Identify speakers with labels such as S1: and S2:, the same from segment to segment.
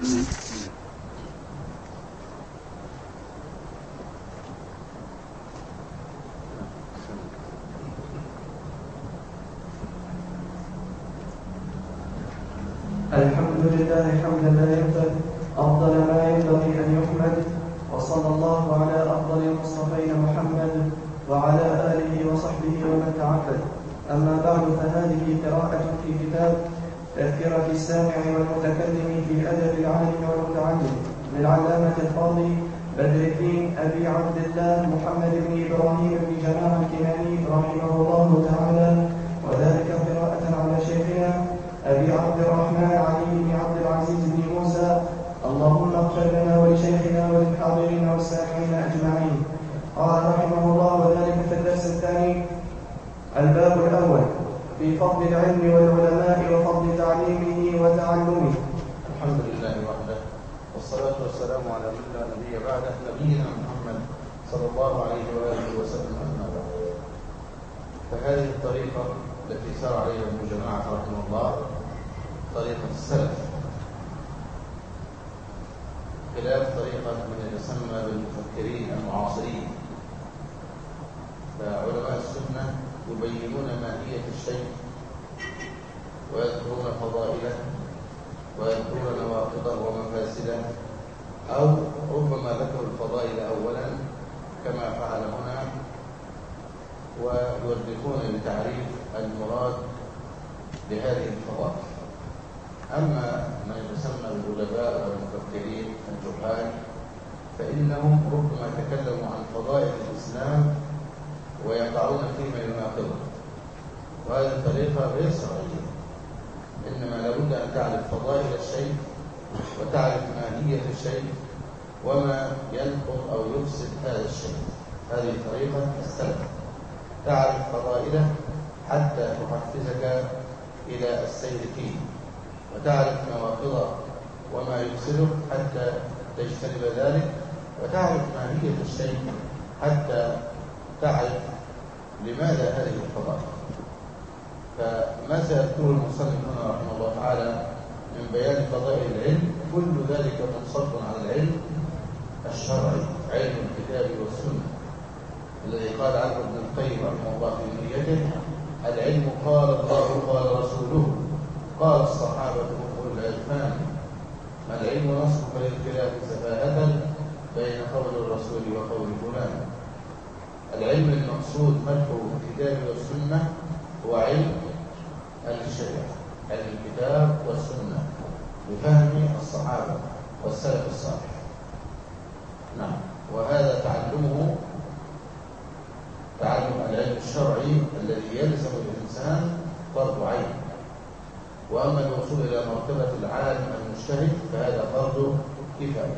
S1: الحمد لله حمدا لا ينفد أفضل ما ينبغي أن يحمد، وصلى الله على أفضل المصطفين محمد وعلى آله وصحبه ومن تعبد. أما بعد، فهذه قراءة في كتاب تذكرة السامع والمتكلم في أدب العالم والمتعلم للعلامة القاضي بدر الدين أبي عبد الله محمد بن إبراهيم بن جماعة الكناني رحمه الله تعالى، وذلك قراءة على شيخنا أبي عبد الرحمن علي بن عبد العزيز بن موسى. اللهم اغفر لنا ولشيخنا وللحاضرين والسامعين أجمعين. قال رحمه الله، وذلك في الدرس الثاني، الباب الأول في فضل العلم والعلماء وفضل تعليمه وتعلمه.
S2: الحمد لله وحده، والصلاة والسلام على من لا نبي بعده، نبينا محمد صلى الله عليه وآله وسلم. أما بعد، فهذه الطريقة التي سار عليها ابن جماعة رحمه الله طريقة السلف، خلاف طريقة من يسمى بالمفكرين المعاصرين. فعلماء السنة يبينون ماهية الشيء ويذكرون فضائله ويذكرون نواقضه ومفاسده، أو ربما ذكروا الفضائل أولا كما فعل هنا، ويوردون بتعريف المراد بهذه الفضائل. أما من يسمى بالعلماء والمفكرين الجهال فإنهم ربما تكلموا عن فضائل الإسلام ويقعون فيما يناقضه، وهذه الطريقة غير شرعية. إنما لابد أن تعرف فضائل الشيء وتعرف ماهية الشيء وما ينقض أو يفسد هذا الشيء. هذه طريقة السلف، تعرف فضائله حتى تحفزك إلى السير فيه، وتعرف نواقضه وما يفسده حتى تجتنب ذلك، وتعرف ماهية الشيء حتى تعرف لماذا هذه الفضائل. فما سيذكره المصنف هنا رحمه الله تعالى من بيان فضائل العلم كل ذلك منصب على العلم الشرعي، علم الكتاب والسنة، الذي قال عنه ابن القيم رحمه الله في نيته: العلم قال الله قال رسوله قال الصحابة هم العرفان، ما العلم نصف للخلاف سفاهة بين قول الرسول وقول فلان. العلم المقصود مدحه الكتاب والسنة هو علم الشريعة، علم الكتاب والسنة بفهم الصحابة والسلف الصالح. نعم، وهذا تعلمه تعلم العلم الشرعي الذي يلزم الإنسان فرض عين. وأما الوصول إلى مرتبة العالم المجتهد فهذا فرض كفاية.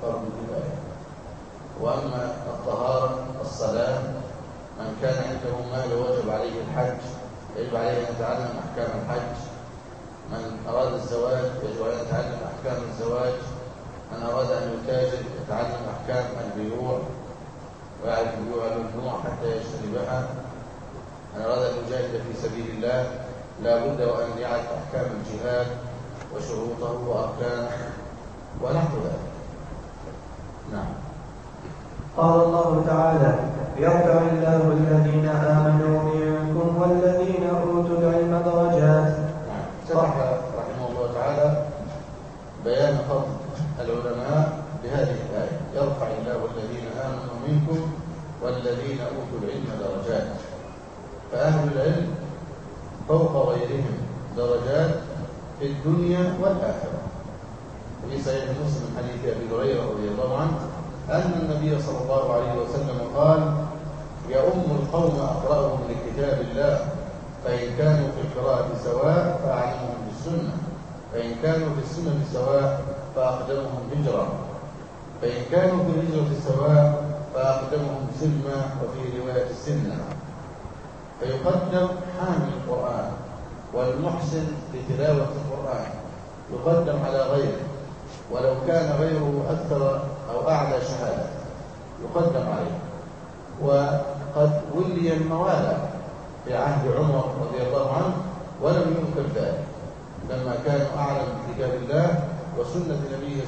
S2: وأما الطهارة، الصلاة، من كان عنده مال وجب عليه الحج يجب عليه أن يتعلم أحكام الحج. من أراد الزواج يجب عليه أن يتعلم أحكام الزواج. من أراد أن يتاجر يتعلم أحكام البيوع ويعرف البيوع الممنوع حتى يجتنبها. من أراد أن يجاهد في سبيل الله لا بد وأن يعرف أحكام الجهاد وشروطه وأركانه ونحو ذلك. نعم.
S1: قال الله تعالى: يرفع الله الذين آمنوا منكم والذين أوتوا العلم درجات.
S2: شرح رحمه الله تعالى بيان فضل العلماء بهذه الآية: يرفع الله الذين آمنوا منكم والذين أوتوا العلم درجات. فأهل العلم فوق غيرهم درجات في الدنيا والآخرة. في صحيح مسلم حديث أبي هريرة رضي الله عنه أن النبي صلى الله عليه وسلم قال: يؤم القوم أقرأهم لكتاب الله، فإن كانوا في القراءة سواء فأعلمهم بالسنة، فإن كانوا في السنة سواء فأقدمهم هجرة، فإن كانوا في الهجرة سواء فأقدمهم سلما، وفي رواية السنة. فيقدم حامل القرآن والمحسن لتلاوة القرآن يقدم على غيره، ولو كان غيره أكثر أو أعلى شهادة يقدم عليه. وقد ولي الموالى في عهد عمر رضي الله عنه ولم ينكر ذلك، لما كانوا أعلم بكتاب الله وسنة نبيه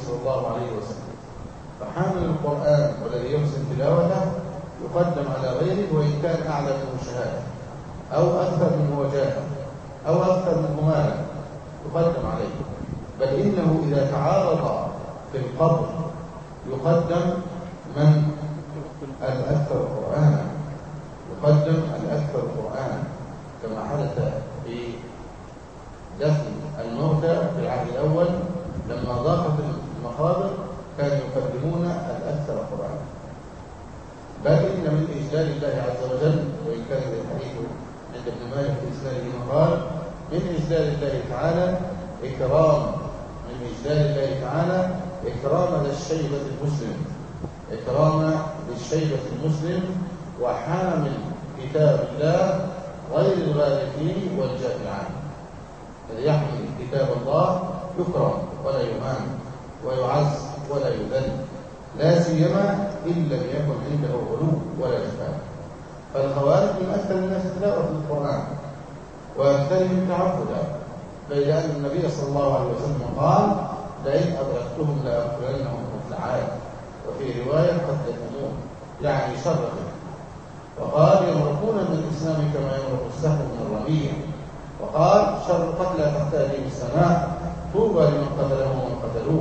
S2: كان أعلى منه شهادة أو أكثر منه وجاهة أو أكثر منه مالا يقدم عليه، بل إنه إذا تعارض في القبر يقدم من الأكثر قرآنا، يقدم الأكثر قرآنا، كما حدث في دفن الموتى في العهد الأول لما ضاقت المقابر كانوا يقدمون الأكثر قرآنا. بل إن من إجلال الله عز وجل، وإن كان الحديث عند ابن مالك في إسناده مقال، من إجلال الله تعالى إكرام، من إجلال الله تعالى إكرام للشيبة المسلم، إكرام للشيبة المسلم وحامل كتاب الله غير الغالفين والجافعين. الذي يحمل كتاب الله يكرم ولا يهان ويعز ولا يذل، لا سيما إن لم يكن عنده غلو ولا جفاء. فالخوارج من أكثر الناس تلاوة القرآن وأكثرهم تعبدا، بين أن النبي صلى الله عليه وسلم قال: لئن أدركتهم لأقتلنهم مثل عاد، وفي رواية قتلتموه يعني شرهم. وقال: يمرقون من الإسلام كما يمرق السهم من الرمية. وقال: شر قتلى تحت أديم السماء، طوبى لمن قتله ومن قتلوه.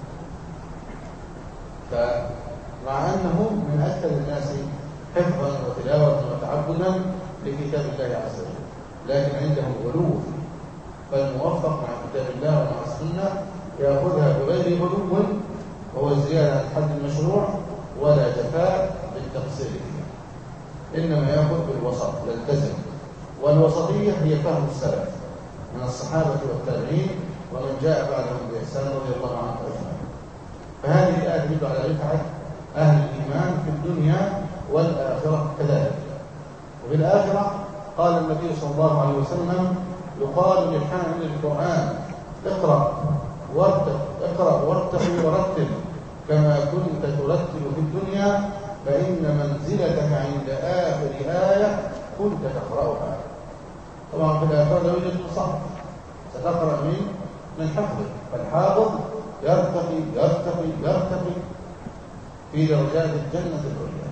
S2: فمع أنهم من أكثر الناس حفظا وتلاوة وتعبدا لكتاب الله عز وجل، لكن عندهم غلو، فالموفق مع كتاب الله ومع السنة يأخذها بغير غلو وهو الزيادة عن الحد المشروع، ولا جفاء بالتقصير فيه، إنما يأخذ بالوسط يلتزم. والوسطية هي فهم السلف من الصحابة والتابعين ومن جاء بعدهم بإحسان رضي الله عنه أجمعين. فهذه الآية تدل على رفعة أهل الإيمان في الدنيا والآخرة كذلك. وفي الآخرة قال النبي صلى الله عليه وسلم: يقال لحامل القرآن: اقرأ وارتقي ورتل كما كنت ترتل في الدنيا، فإن منزلتك عند آخر آية كنت تقرأها. طبعا في الآخرة لا يوجد صح، ستقرأ من حفظك، فالحافظ يرتقي في درجات الجنة العليا.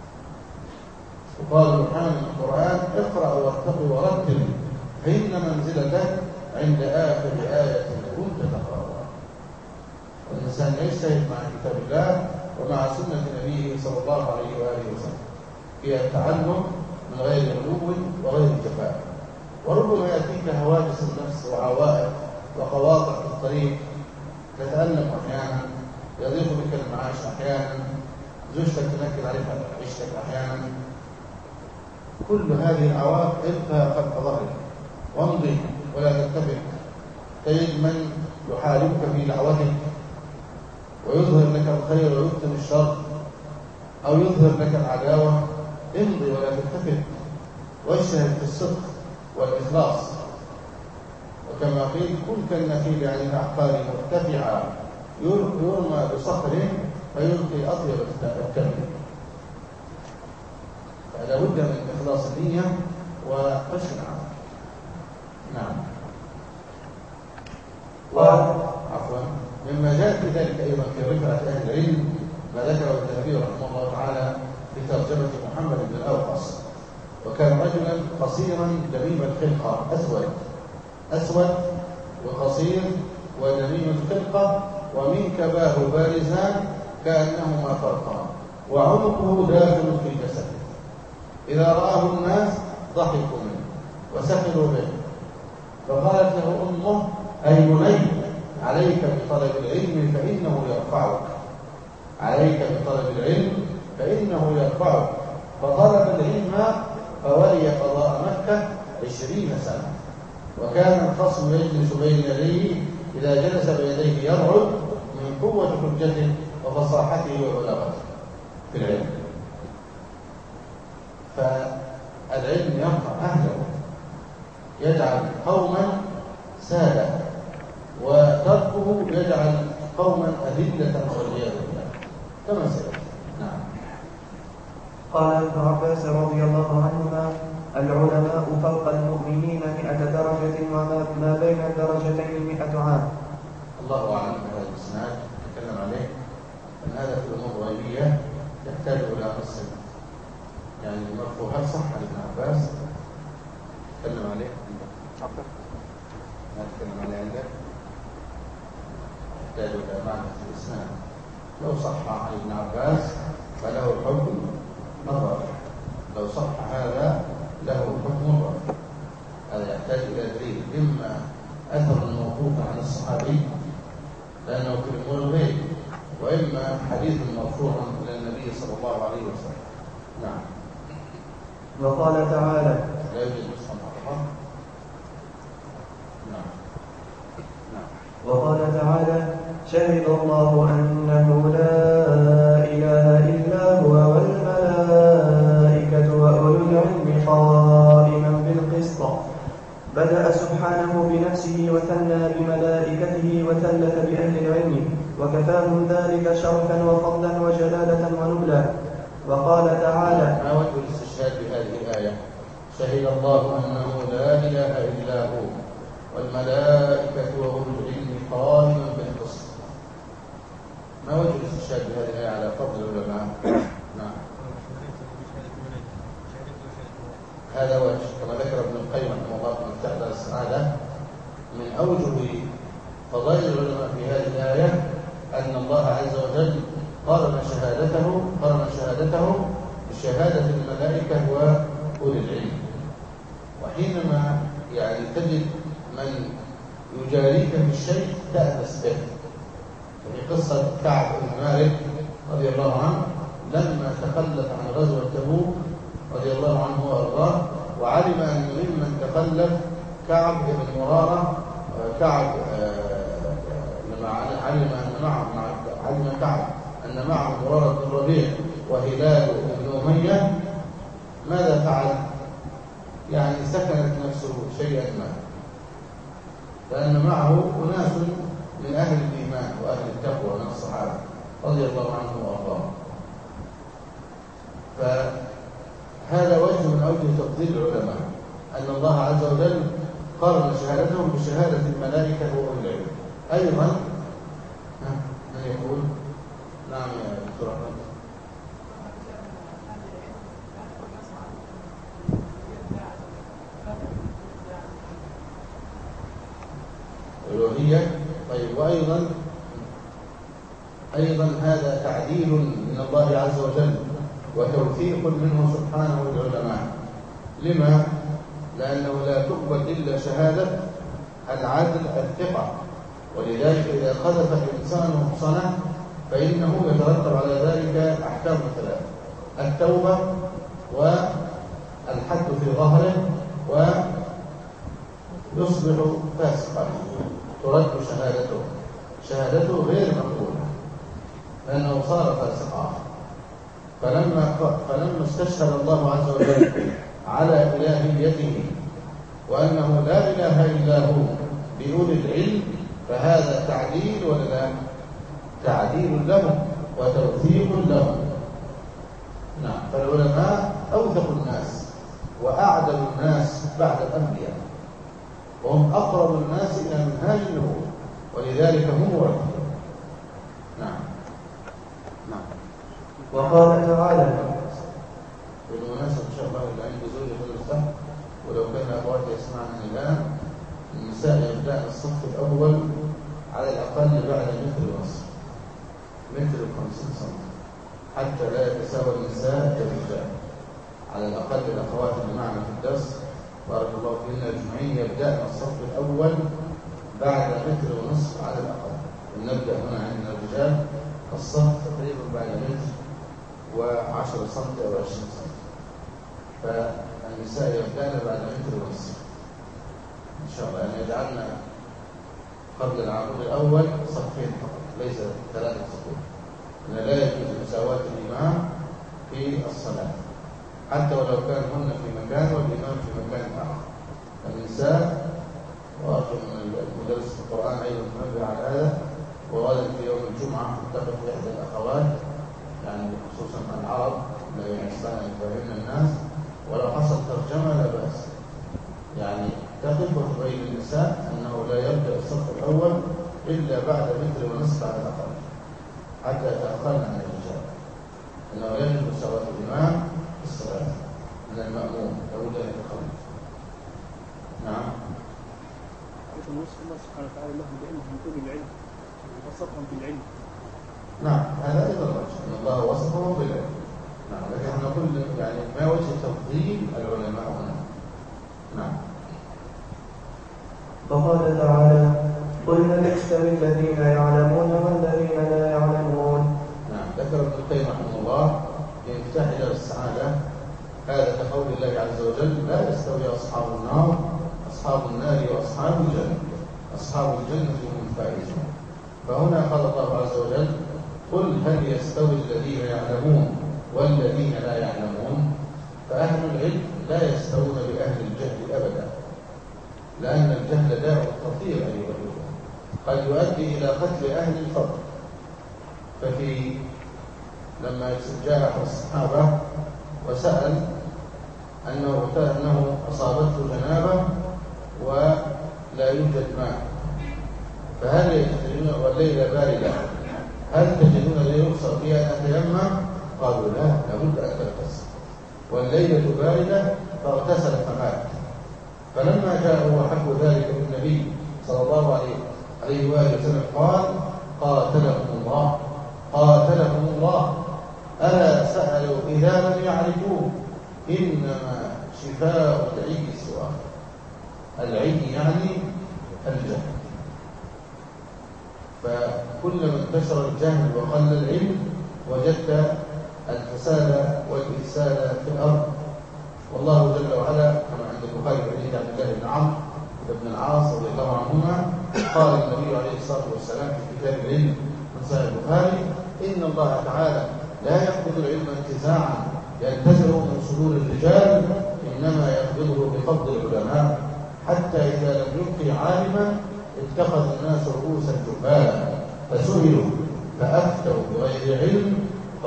S2: وقال لحامل القرآن: اقرأ وارتقي ورتل فإن منزلتك عند آخر آية كنت تقرأها. والإنسان يجتهد مع كتاب الله ومع سنة نبيه صلى الله عليه وآله وسلم في التعلم من غير غلو وغير جفاء. وربما يأتيك هواجس النفس وعوائق وقواطع في الطريق، تتألم أحيانا، يضيق بك المعاش أحيانا، زوجتك تنكد عليك عيشتك أحيانا. كل هذه العوائق إلقها خلف ظهرك وامضي ولا تلتفت. تجد من يحاربك في دعوتك ويظهر لك الخير ويكتم الشر، أو يظهر لك العداوة، امضي ولا تلتفت، واجتهد في الصدق والإخلاص. وكما قيل: كن كالنخيل عن الأعقاب مرتفعا يرمى بصخره فيلقي أطيب الكلم. فلا بد من إخلاص النية وحسن العمل. نعم. عفوا، مما جاء في ذلك أيضا في رفعة أهل العلم ما ذكره الذهبي رحمه الله تعالى في ترجمة محمد بن الأوقص. وكان رجلا قصيرا دميم الخلقة، أسود وقصير ودميم الخلقة، ومنكباه بارزان كأنهما فرقان، وعنقه داخل في جسده. إذا رآه الناس ضحكوا منه وسخروا به. فقالت له أمه: أي بني، عليك بطلب العلم فإنه يرفعك، عليك بطلب العلم فإنه يرفعك. فطلب العلم فولي قضاء مكة 20 سنة، وكان الخصم يجلس بين يديه، إذا جلس بين يديه يرعد من قوة حجته وفصاحته وبلاغته في العلم. فالعلم يرفع أهله، يجعل قوما سادة، وتركه يجعل قوما أذلة والعياذ بالله كما سيأتي. نعم.
S1: قال ابن عباس رضي الله عنهما: العلماء فوق المؤمنين 100 درجة، وما بين الدرجتين 100 عام.
S2: الله أعلم بهذا الإسناد نتكلم عليه، أن هذا في الأمور الغيبية يحتاج إلى نص، يعني المرفوع هل صح عليه أكثر؟ ما تتكلم عليه عندك؟ يحتاج إلى معنى في الإسناد. لو صح عن ابن عباس فله الحكم مرة، لو صح هذا له الحكم مرة. هذا يحتاج إلى دليل، إما أثر موقوف عن الصحابي لأنه في الأمور الغيب، وإما حديث مرفوع إلى النبي صلى الله عليه وسلم. نعم.
S1: وقال تعالى:
S2: لا يوجد نسخة محققة. نعم. نعم.
S1: وقال تعالى: شهد الله أنه لا إله إلا هو والملائكة وأولو العلم قائما بالقسط. بدأ سبحانه بنفسه وثنى بملائكته وثلث بأهل العلم، وكفاهم ذلك شرفا وفضلا وجلالة ونبلا. وقال تعالى:
S2: ما وجه الاستشهاد بهذه الآية؟ شهد الله أنه لا إله إلا هو والملائكة وأولو العلم قائما بالقسط. ما وجه الاستشهاد بهذه الآية على فضل العلماء؟ نعم. هذا وجه كما ذكر ابن القيم رحمه الله في مفتاح دار السعادة. من أوجه فضائل العلماء في هذه الآية أن الله عز وجل قرن شهادته بشهادة الملائكة وأولي العلم. وحينما تجد من يجاريك في الشيء تأنس به. في قصة كعب بن مالك رضي الله عنه لما تخلف عن غزوة تبوك رضي الله عنه وارضاه، وعلم ان ممن تخلف كعب بن مرارة. كعب لما علم كعب ان معه مرارة بن الربيع وهلال بن أمية، ماذا فعل؟ سكنت نفسه شيئا ما، لأن معه أناس من أهل الإيمان وأهل التقوى من الصحابة رضي الله عنهم وأرضاهم. فهذا وجه من أوجه تفضيل العلماء، أن الله عز وجل قارن شهادتهم بشهادة الملائكة وأولي العلم. أيضا من يقول؟ نعم يا دكتور أحمد. الألوهية. طيب، وأيضا هذا تعديل من الله عز وجل وتوثيق منه سبحانه للعلماء. لما؟ لأنه لا تقبل إلا شهادة العدل الثقة، ولذلك إذا قذف الإنسان محصنة فإنه يترتب على ذلك أحكام ثلاث: التوبة والحد في ظهره ويصبح فاسقا، ترد شهادته غير مقبولة لأنه صار فاسقا. فلما استشهد الله عز وجل على إلهيته وأنه لا إله إلا هو بأولي العلم، فهذا تعديل ولا لا؟ تعديل لهم وتوثيق لهم. نعم. فالعلماء أوثق الناس وأعدل الناس بعد الأنبياء، وهم أقرب الناس إلى منهاج النبوة، ولذلك هم ورثة. نعم. نعم.
S1: وقال تعالى:
S2: بالمناسبة إن شاء الله اللي عنده زوجة فلسطة، ولو كان أخواتي يسمعنا الآن، النساء يبدأن الصف الأول على الأقل بعد متر و50 سم، حتى لا يتساوى النساء بالرجال. على الأقل الأخوات اللي معنا في الدرس بارك الله فينا أجمعين يبدأن الصف الأول بعد 1.5 متر على الأقل. ونبدأ هنا عندنا الرجال الصف تقريبا بعد 1.10 سم أو 20 سم، فالنساء يبدأن بعد 1.5 متر إن شاء الله. يجعلنا قبل العمود الأول صفين فقط، ليس 3 صفوف، إن لا يجوز مساواة الإمام في الصلاة حتى ولو كان هن في مكان والإمام في مكان آخر. النساء، وأرجو من المدرس في القرآن أيضا تنبه على هذا، وغدا في يوم الجمعة تلتقي إحدى الأخوات خصوصا العرب لا يحسن أن يفهمنا الناس، ولو حصل ترجمة لا بأس، تقف وتبين النساء أنه لا يبدأ الصف الأول إلا بعد 1.5 متر على الأقل حتى يتأخرن عن الرجال، أنه يجب مساواة الإمام في الصلاة من المأموم لابد أن يتخلف. نعم.
S3: وصف الله سبحانه وتعالى لهم بأنهم أولي العلم وصفهم بالعلم.
S2: نعم هذا أيضا وجه أن الله وصفهم بالعلم. نعم لكن نقول يعني ما وجه تفضيل العلماء هنا. نعم.
S1: وقال تعالى قل هل يستوي الذين يعلمون والذين لا يعلمون.
S2: نعم ذكر ابن القيم رحمه الله في مفتاح دار السعادة هذا كقول الله عز وجل لا يستوي أصحاب النار أصحاب النار وأصحاب الجنة أصحاب الجنة هم الفائزون. فهنا قال الله عز وجل قل هل يستوي الذين يعلمون والذين لا يعلمون. فأهل العلم لا يستوون بأهل الجهل أبدا، لأن الجهل داء خطير أيها الأخوة قد يؤدي إلى قتل أهل الفضل. لما جاء أحد الصحابة وسأل أنه أصابته جنابة ولا يوجد ماء، فهل يجدون والليلة باردة هل تجدون لي رخصة في أن أتيمم؟ قالوا لا لابد أن تغتسل، والليلة باردة فاغتسل فمات. فلما جاءوا وحكوا ذلك للنبي صلى الله عليه وآله وسلم قال قاتلهم الله ألا سألوا إذا لم يعرفوه إنما شفاء العي سؤال. العي يعني الجهل، فكلما انتشر الجهل وقل العلم وجدت الفساد والإفساد في الأرض. والله جل وعلا كما عند البخاري في حديث عبد الله بن عمرو بن العاص رضي الله عنهما قال النبي عليه الصلاة والسلام في كتاب العلم من صحيح البخاري إن الله تعالى لا يقبض العلم انتزاعا ينتزعه من صدور الرجال، إنما يقبضه بقبض العلماء حتى إذا لم يبقي عالما اتخذ الناس رؤوسا جهالا فسئلوا فأفتوا بغير علم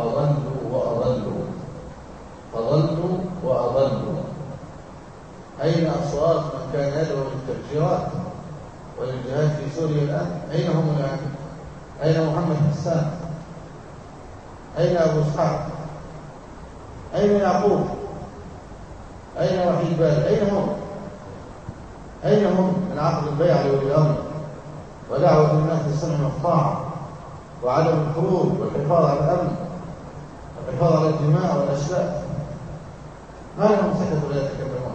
S2: فضلوا وأضلوا. أين أصوات من كان يدعو للتفجيرات وللجهاد في سوريا الآن؟ أين هم الآن؟ أين محمد حسان؟ أين أبو إسحاق؟ أين يعقوب؟ أين وحيد بالي؟ أين هم من عقد البيع لولي الأمر ودعوة الناس للسمع والطاعة وعدم الخروج والحفاظ على الأمن والحفاظ على الدماء والأشلاء؟ ما لهم سكتوا لا يتكلمون؟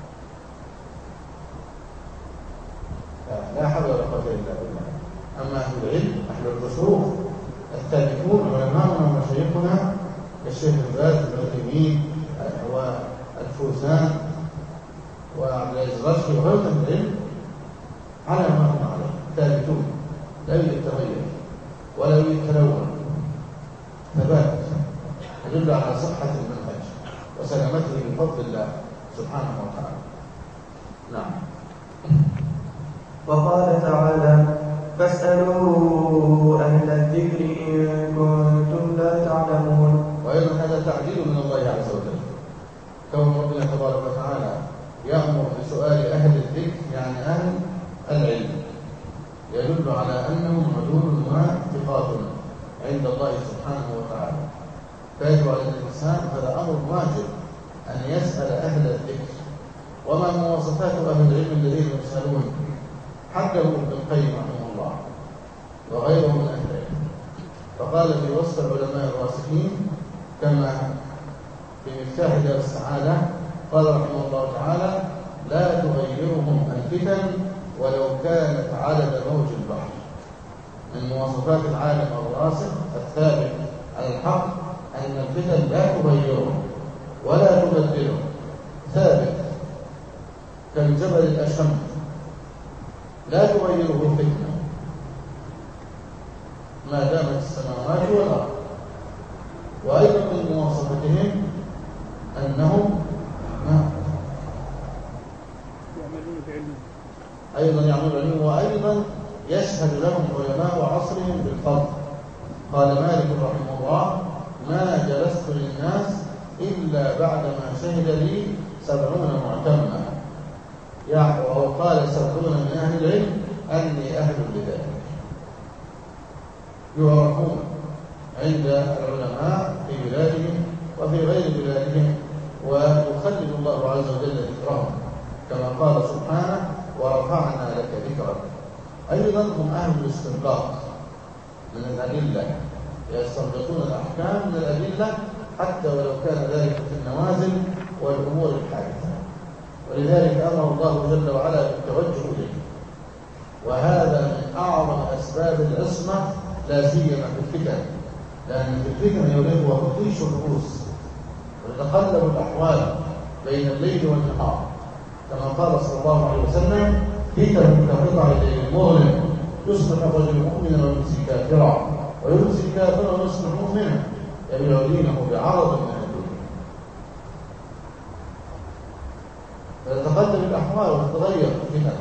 S2: لا حول ولا قوة إلا بالله. أما أهل العلم أهل الرسوخ الثابتون علماؤنا ومشايخنا كالشيخ الباز والعثيمين والفوزان وعبد العزيز الرشدي وغيرهم من العلم على ما هم عليه ثابتون لا يتغير ولا يتلون، ثبات يدل على صحة المنهج وسلامته بفضل الله سبحانه وتعالى. نعم.
S1: وقال تعالى فاسألوا أهل الذكر إن كنتم لا تعلمون.
S2: وأيضا هذا تعجيل من الله عز وجل، كون ربنا تبارك وتعالى يأمر بسؤال أهل الذكر يعني أهل العلم، يدل على أنهم عدول وثقات عند الله سبحانه وتعالى. فيجب على الإنسان هذا أمر واجب أن يسأل أهل الذكر. وما مواصفات أهل العلم الذين يسألون؟ حده ابن القيم رحمه الله وغيره من أهل العلم، فقال في وصف العلماء الراسخين كما في مفتاح دار السعادة قال رحمه الله تعالى لا تغيرهم الفتن ولو كانت عدد موج البحر. من مواصفات العالم الراسخ الثابت على الحق أن الفتن لا تغيرهم ولا تبدلهم، ثابت كالجبل الأشم لا تغيره الفتنة ما دامت السماوات والأرض. وأيضا من مواصفتهم أنهم يعملون بعلم وأيضا يشهد لهم علماء عصرهم بالفضل. قال مالك رحمه الله ما جلست للناس إلا بعدما شهد لي 70 معتمة، وقال 70 من أهل العلم أني أهل لذلك. يعرفون عند العلماء في بلادهم وفي غير بلادهم، ويخلد الله عز وجل ذكرهم كما قال سبحانه ورفعنا لك ذكرك. أيضا هم أهل الاستنباط من الأدلة، يستنبطون الأحكام من الأدلة حتى ولو كان ذلك في النوازل والأمور الحادثة، ولذلك أمر الله جل وعلا بالتوجه إليه، وهذا من أعظم أسباب العصمة لا سيما في الفتن، لأن في الفتن يولد وتطيش الرؤوس وتتقلب الأحوال بين الليل والنهار، كما قال صلى الله عليه وسلم: فتن كقطع الليل المظلم يصبح الرجل مؤمنا ويمسي كافرا ويمسي كافرا ويصبح مؤمنا يبيع دينه بعرض من الدنيا. فتتقلب الأحوال وتتغير الفتن،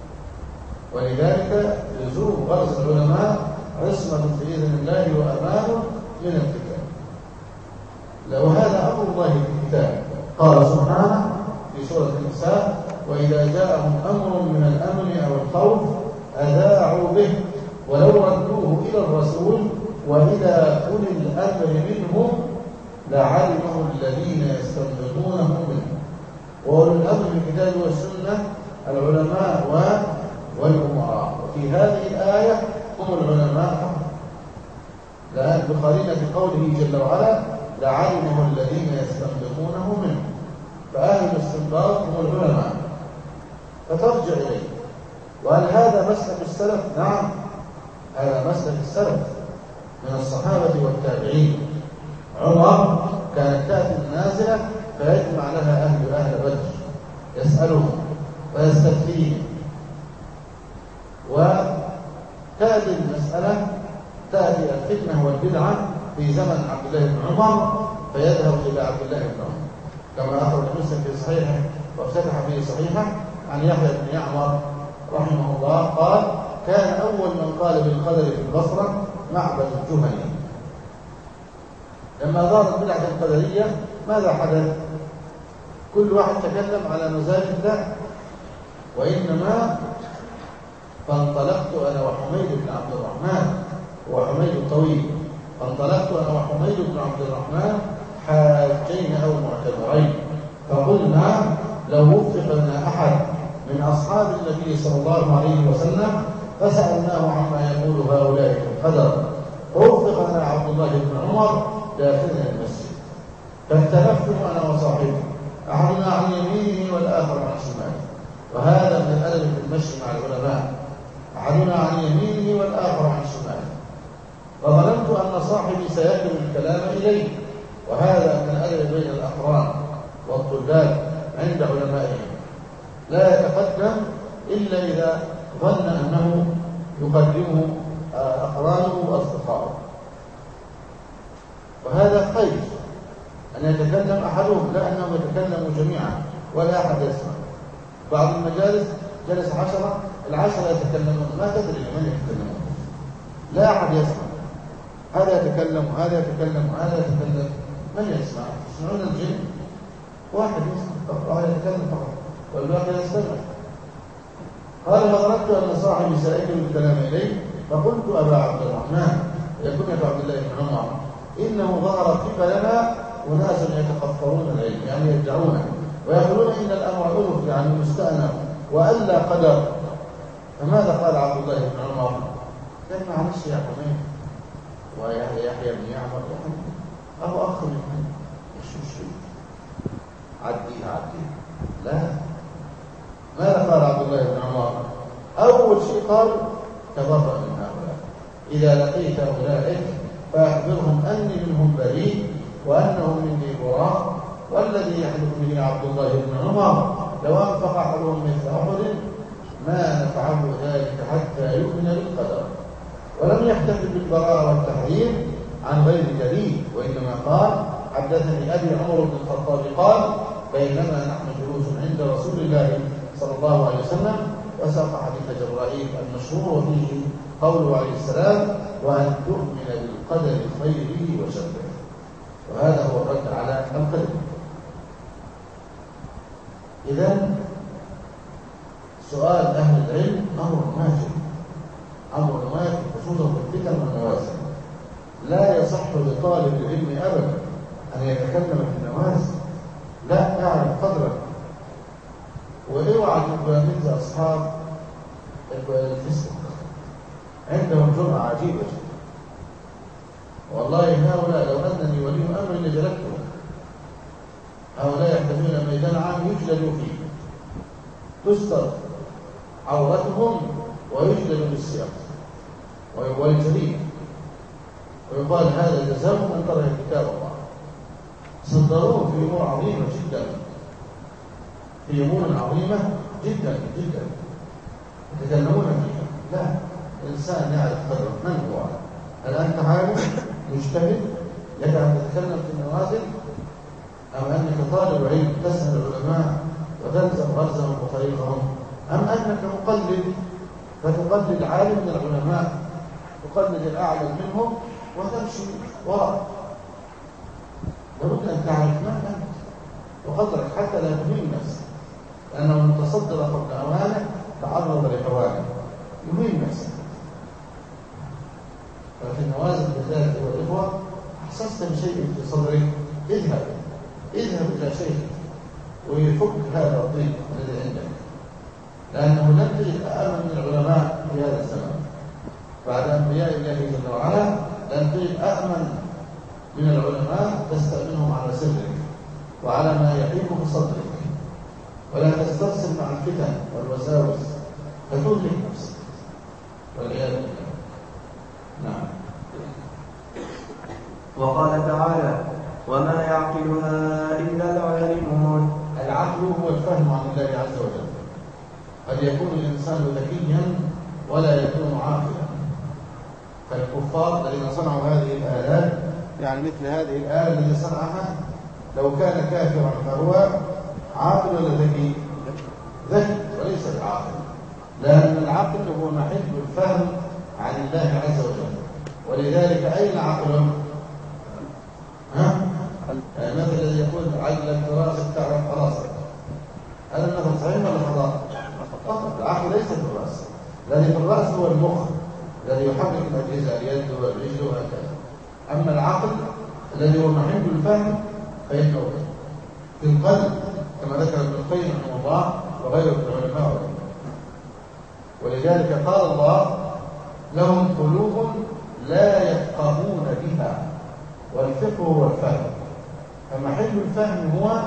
S2: ولذلك لزوم غرس العلماء عصمة بإذن الله وأمان من الفتن. لو هذا أمر الله في الكتاب، قال سبحانه في سورة النساء: وإذا جاءهم أمر من الأمن أو الخوف أذاعوا به ولو ردوه إلى الرسول وإلى أولي الأمر منهم لعلمه الذين يستنبطونه منه. وأولي الأمر في الكتاب والسنة العلماء والأمراء، وفي هذه الآية هم العلماء، لأن بقرينة قوله جل وعلا: لعلمه الذين يستنبطونه منه، فأهل الاستنباط هم العلماء. فترجع إليه. وهل هذا مسلك السلف؟ نعم، هذا مسلك السلف من الصحابة والتابعين. عمر كانت تأتي النازلة فيجمع لها أهل بدر يسألهم ويستفتيهم، وتأتي المسألة، تأتي الفتنة والبدعة في زمن عبد الله بن عمر فيذهب إلى عبد الله بن عمر، كما أخرج مسلم في صحيحه وافتتح به صحيحه عن يحيى بن يعمر رحمه الله قال: كان أول من قال بالقدر في البصرة معبد الجهني. لما ظهرت بدعة القدرية ماذا حدث؟ كل واحد تكلم على مزاج الله، وإنما فانطلقت أنا وحميد بن عبد الرحمن، وحميد الطويل، فانطلقت أنا وحميد بن عبد الرحمن حاجين أو معتمرين، فقلنا: لو وفق لنا أحد من أصحاب النبي صلى الله عليه وسلم فسألناه عما يقول هؤلاء في القدر، فوفق لنا عبد الله بن عمر داخلنا المسجد، فاختلفت أنا وصاحبي، أحدنا عن يمينه والآخر عن شماله، وهذا من الأدب في المشي مع العلماء، أحدنا عن يمينه والآخر عن شماله، فظننت أن صاحبي سيكل الكلام إليه، وهذا من الأدب بين الأقران والطلاب عند علمائهم، لا يتقدم إلا إذا ظن أنه يقدمه أقرانه وأصدقائه، وهذا خير أن يتكلم أحدهم، لا أنهم يتكلموا جميعا ولا أحد يسمع. بعض المجالس جلس 10، ال10 يتكلمون، ما تدري من يتكلمون، لا أحد يسمع، هذا يتكلم وهذا يتكلم وهذا يتكلم، من يسمع؟ يسمعون الجن، واحد يسمع، واحد يتكلم فقط والباقي يستمع. قال: فظننت أن صاحبي سيكل الكلام إليه، فقلت: أبا عبد الرحمن، يكون عبد الله بن عمر، إنه ظهر قبلنا أناس يتقفرون العلم، يعني يدعونه ويقولون إن الأمر ألف، يعني مستأنف، وألا قدر. فماذا قال عبد الله بن عمر؟ قال: معلش يا حميد ويحيى بن يعمر، أبو أخ منهم، مش مشكلة، عديها. لا، ماذا قال عبد الله بن عمر؟ أول شيء قال: تبرأ من هؤلاء، إذا لقيت أولئك فأخبرهم أني منهم بريء وأنهم مني براء، والذي يحلف به عبد الله بن عمر لو أنفق أحدهم مثل أحد ما نفعه ذلك حتى يؤمن بالقدر. ولم يحتفل بالبراءة والتحريم عن غير دليل، وإنما قال: حدثني أبي عمر بن الخطاب قال: بينما نحن جلوس عند رسول الله صلى الله عليه وسلم، وساق حديث جبرائيل المشهور وفيه قوله عليه السلام: وأن تؤمن بالقدر خيره وشره. وهذا هو الرد على القدر. إذن سؤال أهل العلم أمر ماجد خصوصا في الفتن والنوازل. لا يصح لطالب العلم أبدا أن يتكلم في النوازل، لا، يعرف قدره، واوعى تبقى مثل أصحاب الفسق، عندهم جرأة عجيبة جدا. والله هؤلاء لو أنني ولي أمر لجلدتهم. هؤلاء يحتاجون ميدان عام يجلدوا فيه، تستر عورتهم ويجلد بالسياق ويجريه، ويقال هذا جزاء من ترك كتاب الله. صدروه في أمور عظيمة جدا، في أمور عظيمة جدا جدا يتكلمون فيها. لا، الإنسان يعرف قدره من هو. هل أنت عالم مجتهد لك أن تتكلم في النوازل، أم أنك طالب علم تسأل العلماء وتلزم غرزهم وطريقهم، أم أنك مقلد فتقلد عالم من العلماء، تقلد الأعلم منهم وتمشي وراء؟ لابد أن تعرف ما أنت وقدرك حتى لا تهين نفسك، لأنه من تصدر قبل أوانه تعرض لحوانه، يهين نفسك. ففي النوازل بالذات والإخوة أحسست بشيء في صدرك، اذهب إلى شيء ويفك هذا الضيق الذي عندك، لأنه لم تجد أأمن من العلماء في هذا الزمان بعد أنبياء الله جل وعلا. لم تجد أأمن من العلماء تستأمنهم على سرك وعلى ما يحيك في صدرك، ولا تسترسل مع الفتن والوساوس فتهلك نفسك والعياذ بالله. نعم.
S1: وقال تعالى: وما يعقلها إلا العالمون.
S2: العقل هو الفهم عن الله عز وجل. قد يكون الإنسان ذكيا ولا يكون عاقلا. فالكفار الذين صنعوا هذه الآلات، يعني مثل هذه الآلة التي صنعها، لو كان كافرا فهو عاقل ولا ذكي؟ ذكي وليس بعاقل، لأن العقل هو محل الفهم عن الله عز وجل. ولذلك أين عقله؟ المثل الذي يقول عجلك راسك تعرف راسك، هذا المثل صحيح ولا خطأ؟ العقل ليس في الرأس، الذي في الرأس هو المخ الذي يحرك الأجهزة، اليد والرجل وهكذا. أما العقل الذي هو محل الفهم فإنه في القلب، كما ذكر ابن القيم رحمه الله وغيره من العلماء. ولذلك قال الله: لهم قلوب لا يفقهون بها. والفقه هو الفهم، فمحل الفهم هو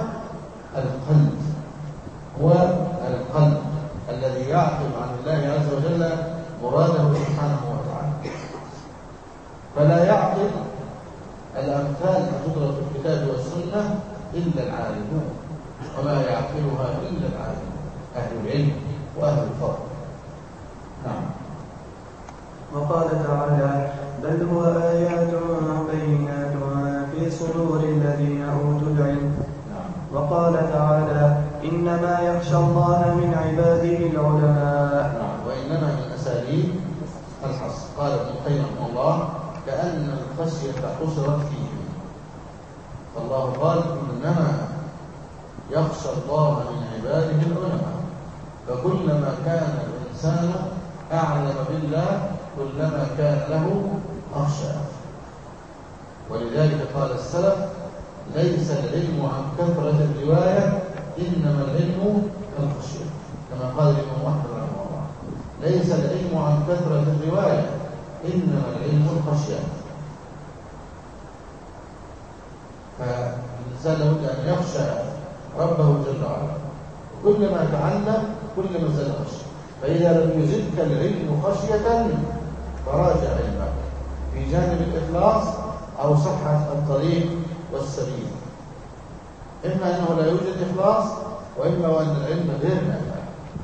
S2: القلب الذي يعقل عن الله عز وجل مراده سبحانه وتعالى. فلا يعقل الأمثال تضرب في الكتاب والسنة إلا العالمون، وما يعقلها إلا العالمون، أهل العلم وأهل الفضل. نعم.
S1: وقال تعالى: بل هو آيات بينات في صدور الذين أوتوا العلم. وقال تعالى: إنما يخشى الله من عباده العلماء.
S2: وإنما من أساليب الحصر. قال ابن القيم رحمه الله: كأن الخشية حصرت فيه. فالله قال: إنما يخشى الله من عباده العلماء. فكلما كان الإنسان أعلم بالله كلما كان له أخشى. ولذلك قال السلف: ليس العلم عن كثرة الرواية، إنما العلم الخشية. كما قال الإمام أحمد رحمه الله: ليس العلم عن كثرة الرواية، إنما العلم الخشية. فالإنسان لابد أن يخشى ربه جل وعلا، كلما تعلم كلما زاد خشية. فإذا لم يزدك العلم خشية فراجع علمك في جانب الإخلاص أو صحة الطريق والسبيل. إما أنه لا يوجد إخلاص، وإما وأن العلم غير نافع.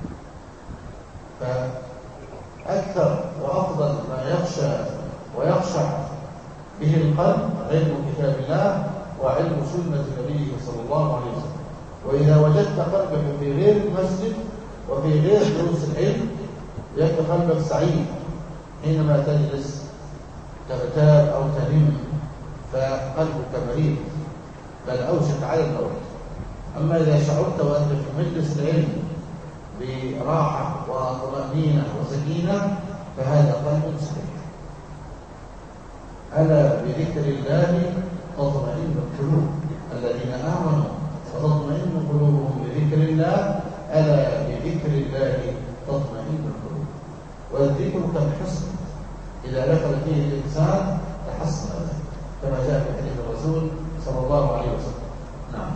S2: فأكثر وأفضل ما يخشى ويخشع به القلب علم كتاب الله وعلم سنة نبيه صلى الله عليه وسلم. وإذا وجدت قلبك في غير المسجد وفي غير دروس العلم يبقى قلبك سعيد حينما تجلس تغتاب أو تنم، فقلبك مريض بل أوشك على الموت. أما إذا شعرت وأنت في مجلس العلم براحة وطمأنينة وسكينة فهذا قلب سليم. ألا بذكر الله تطمئن القلوب، الذين آمنوا وتطمئن قلوبهم بذكر الله، ألا بذكر الله تطمئن القلوب. والذكر كالحصن إذا دخل فيه الإنسان تحصن كما جاء في حديث الرسول صلى الله عليه وسلم. نعم.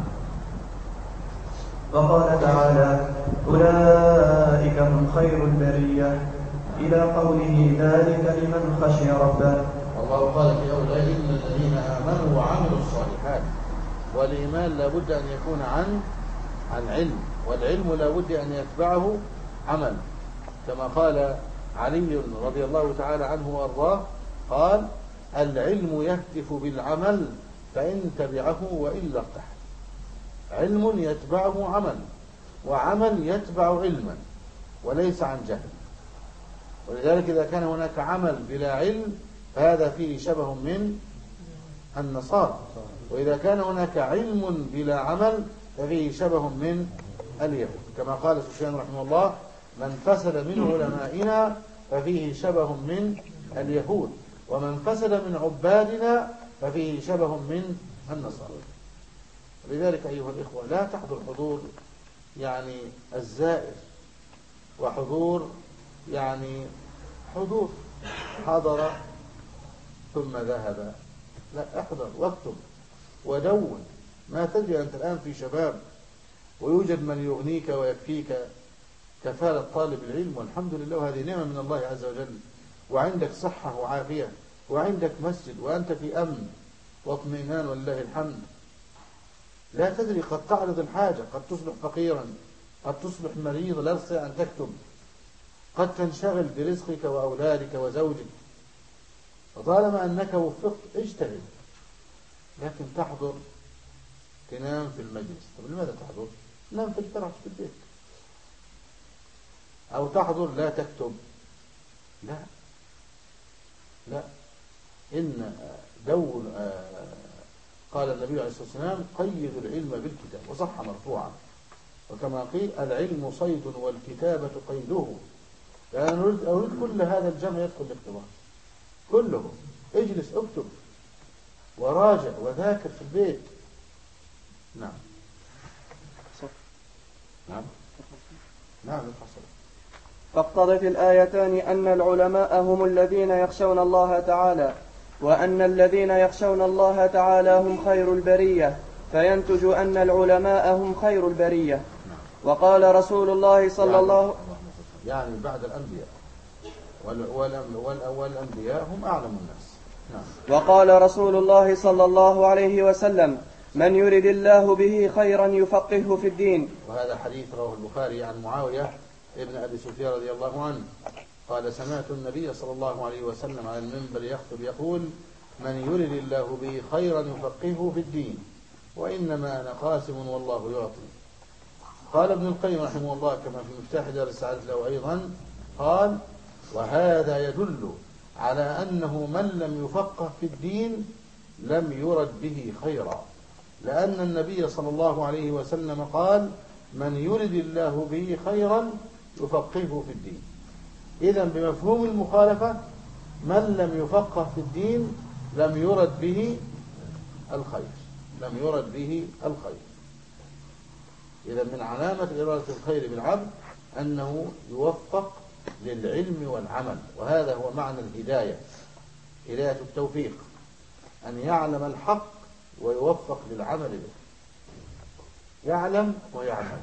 S1: وقال تعالى أولئك هم خير البرية إلى قوله ذلك لمن خشي ربه.
S2: الله قال في أولئك إن الذين آمنوا وعملوا الصالحات. والإيمان لابد أن يكون عن علم، والعلم لابد أن يتبعه عمل، كما قال علي رضي الله تعالى عنه وأرضاه قال العلم يهتف بالعمل فإن تبعه وإلا ارتحل. علم يتبعه عمل، وعمل يتبع علما وليس عن جهل. ولذلك إذا كان هناك عمل بلا علم فهذا فيه شبه من النصارى، وإذا كان هناك علم بلا عمل ففيه شبه من اليهود، كما قال سفيان رحمه الله من فسد من علمائنا ففيه شبه من اليهود، ومن فسد من عبادنا ففيه شبه من النصارى. لذلك أيها الإخوة لا تحضر حضور يعني الزائر، وحضور يعني حضور حضر ثم ذهب. لا، احضر واكتب ودون. ما تدري أنت الآن في شباب ويوجد من يغنيك ويكفيك كفالة طالب العلم، والحمد لله، وهذه نعمة من الله عز وجل، وعندك صحة وعافية وعندك مسجد وأنت في أمن واطمئنان ولله الحمد. لا تدري، قد تعرض الحاجة، قد تصبح فقيرا، قد تصبح مريضا لا تستطيع أن تكتب، قد تنشغل برزقك وأولادك وزوجك. فطالما أنك وفقت اجتهد، لكن تحضر تنام في المجلس. طب لماذا تحضر؟ نام في الفرش في البيت. أو تحضر لا تكتب. لا لا، إن دون قال النبي عليه الصلاة والسلام قيدوا العلم بالكتاب، وصح مرفوعا، وكما قيل العلم صيد والكتابة قيده. يعني أريد كل هذا الجمع يدخل الاختبار كله. اجلس اكتب وراجع وذاكر في البيت. نعم نعم نعم.
S1: فاقتضت الآيتان أن العلماء هم الذين يخشون الله تعالى، وأن الذين يخشون الله تعالى هم خير البرية، فينتج أن العلماء هم خير البرية. وقال رسول الله صلى الله
S2: يعني بعد الأنبياء والأنبياء هم أعلم الناس. نعم.
S1: وقال رسول الله صلى الله عليه وسلم من يرد الله به خيرا يفقهه في الدين.
S2: وهذا حديث رواه البخاري عن معاوية ابن أبي سفيان رضي الله عنه قال سمعت النبي صلى الله عليه وسلم على المنبر يخطب يقول من يرد الله به خيرا يفقهه في الدين وإنما أنا قاسم والله يعطي. قال ابن القيم رحمه الله كما في مفتاح دار السعادة له أيضا قال وهذا يدل على أنه من لم يفقه في الدين لم يرد به خيرا، لأن النبي صلى الله عليه وسلم قال من يرد الله به خيرا يفقهه في الدين. إذن بمفهوم المخالفة من لم يفقه في الدين لم يرد به الخير، لم يرد به الخير. إذن من علامة إرادة الخير بالعبد أنه يوفق للعلم والعمل، وهذا هو معنى الهداية، هداية التوفيق، أن يعلم الحق ويوفق للعمل به، يعلم ويعمل.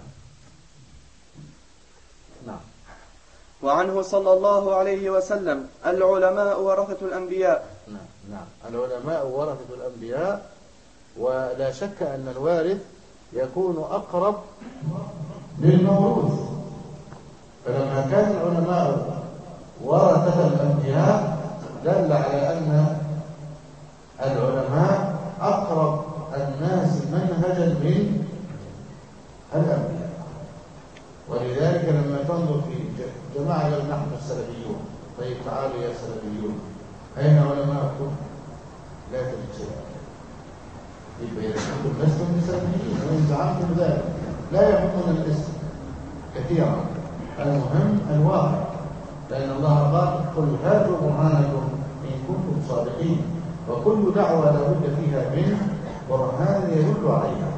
S2: نعم.
S1: وعنه صلى الله عليه وسلم العلماء ورثة الأنبياء.
S2: نعم العلماء ورثة الأنبياء، ولا شك أن الوارث يكون أقرب للموروث، فلما كان العلماء ورثة الأنبياء دل على أن العلماء أقرب الناس منهجا من الأنبياء. ولذلك لما تنظر في جماعة نحن السلفيون، طيب تعالوا يا سلفيون أين علماءكم؟ لا تجد شيئا. يبقى أنتم لستم بسلفيين وإن زعمتم ذلك لا يهمنا الاسم كثيرا، المهم الواقع، لأن الله قال قل هاتوا برهانكم إن كنتم صادقين، وكل دعوة لا بد فيها من برهان يدل عليها،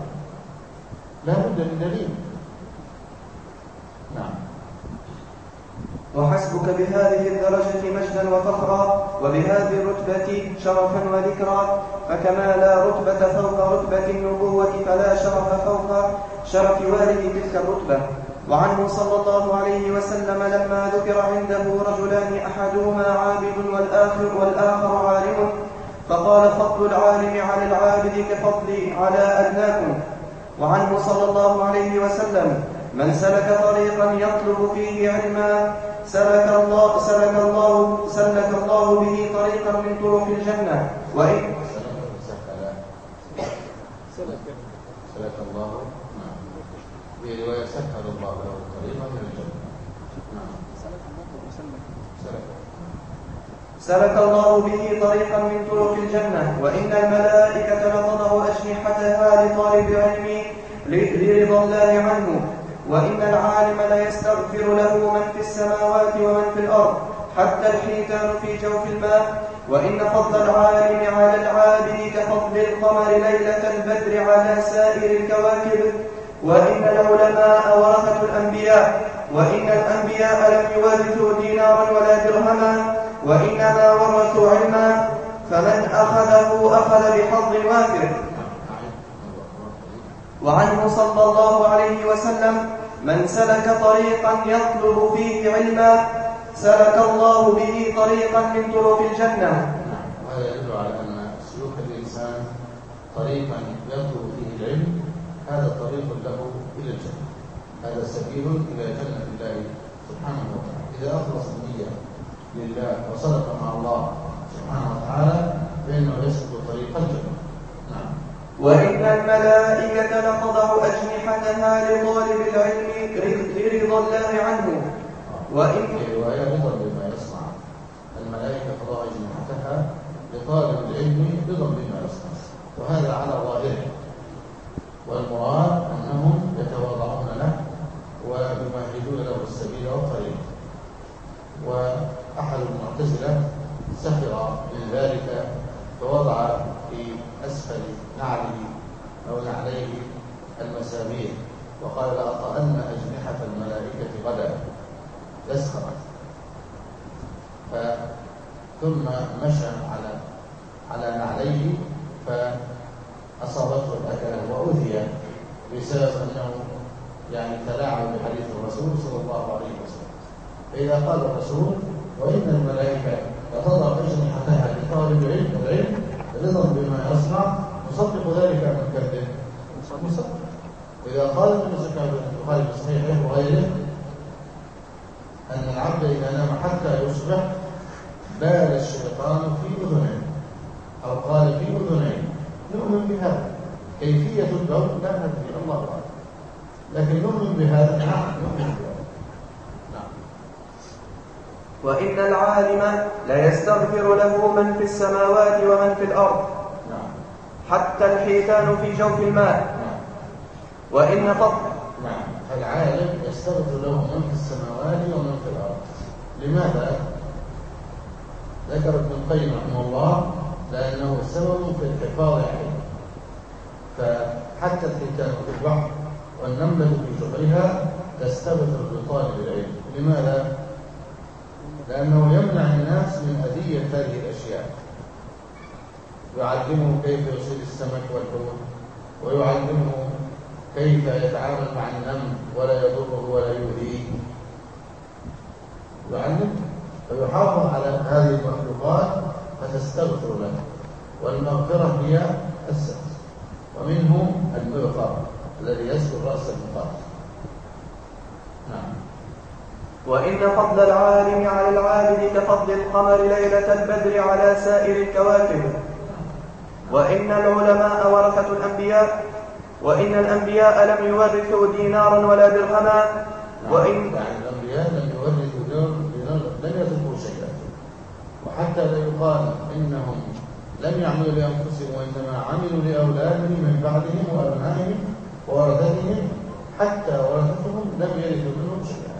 S2: لا بد من دليل. نعم.
S1: وحسبك بهذه الدرجة مجدا وفخرا، وبهذه الرتبة شرفا وذكرا، فكما لا رتبة فوق رتبة النبوة فلا شرف فوق شرف والد تلك الرتبة. وعنه صلى الله عليه وسلم لما ذكر عنده رجلان أحدهما عابد والآخر عالم، فقال: فضل العالم على العابد كفضلي على أدناكم. وعنه صلى الله عليه وسلم: من سلك طريقا يطلب فيه علما سلك الله به طريقا من طرق الجنة. وإن
S2: سلك الله، في رواية سهل الله له طريقا من الجنة.
S1: سلك الله به طريقا من طرق الجنة. وإن الملائكة لتضع أجنحتها لطالب العلم لرضا الله عنه. وإن العالم ليستغفر له من في السماوات ومن في الأرض حتى الحيتان في جوف الماء. وإن فضل العالم على العابد كفضل القمر ليلة البدر على سائر الكواكب. وإن العلماء ورثة الأنبياء، وإن الأنبياء لم يورثوا دينارا ولا درهما، وإنما ورثوا علما، فمن أخذه أخذ بحظ وافر. وعنه صلى الله عليه وسلم: من سلك طريقا يطلب فيه علما سلك الله به طريقا من طرق الجنة.
S2: وهذا يدل على أن سلوك الإنسان طريقا يطلب فيه العلم هذا طريق له إلى الجنة، هذا سبيل إلى جنة الله سبحانه وتعالى. إذا أخلص النية لله وصدق مع الله سبحانه وتعالى فإنه يسلك طريق الجنة. نعم.
S1: وإن الملائكة لتضع أجنحتها لطالب العلم لرضا الله عنه. وإن
S2: في رواية رضا بما يصنع، الملائكة تضع أجنحتها لطالب العلم رضا بما يصنع، وهذا على ظاهره، والمراد أنهم يتواضعون له ويمهدون له السبيل والطريق. وأحد المعتزلة سخر من ذلك فوضع في أسفل نعله أو نعليه المسامير وقال: لأطأن أجنحة الملائكة غدا، يسخر. ثم مشى على نعليه فأصابته الأكلة وأذي بسبب أنه تلاعب بحديث الرسول صلى الله عليه وسلم. فإذا قال الرسول: وإن الملائكة لتضع أجنحتها لطالب العلم رضا بما يصنع، نصدق ذلك أم نكذب؟ نصدق. إذا قال ابن البخاري في صحيحه وغيره أن العبد إذا نام حتى يصبح بال الشيطان في أذنيه، أو قال في أذنيه، نؤمن بهذا. كيفية البول لا ندري، الله أعلم، لكن نؤمن بهذا. نؤمن بهذا. نعم.
S1: وإن العالم لا يستغفر له من في السماوات ومن في الأرض حتى الحيتان في جوف الماء. وإن
S2: فالعالم يستغفر له من في السماوات ومن في الأرض. لماذا؟ ذكر ابن القيم رحمه الله لأنه سبب في الحفاظ عليه. فحتى الحيتان في البحر والنملة في جحرها تستغفر لطالب العلم. لماذا؟ لأنه يمنع الناس من أذية هذه الأشياء، يعلمه كيف يصيد السمك والحوت، ويعلمه كيف يتعامل مع النمل ولا يضره ولا يؤذيه، يعلم ويحافظ على هذه المخلوقات فتستغفر له. والمغفرة هي الستر، ومنه المغفر الذي يستر رأس المقام. نعم.
S1: وإن فضل العالم على العابد كفضل القمر ليلة البدر على سائر الكواكب. وإن العلماء ورثة الأنبياء، وإن الأنبياء لم يورثوا دينارا ولا درهما. وإن
S2: الأنبياء لم يورثوا دينارا، لم يتركوا شيئا. وحتى لا يقال إنهم لم يعملوا لأنفسهم وإنما عملوا لأولادهم من بعدهم وأبنائهم وورثتهم، حتى ورثتهم لم يرثوا منهم شيئا.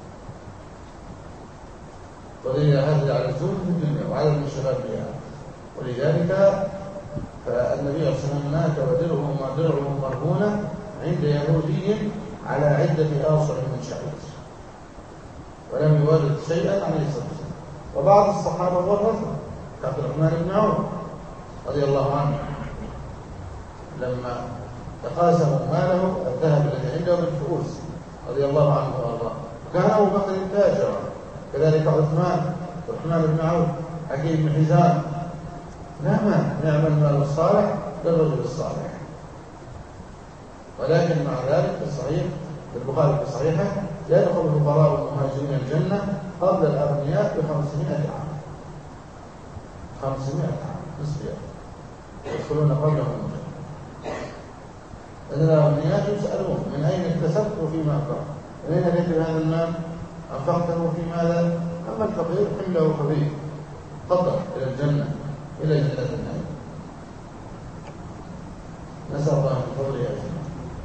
S2: ولذلك هذا على الزهد في الدنيا وعلى الانشغال بها. ولذلك فالنبي صلى الله عليه وسلم مات ودرعه مرهونة عند يهودي على عدة آصع من شعير. ولم يورث شيئا عليه الصلاة والسلام. وبعض الصحابة ورثه كعبد الرحمن بن عوف رضي الله عنه لما تقاسموا ماله الذهب الذي عنده بالفؤوس رضي الله عنه وارضاه. كان ابو بكر تاجرا، كذلك عثمان بن عوف، حكيم بن حزام. لا مانع نعم المال الصالح للرجل الصالح. ولكن مع ذلك في الصحيح في البخاري في صحيحه يدخل الفقراء والمهاجرين الجنه قبل الاغنياء ب500 عام. 500 عام نصف يوم يدخلون قبلهم الجنه. إذن الأغنياء يسألون من أين اكتسبت وفيما أنفقت؟ من أين جئت بهذا المال؟ أنفقته في ماذا؟ أما الفقير حمله خبير تفضل إلى الجنة، إلى جنة النعيم. نسأل الله من فضله أجمعين.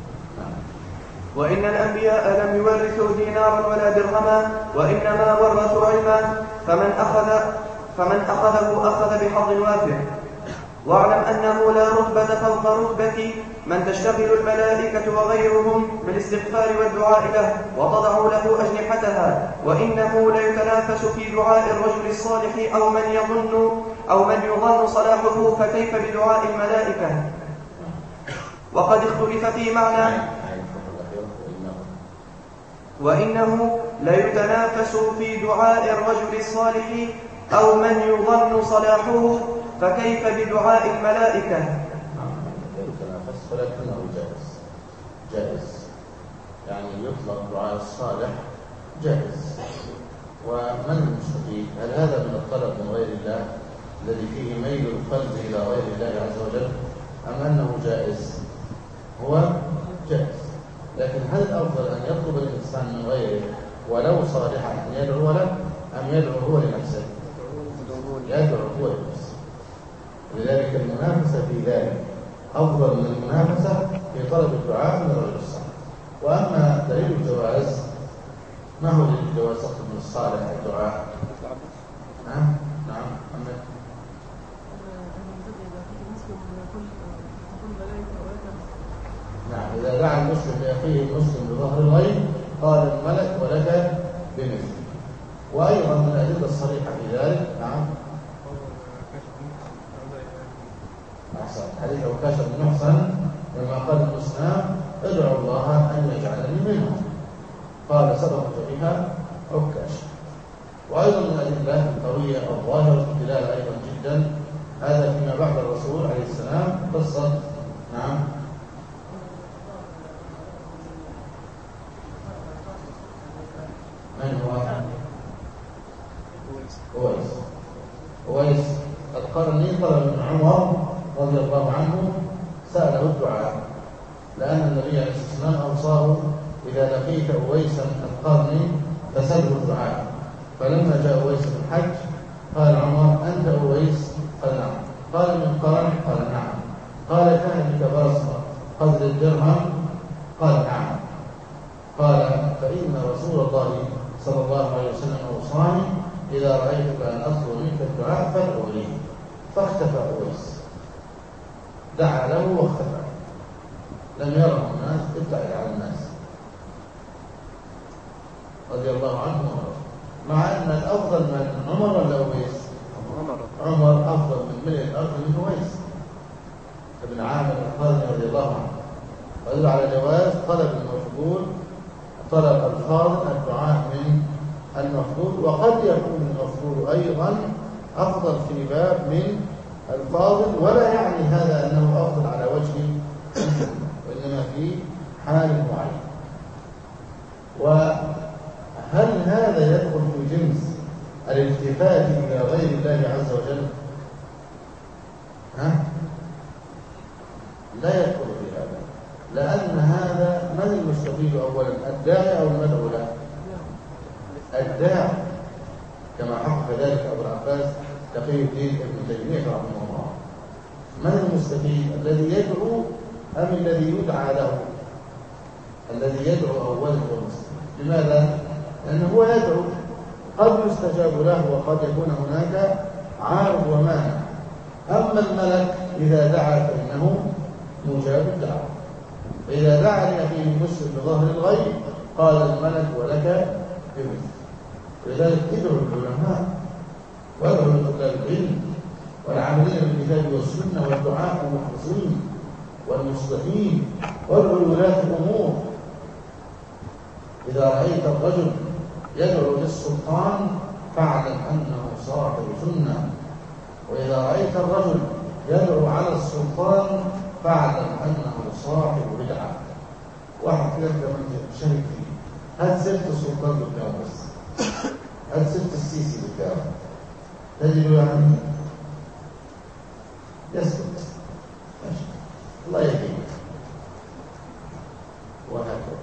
S1: وإن الأنبياء لم يورثوا دينارا ولا درهما، وإنما ورثوا علما، فمن أخذه أخذ بحظ وافر. واعلم أنه لا رتبة فوق رتبة من تشتغل الملائكة وغيرهم بالاستغفار والدعاء له وتضع له أجنحتها، وإنه ليتنافس في دعاء الرجل الصالح أو من يظن صلاحه، فكيف بدعاء الملائكة؟ وقد اختلف في معنى وإنه ليتنافس في دعاء الرجل الصالح أو من يظن صلاحه، فكيف بدعاء الملائكة؟
S2: يتنافس ولكنه جائز يعني يطلق دعاء الصالح جائز. ومن المستفيد؟ هل هذا من الطلب من غير الله الذي فيه ميل القلب إلى غير الله عز وجل، أم أنه جائز؟ هو جائز. لكن هل الأفضل أن يطلب الإنسان من غيره ولو صالحا أن يدعو له، أم يدعو هو لنفسه؟ يدعو هو لنفسه. لذلك المنافسة في ذلك أفضل من المنافسة في طلب الدعاء من الرجل الصالح. وأما دليل الجواز، ما هو دليل الجواز من الصالح الدعاء؟ نعم محمد. نعم، إذا دعا المسلم لأخيه المسلم بظهر الغيب قال الملك ولك بمثله. وأيضا من الأدلة الصريحة في ذلك نعم حديث عكاشة بن محصن لما قال المسلم ادعو الله أن يجعلني منهم، قال سبقت بها عكاشة. وأيضا من الأدلة القوية الظاهرة الدلالة أيضا جدا هذا فيما بعد الرسول عليه السلام قصة نعم من هو؟ أويس القرني طلب من عمر رضي الله عنه سأله الدعاء، لأن النبي عليه الصلاة والسلام أوصاه إذا لقيت أويسا القرني فسأله الدعاء. فلما جاء أويس في الحج قال عمر أنت أويس؟ قال نعم. قال من قرن؟ قال نعم. قال كان بك بصرة قدر الدرهم؟ قال نعم. قال فإن رسول الله صلى الله عليه وسلم أوصاني إذا رأيتك أن أطلب منك الدعاء فادعو لي. فاختفى أويس، دعا له واختفى، لم يره الناس، ابتعد على الناس رضي الله عنه وارضاه. مع أن الأفضل من عمر ولا أويس؟ عمر أفضل من ملء الأرض من أويس ابن عامر القرني رضي الله عنه. ويدل على جواز طلب المفضول، طلب الفاضل الدعاء من المفضول، وقد يكون المفضول أيضا أفضل في باب من الفاضل، ولا يعني هذا أنه أفضل على وجه وإنما في حال معين. وهل هذا يدخل في جنس الالتفات إلى غير الله عز وجل؟ لا يدخل في هذا، لأن هذا من المستفيد أولا الداعي أو المدعو له؟ الداعي، كما حقق ذلك أبو العباس تقي الدين ابن تيمية رحمه الله. من المستفيد؟ الذي يدعو أم الذي يدعى له؟ الذي يدعو أولا هو المستفيد. لماذا؟ لأنه هو يدعو، قد يستجاب له وقد يكون هناك عارض ومانع. أما الملك إذا دعا فإنه مجاب الدعوة. فإذا دعا لأخيه المسلم بظهر الغيب قال الملك ولك بمثل. ولذلك ادعوا العلماء وادعوا لطلاب العلم والعاملين بالكتاب والسنة والدعاء المخلصين والمصلحين وادعوا لولاة الأمور. إذا رأيت الرجل يدعو للسلطان فاعلم أنه صاحب سنة، وإذا رأيت الرجل يدعو على السلطان فاعلم أنه صاحب بدعة. واحد كده من شرك فيه، هات سيرة السلطان قدامه بس، هات سيرة السيسي قدامه، تجد يعني يسكت ماشي الله يهديك وهكذا.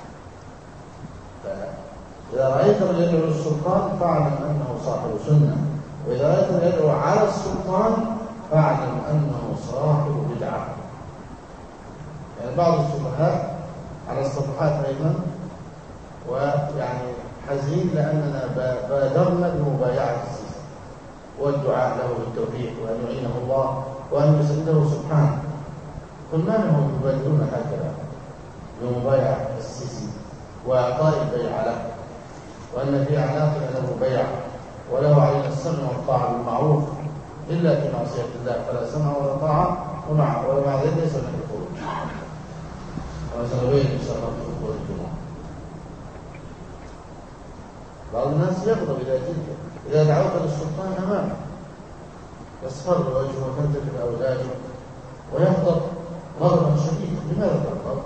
S2: فإذا رأيت من يدعو للسلطان فاعلم أنه صاحب سنة، وإذا رأيت من يدعو على السلطان فاعلم أنه صاحب بدعة. يعني بعض السفهاء على الصفحات أيضا ويعني حزين لأننا بادرنا بمبايعة السيسي والدعاء له بالتوفيق وأن يعينه الله وأن يسدده سبحانه. قل ما لهم يبادرون هكذا بمبايعة السيسي وإعطاء البيع له، وأن في أعناقنا له بيع وله علينا السمع والطاعة بالمعروف إلا في معصية الله فلا سمع ولا طاعة ومع ذلك ليس من الخروج. وسنبين إن شاء الله في خروج الجمعة. بعض الناس يغضب إذا دعوت للسلطان أمامه يصفر وجهه وتنتفض أولاده ويغضب غضبا شديدا. لماذا تغضب؟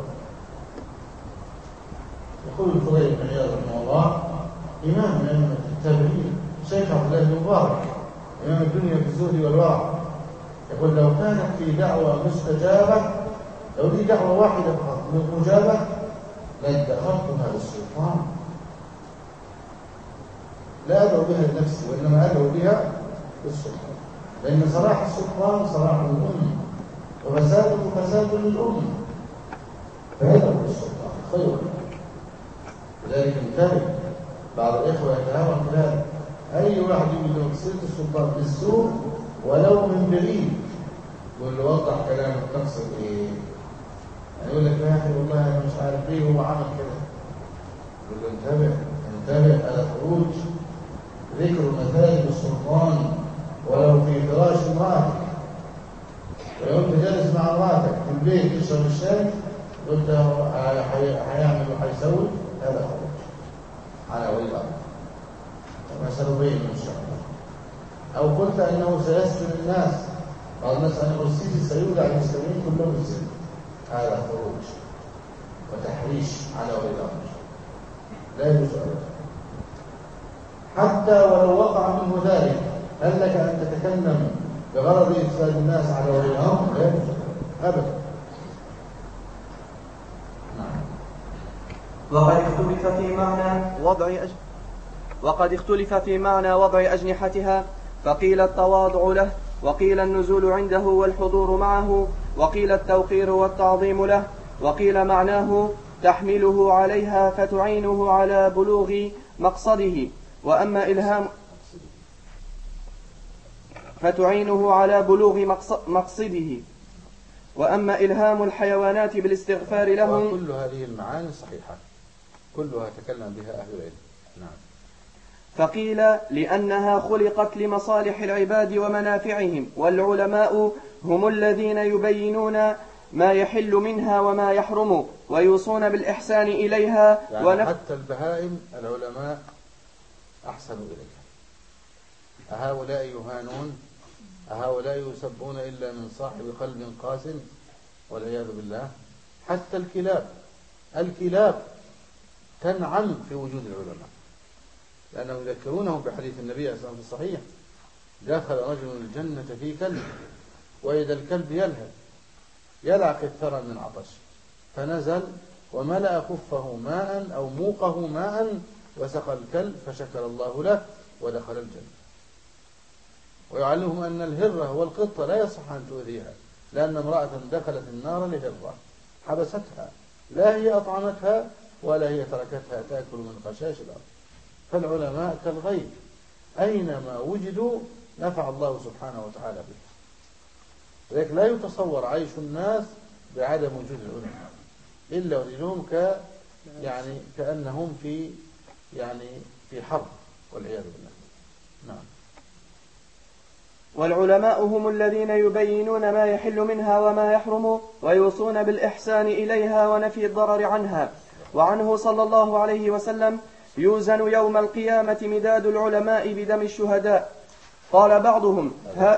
S2: يقول الفضيل بن عياض رحمه الله إمام من أئمة التابعين شيخ عبد الله بن مبارك إمام الدنيا في الزهد والورع، يقول لو كانت في دعوة مستجابة، لو لي دعوة واحدة فقط مجابة لادخرتها للسلطان، لا أدعو بها لنفسي وإنما أدعو بها للسلطان، لأن صلاح السلطان صلاح الأمة وفساده فساد للأمة، فيدعو للسلطان خير. لذلك انتبه، بعض الإخوة يتهاون في هذا، أي واحد يقول له سيرة السلطان بالسوء ولو من بعيد يقول له وضح كلامك تقصد إيه؟ يعني يقول لك يا أخي والله أنا مش عارف ليه هو عمل كده. يقول له انتبه على خروج ذكر مثالب السلطان ولو في فراش امرأتك. ولو أنت جالس مع امرأتك في البيت تشرب الشاي قلت هيعمل وهيسوي، هذا خروج على ولي الأمر كما سنبين إن شاء الله. أو قلت أنه سيسجن الناس، بعض الناس أن السيسي سيودع المسلمين كلهم السجن، هذا خروج وتحريش على ولي الأمر لا يجوز أبدا. حتى ولو وقع منه ذلك هل لك أن تتكلم بغرض إفساد الناس على ولي الأمر؟ لا يجوز أبدا.
S1: وقد اختلف في معنى وضع أجنحتها، فقيل التواضع له، وقيل النزول عنده والحضور معه، وقيل التوقير والتعظيم له، وقيل معناه تحمله عليها فتعينه على بلوغ مقصده، وأما إلهام مقصده، وأما إلهام الحيوانات بالاستغفار لهم.
S2: وكل هذه المعاني صحيحة كلها تكلم بها أهل العلم. نعم.
S1: فقيل لأنها خلقت لمصالح العباد ومنافعهم، والعلماء هم الذين يبينون ما يحل منها وما يحرم ويوصون بالإحسان إليها.
S2: يعني حتى البهائم العلماء أحسنوا إليها. أهؤلاء يهانون؟ أهؤلاء يسبون إلا من صاحب قلب قاس والعياذ بالله. حتى الكلاب تنعم في وجود العلماء، لأنهم يذكرونهم بحديث النبي صلى الله عليه وسلم في الصحيح: دخل رجل الجنة في كلب وإذا الكلب يلعق الثرى من عطش، فنزل وملأ خفه ماء أو موقه ماء وسقى الكلب فشكر الله له ودخل الجنة. ويعلمهم أن الهرة والقطة لا يصح أن تؤذيها، لأن امرأة دخلت النار لهرة حبستها، لا هي أطعمتها ولا هي تركتها تأكل من خشاش الأرض. فالعلماء كالغيث، أينما وجدوا نفع الله سبحانه وتعالى به. لذلك لا يتصور عيش الناس بعدم وجود العلماء، إلا وجدهم كأنهم في حرب والعياذ بالله. نعم.
S1: والعلماء هم الذين يبينون ما يحل منها وما يحرم ويوصون بالإحسان إليها ونفي الضرر عنها. وعنه صلى الله عليه وسلم: يوزن يوم القيامة مداد العلماء بدم الشهداء. قال بعضهم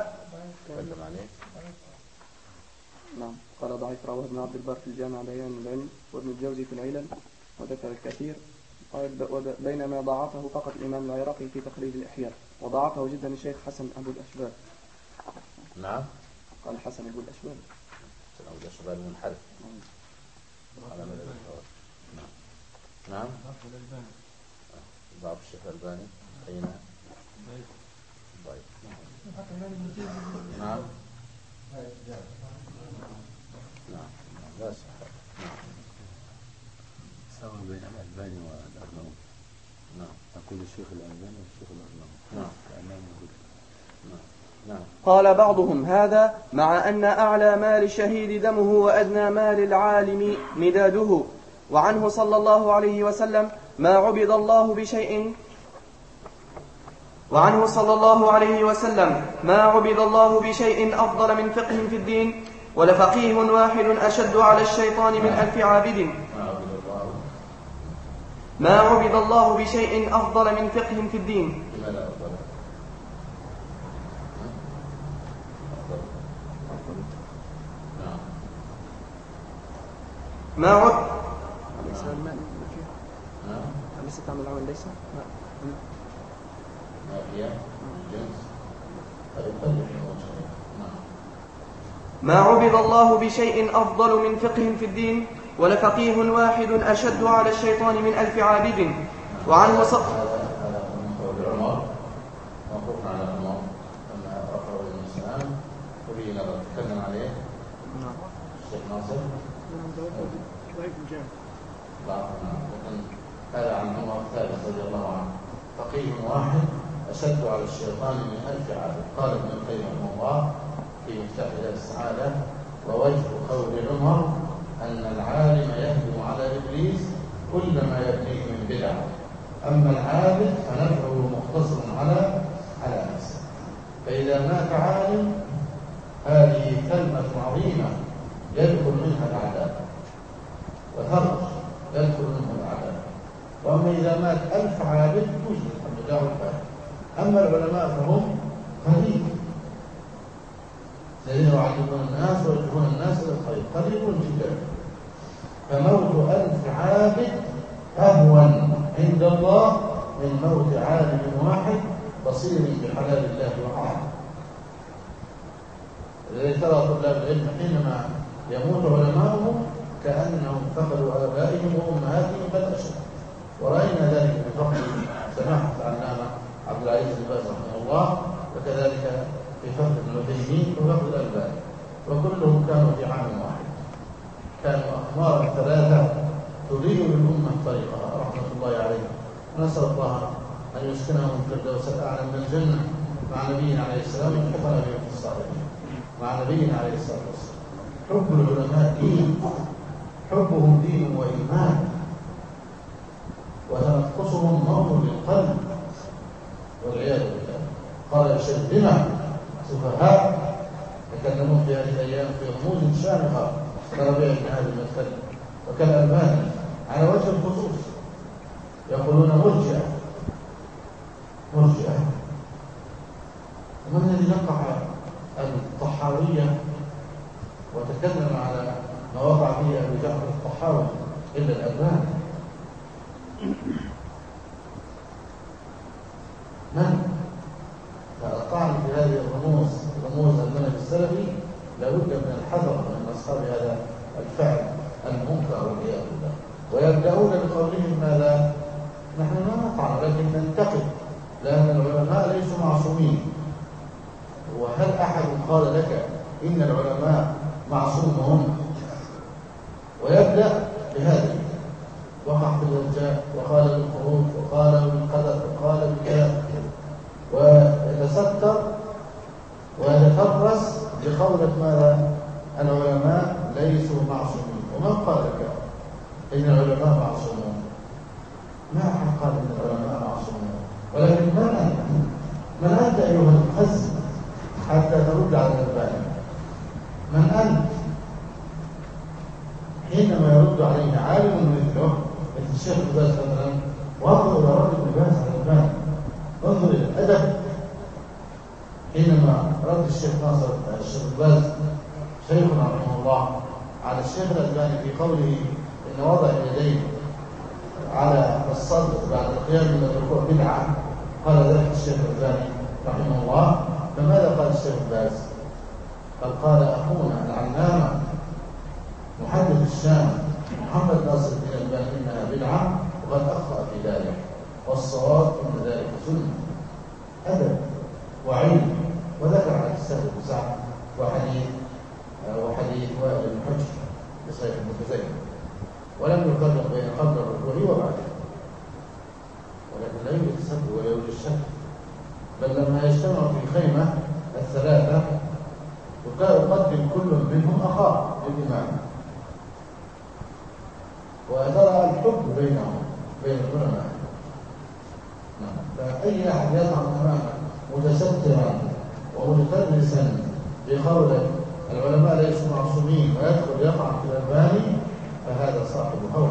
S1: نعم، قال ضعيف، رواه ابن عبد البر في الجامع بيان العلم، وابن الجوزي في العلل، وذكر الكثير. بينما ضعفه فقط الإمام العراقي في تقريب الإحياء، وضعفه جدا الشيخ حسن أبو الأشبال.
S2: نعم،
S1: قال حسن أبو الأشبال.
S2: حسن أبو الأشبال منحرف. نعم. نعم. ضعف الشيخ الألباني. أين؟ طيب. نعم. نعم. لا صحيح. نعم.
S4: سواء بين الألباني والأرناؤوط.
S2: نعم.
S4: أقول الشيخ الألباني والشيخ الأرناؤوط.
S2: نعم.
S4: كأنهم موجود.
S2: نعم.
S1: قال بعضهم: هذا مع أن أعلى مال الشهيد دمه وأدنى مال العالم مداده. وعنه صلى الله عليه وسلم: ما عبد الله بشيء أفضل من فقه في الدين، ولفقيه واحد أشد على الشيطان من 1000 عابد. ما عبد الله بشيء أفضل من فقه في الدين. ما عبد ليس تعمل العمل ليس ما عبد الله بشيء أفضل من فقه في الدين، ولفقيه واحد أشد على الشيطان من 1000 عابد. وعنه
S2: هذا من قول عمر، موقوف على عمر أن رفعه الإسلام وبه نظر تكلم عليه الشيخ ناصر. لكن هذا عن عمر ثابت رضي الله عنه: فقيه واحد أشد على الشيطان من 1000 عابد. قال ابن القيم رحمه الله في مفتاح دار السعادة: ووجه قول عمر أن العالم يهدم على إبليس كل ما يبنيه من بدع، أما العابد فنفعه مقتصر على نفسه. فإذا مات عالم هذه كلمة عظيمة يدخل منها العذاب، وثرج يدخل منها العذاب. وأما إذا مات 1000 عابد توجد الحمد لله والفاتح. أما العلماء فهم قليل، الذين يعلمون الناس ويدعون الناس إلى الخير قليل جدا. فموت 1000 عابد أهون عند الله من موت عالم واحد بصير بحلال الله وحرامه. لذلك ترى طلاب العلم حينما يموت علماؤهم كأنهم فقدوا آبائهم وأمهاتهم بل أشد. ورأينا ذلك في فقد سماحة العلامة عبد العزيز بن باز رحمه الله، وكذلك في فقد ابن عثيمين وفقد الألباني، وكلهم كانوا في عام واحد. كانوا أقمارا 3 تضيء للأمة طريقها رحمة الله عليه. ونسأل الله أن يسكنهم في الفردوس الأعلى من الجنة مع نبينا عليه السلام ويلحقنا بهم في الصالحين مع نبينا عليه الصلاة والسلام. حب العلماء دين، حبهم دين وإيمان، وتنقصهم نور للقلب والعياذ بالله. قال شدنا سفهاء تكلمون في هذه الأيام في رموز شامخة كربيع بن هذا المثل وكالألباني على وجه الخصوص، يقولون مرجئة. ومن الذي نقع الطحاوية وتكلم على ما وقع فيه أبو جعفر الطحاوي إلا الألباني؟ من؟ فالطعن في هذه رموز المنهج السلفي لابد من الحذر من أصحاب هذا الفعل المنكر والعياذ بالله. ويبدأون بقولهم ماذا؟ نحن لا نطعن ولكن ننتقد، لأن العلماء ليسوا معصومين. وهل أحد قال لك إن العلماء معصومون؟ ويبدأ بهذه: وقع في الارجاء، وقال بالخروج، وقال بالقدر، وقال بالكلام، ويتستر ويتفرس بقولة ماذا؟ العلماء ليسوا معصومين. ومن قال لك إن العلماء معصومون؟ ما أحد قال إن العلماء معصومون. ولكن من أنت أيها المحزن حتى ترد على الألباني؟ من أنت حينما يرد عليه عالم مثله مثل الشيخ ابن باز مثلا؟ وانظر إلى رد ابن باز على الألباني، انظر إلى الأدب حينما رد الشيخ ناصر الشيخ ابن باز شيخنا رحمه الله على الشيخ الألباني في قوله إن وضع اليدين على الصدر بعد القيام من الركوع بدعة، قال ذلك الشيخ الألباني رحمه الله. فماذا قال الشيخ باز؟ قال أخونا العلامة محدث الشام محمد ناصر الدين الألباني إنها بدعة وقد أخطأ في ذلك، والصواب أن ذلك سنة. أدب وعلم. وذكر عن السهل بن سعد وحديث وائل بن حجر لصحيح المتزين، ولم يفرق بين قبل الركوع وبعده، ولكن لا يوجد سب ولا يوجد شك، بل لما يجتمع في خيمة الثلاثة يقدم كل منهم أخاه للإمام، وترى الحب بينهم بين العلماء. فأي أحد يطعن أمامه متسترا ومتدرسا بقوله العلماء ليسوا معصومين ويدخل يقع في الألباني فهذا صاحب هوى.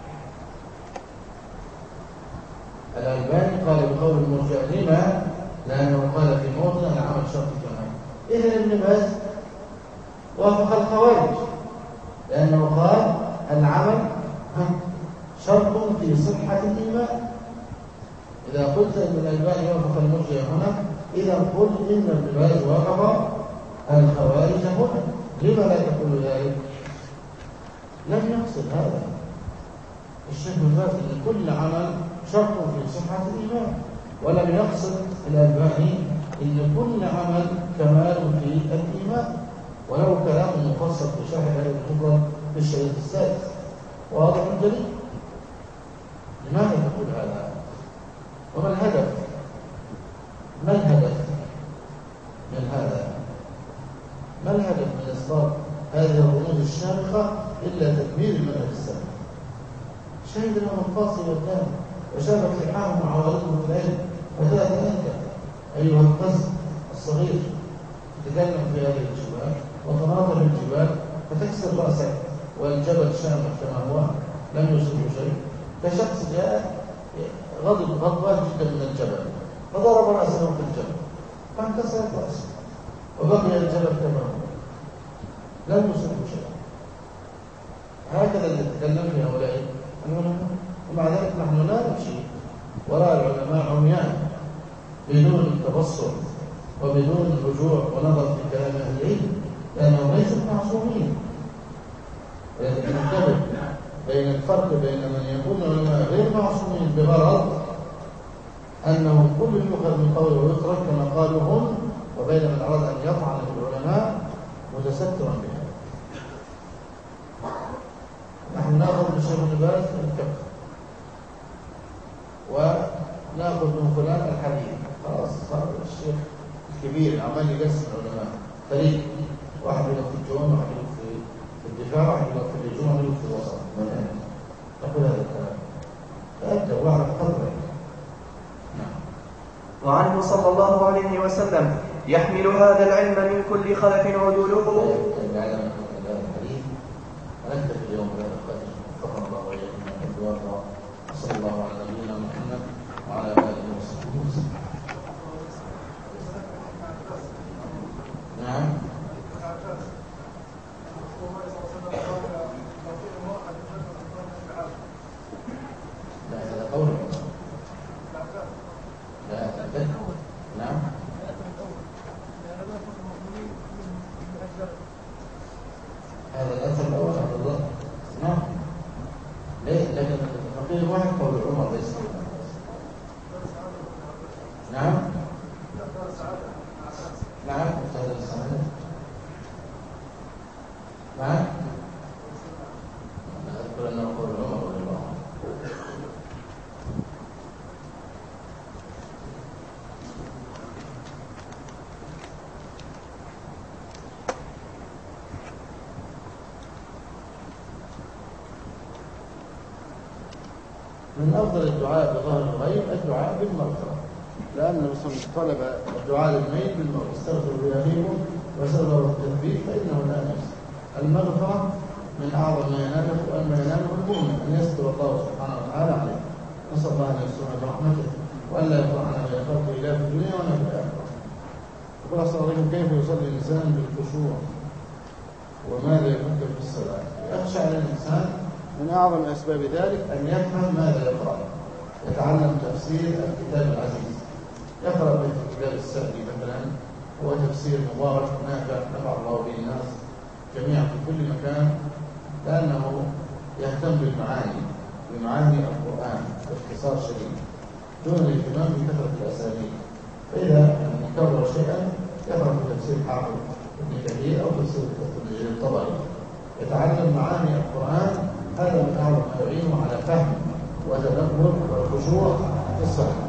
S2: الألباني قال بقول المرجئة لما؟ لأنه قال في موطن العمل شرط الجماعة. إذن ابن باز وافق الخوارج لأنه قال العمل شرط في صحة الإيمان. إذا قلت إن الألباني وافق المرجئة هنا، إذا قل إن ابن باز وافق الخوارج هنا. لما لا تقول ذلك؟ لم يقصد هذا الشيخ ابن باز ان كل عمل شرط في صحة الإيمان، ولم يقصد الألباني ان كل عمل كمال في الإيمان، ولو كلام مفصل في شرح هذا الكبرى في الشريط السادس واضح جليل. لماذا تقول هذا؟ وما الهدف؟ ما الهدف من هذا؟ ما الهدف من إصدار هذه الرموز الشامخة إلا تدمير المنهج السلفي؟ شهد لهم الفاصل والثاني وشاب اقتحامهم وعوارضهم في العلم، وثلاث أنت أيها القزم الصغير تتكلم في هذه الجبال وتناظر الجبال فتكسر رأسك والجبل شامخ كما هو لم يصبه شيء، كشخص جاء غضبان جدا من الجبل فضرب رأسه في الجبل فانكسرت رأسه وبقي الجبل كما هو لم يصبه شيء. هكذا نتكلم في هؤلاء العلماء، ومع ذلك نحن لا نمشي وراء العلماء عميان بدون تبصر وبدون رجوع ونظر في كلام اهل العلم، لانهم ليسوا معصومين. ولكن ننتبه بين الفرق بين من يكون العلماء غير معصومين بغرض انهم كل يؤخذ من قوله ويترك كما قالوا هم، وبين من اراد ان يطعن في العلماء متسترا بها. نحن ناخذ من شيخ ابن باز الفقه وناخذ من فلان الحديث، خلاص صار الشيخ الكبير عمال يقسم العلماء فريق، واحد يلف في الجون، واحد يلف في الدفاع، واحد يلف في الهجوم، واحد يلف في الوسط. نقول هذا الكلام فأنت واحد قدرك.
S1: وعنه صلى الله عليه وسلم يحمل هذا العلم من كل خلف عدوله.
S2: ونكتفي اليوم بهذا القدر، وفقنا الله وإياكم من الدعاء، وصلى الله على نبينا محمد وعلى آله وصحبه وسلم. نعم. لا هذا قول لا تأكد. نعم. هذا الأثر الأول عبد الله. نعم. ليه؟ لكن الفقيه واحد قول عمر ليس. نعم. نعم. هذا السعادة. نعم. أنا أذكر أنه قول عمر رضي الله عنه. من أفضل الدعاء بظهر الغيب الدعاء بالمغفرة. لأن الرسول طلب الدعاء للميت بالموت استغفروا لأخيكم وسروا التثبيت فإنه لا ينسى. المغفرة من أعظم ما يناله المؤمن أن يستر الله سبحانه وتعالى عليه. نسأل الله أن يسترنا برحمته وألا يفرحنا بخلقه لا في الدنيا ولا في الآخرة. يقول صلى الله عليه وسلم: كيف يصلي الإنسان بالخشوع وماذا يفكر في الصلاة؟ يخشى على الإنسان من أعظم أسباب ذلك أن يفهم ماذا يقرأ، يتعلم تفسير الكتاب العزيز، يقرأ مثل كتاب السعدي مثلا، هو تفسير مبارك نافع نفع الله به الناس جميعا في كل مكان، لأنه يهتم بمعاني القرآن باختصار شديد دون الاهتمام بكثرة الأساليب. فإذا كرر شيئا يقرأ في تفسير حافظ ابن كثير أو تفسير ابن جرير الطبري، يتعلم معاني القرآن، هذا من أعظم ما يعينه على فهم وتدبر والخشوع في الصلاة.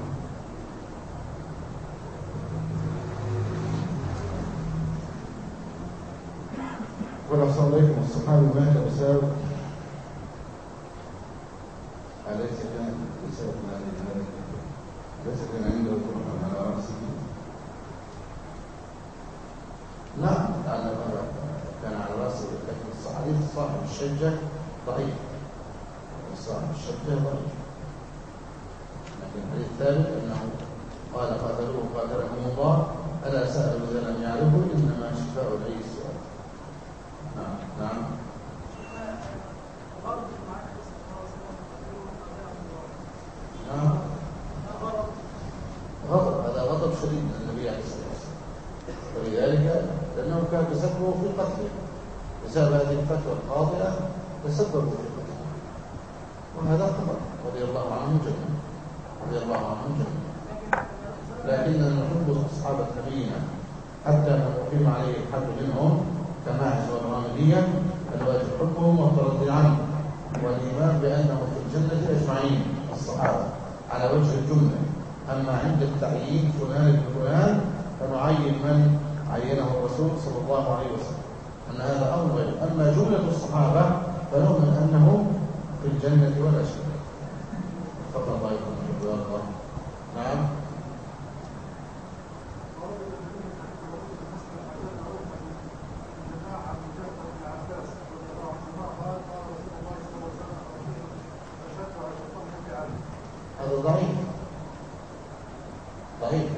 S2: ولو صليتم الصحابي مات بسبب أليس كان عنده على رأسه؟ نعم، لأن كان على رأسه، لكن الصحابي صاحب الشجة ضعيف، صاحب الشجة ضعيف، لكن الحديث الثابت أنه قال: قاتلوه قاتلهم الله ألا سألوا إذا لم يعرفوا إنما شفاء العي السؤال. نعم. غضب، هذا غضب شديد من النبي عليه الصلاة والسلام، ولذلك لأنه كان تسببه في قتله بسبب هذه الفتوى الخاطئة، تسببوا في قتله، وهذا خطأ رضي الله عنهم جميعا. لكننا نحب أصحاب نبينا حتى نقيم عليه الحد منهم كماعز والغامدية، الواجب حبهم والترضي عنهم والإيمان بأنهم في الجنة أجمعين الصحابة على وجه الجملة. أما عند التعيين فلان ابن فلان فنعين من عينه الرسول صلى الله عليه وسلم، أن هذا أمر غير. أما جملة الصحابة فنؤمن أنهم في الجنة ولا شك. فضل الله يكون. نعم. هذا ضعيف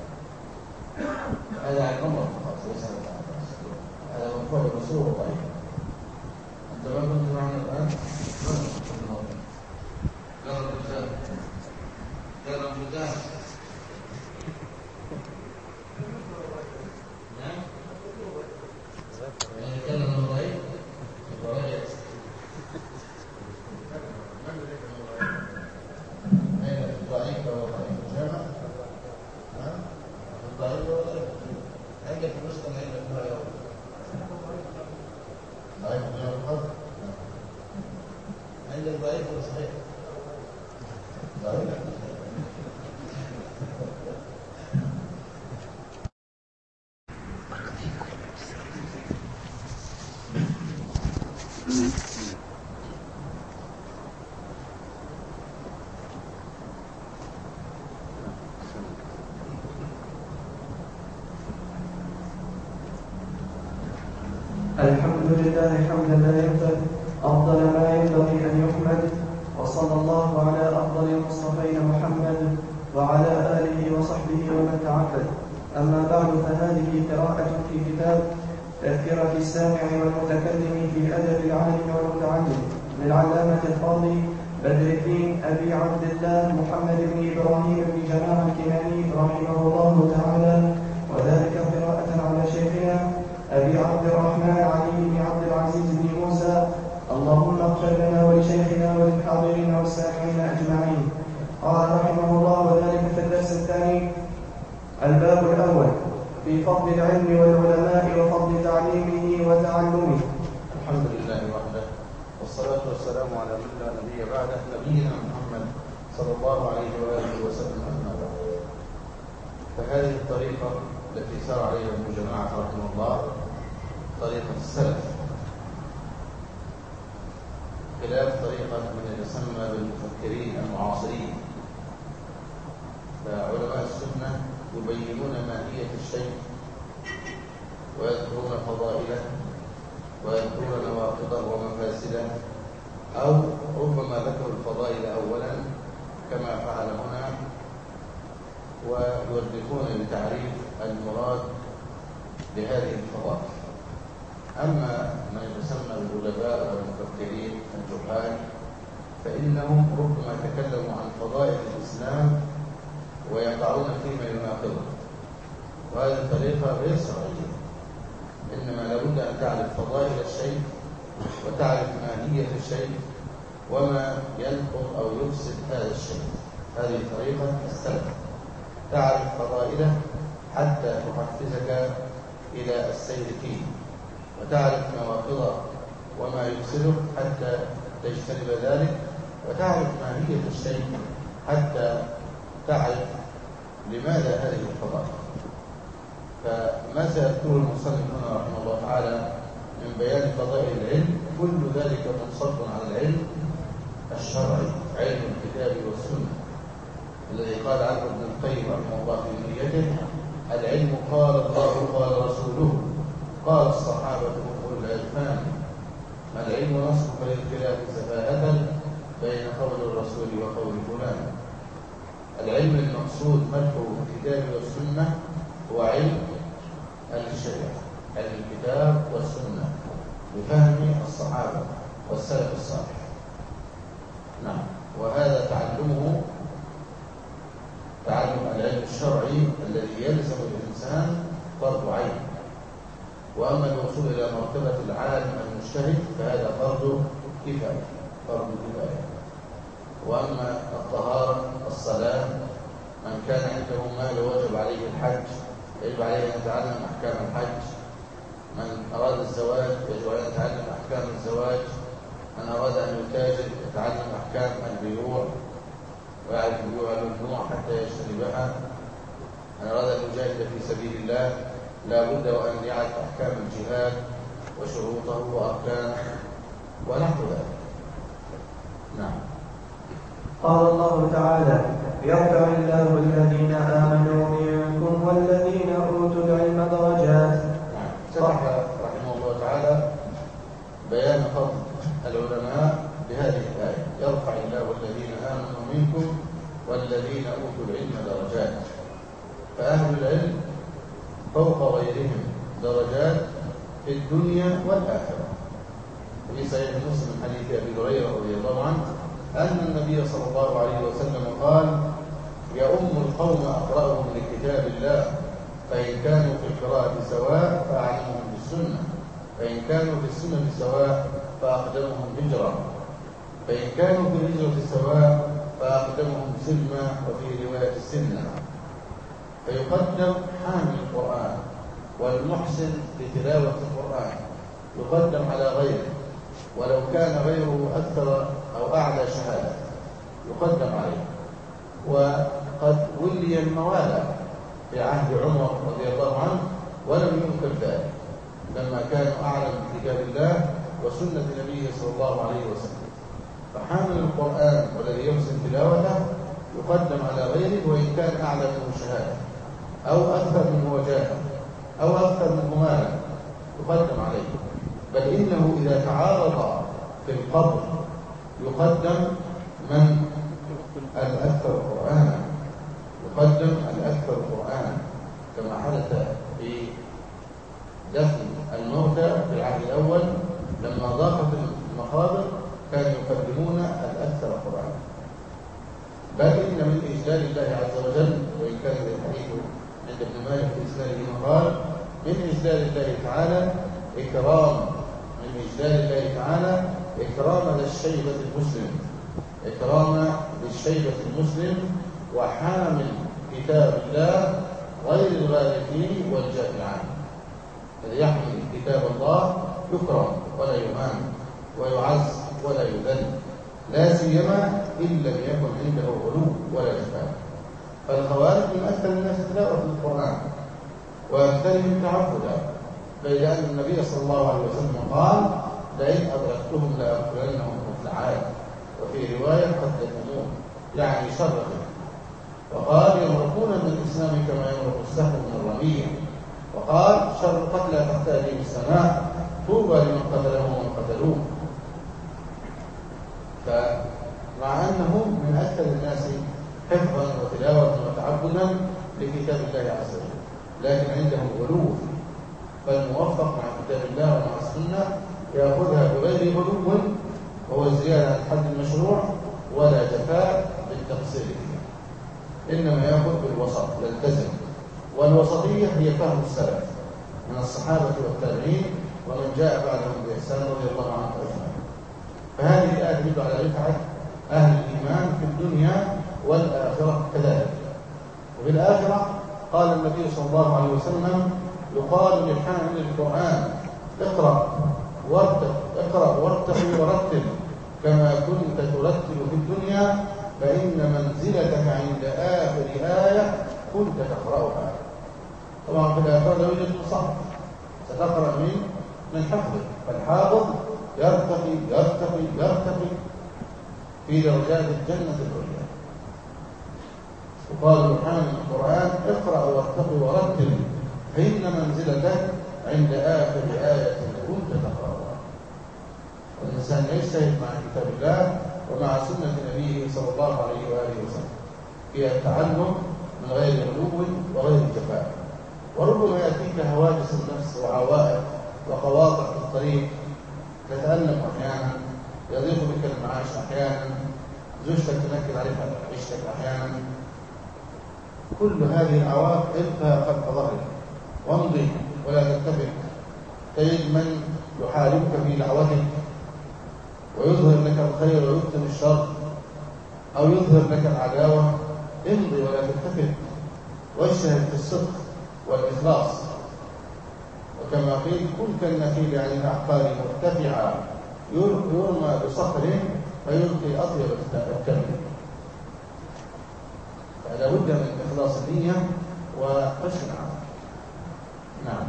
S2: هذا عن عمر فقط، ليس هذا مرفوع الرسول ضعيف. أنت ما كنت معنا الآن؟ قال البلدان نعم، يعني كان ضعيف ضعيف وهو ضعيف جامع. الضعيف وهو ضعيف عندك مسلم، عندك ما يوم ضعيف من القدر، عندك ضعيف وصحيح ضعيف.
S1: الحمد لله حمدا لا ينفد، أفضل ما ينبغي أن يحمد، وصلى الله على أفضل المصطفين محمد وعلى آله وصحبه ومن تعبد. أما بعد، فهذه قراءة في كتاب تذكرة السامع والمتكلم في أدب العالم والمتعلم للعلامة القاضي بدر الدين أبي عبد الله محمد بن إبراهيم بن جماعة الكناني رحمه الله تعالى، وذلك قراءة على شيخنا أبي عبد الرحمن علي بن عبد العزيز بن موسى. اللهم اغفر لنا ولشيخنا وللحاضرين والسامعين أجمعين. قال رحمه الله، وذلك في الدرس الثاني، الباب الأول في فضل العلم والعلماء وفضل تعليمه وتعلمه.
S2: الحمد لله وحده، والصلاة والسلام على من لا نبي بعده، نبينا محمد صلى الله عليه وآله وسلم. أما بعد، فهذه الطريقة التي سار عليها ابن جماعة رحمه الله طريقة السلف، خلاف طريقة من يسمى بالمفكرين المعاصرين. فعلماء السنة يبينون ماهية الشيء ويذكرون فضائله ويذكرون نواقضه ومفاسده، أو ربما ذكروا الفضائل أولا كما فعل هنا، ويوردون لتعريف المراد بهذه الفضائل. أما من يسمى العلماء والمفكرين الجهال فإنهم ربما تكلموا عن فضائل الإسلام ويقعون فيما يناقضه، وهذه الطريقة غير شرعية. إنما لابد أن تعرف فضائل الشيء وتعرف ماهية الشيء وما ينقض أو يفسد هذا الشيء. هذه طريقة السلف، تعرف فضائله حتى تحفزك إلى السير فيه، وتعرف نواقضه وما يفسده حتى تجتنب ذلك، وتعرف ماهية الشيء حتى تعرف لماذا هذه الفضائل. فما سيذكره المصنف هنا رحمه الله تعالى من بيان فضائل العلم كل ذلك منصب على العلم الشرعي، علم الكتاب والسنة الذي قال عنه ابن القيم رحمه الله في نيته: العلم قال الله قال رسوله قال الصحابة هم العرفان، ما العلم نصف للخلاف سفاهة بين قول الرسول وقول فلان. العلم المقصود مدحه الكتاب والسنة هو علم الشريعة، علم الكتاب والسنة بفهم الصحابة والسلف الصالح. نعم، وهذا تعلم العلم الشرعي الذي يلزم الإنسان فرض عين. وأما الوصول إلى مرتبة العالم المجتهد فهذا فرض كفاية. وأما الطهارة الصلاة، من كان عنده مال وجب عليه الحج يجب عليه أن يتعلم أحكام الحج. من أراد الزواج يجب عليه أن يتعلم أحكام الزواج. من أراد أن يتاجر يتعلم أحكام البيوع ويعرف البيوع الممنوع حتى يجتنبها. من أراد أن يجاهد في سبيل الله لا بد وأن يعرف أحكام الجهاد وشروطه وأركانه ونحو ذلك. نعم.
S1: قال الله تعالى: يرفع الله الذين آمنوا منكم والذين أوتوا العلم درجات.
S2: شرح رحمه الله تعالى بيان فضل العلماء بهذه الآية: يرفع الله الذين آمنوا منكم والذين أوتوا العلم درجات. فأهل العلم فوق غيرهم درجات في الدنيا والآخرة. في صحيح مسلم حديث أبي هريرة رضي الله عنه أن النبي صلى الله عليه وسلم قال: يؤم القوم أقرأهم لكتاب الله، فإن كانوا في القراءة سواء فأعلمهم بالسنة، فإن كانوا في السنة سواء فأقدمهم هجرة، فإن كانوا في الهجرة سواء فأقدمهم سلما، وفي رواية السنة. فيقدم حامل القرآن والمحسن بتلاوة القرآن يقدم على غيره، ولو كان غيره أكثر أو أعلى شهادة يقدم عليه. وقد ولي الموالى في عهد عمر رضي الله عنه ولم ينكر ذلك، لما كانوا أعلم بكتاب الله وسنة نبيه صلى الله عليه وسلم. فحامل القرآن والذي يحسن تلاوته يقدم على غيره وإن كان أعلى منه شهادة أو أكثر منه وجاهة أو أكثر منه مالا يقدم عليه. بل إنه إذا تعارض في القبر يقدم من الأكثر قرآنا، يقدم الأكثر قرآنا، كما حدث في دفن الموتى في العهد الأول لما ضاقت المقابر كانوا يقدمون الأكثر قرآنا. بل إن من إجلال الله عز وجل، وإن كان الحديث عند ابن مالك في إسناده قال: من إجلال الله تعالى إكرام للشيبة المسلم، إكرام للشيبة المسلم وحامل كتاب الله غير الغالفين والجافعين. الذي يحمل كتاب الله يكرم ولا يهان ويعز ولا يذل، لا سيما إن لم يكن عنده غلو ولا جفاء. فالخوارج من أكثر الناس تلاوة القرآن وأكثرهم تعبدا، بل أن النبي صلى الله عليه وسلم قال: لئن أدركتهم لأقتلنهم مثل عاد، وفي رواية قد يكونون، يعني شرهم. وقال يمرقون من الإسلام كما يمرق السهم من الرمية. وقال شر القتلى تحت أيديهم السماء طوبى لمن قتلهم ومن قتلوه. فمع أنه من أكثر الناس حفظا وتلاوة وتعبدا لكتاب الله عز وجل، لكن عندهم غلو، فالموفق مع كتاب الله ومع السنة يأخذها بغير غلو وهو زيادة عن الحد المشروع ولا جفاء بالتقصير فيها، إنما يأخذ بالوسط يلتزم. والوسطية هي فهم السلف من الصحابة والتابعين ومن جاء بعدهم بإحسان رضي الله عنه أجمعين. فهذه الآية تدل على رفعة أهل الإيمان في الدنيا والآخرة كذلك. وفي الآخرة قال النبي صلى الله عليه وسلم يقال لحامل القرآن اقرأ وارتقي ورتل كما كنت ترتل في الدنيا فإن منزلتك عند آخر آية كنت تقرأها. طبعا في الآخرة لا يوجد صح، ستقرأ من حفظك، فالحافظ يرتقي في درجات الجنة العليا. وقال سبحانه في القرآن اقرأ وارتقي ورتل فإن منزلتك عند آخر آية كنت تقرأها. والإنسان يجتهد مع كتاب الله ومع سنة نبيه صلى الله عليه وآله وسلم في التعلم من غير غلو وغير جفاء. وربما يأتيك هواجس النفس وعوائق وقواطع في الطريق، تتألم أحيانا، يضيق بك المعاش أحيانا، زوجتك تنكد عليك عيشتك أحيانا. كل هذه العوائق ابقى خلف ظهرك وامضي ولا تلتفت. تجد من يحاربك في دعوتك ويظهر لك الخير ويكتم الشر، أو يظهر لك العداوة، امضي ولا تلتفت واجتهد في الصدق والإخلاص. وكما قيل كن كالنخيل عن الأعقاب مرتفعا يرمى بصخر فيلقي أطيب الكلم. فلا بد من إخلاص النية وحسن العمل. نعم.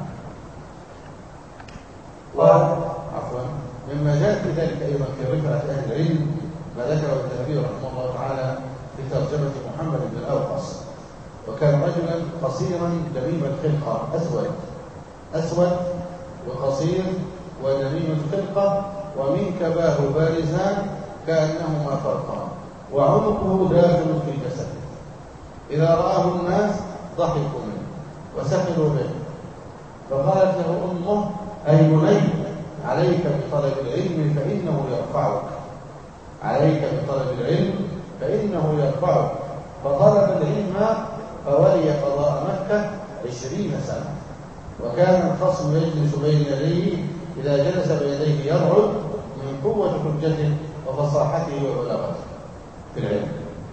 S2: عفوا مما جاء في ذلك أيضا في رفعة أهل العلم ما ذكره الذهبي رحمه الله تعالى في ترجمة محمد بن الأوقص. وكان رجلا قصيرا دميم الخلقة، أسود وقصير ودميم الخلقة، ومنكباه بارزان كأنهما فرقان، وعنقه داخل في جسده. إذا رآه الناس ضحكوا منه وسخروا به. فقالت له أمه أي بني عليك بطلب العلم فإنه يرفعك، عليك بطلب العلم فإنه يرفعك. فطلب العلم فولي قضاء مكة 20 سنة. وكان الخصم يجلس بين يديه، إذا جلس بيديه يرعد من قوة حجته وفصاحته وبلاغته في العلم.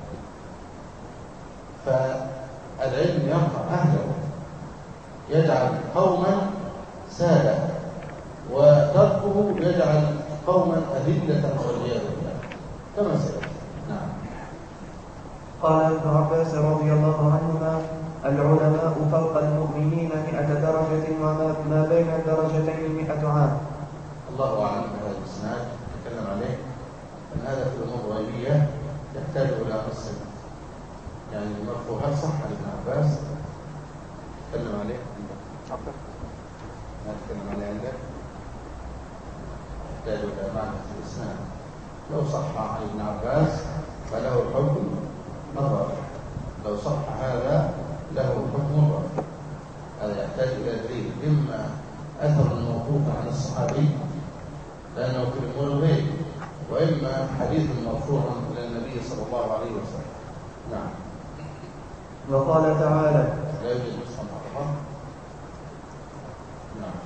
S2: فالعلم يرفع أهله، يجعل قوما سادة، وتركه يجعل قوما أذلة والعياذ بالله كما سيأتي. نعم.
S1: قال ابن عباس رضي الله عنهما العلماء فوق المؤمنين 100 درجة وما بين الدرجتين 100 عام.
S2: الله أعلم بهذا الإسناد نتكلم عليه، أن هذا في الأمور الغيبية يحتاج إلى نص، يعني المرفوعات صح عن ابن عباس نتكلم عليه ما نتكلم عليه عندك، يحتاج إلى معنى في الإسناد. لو صح عن ابن عباس فله الحكم مرة، لو صح هذا له حكم مرة. هذا يحتاج إلى دليل، إما أثر موقوف عن الصحابي لأنه في الأمور الغيب، وإما حديث مرفوع إلى النبي صلى الله عليه وسلم. نعم.
S1: وقال تعالى
S2: لا يوجد نسخة محققة. نعم.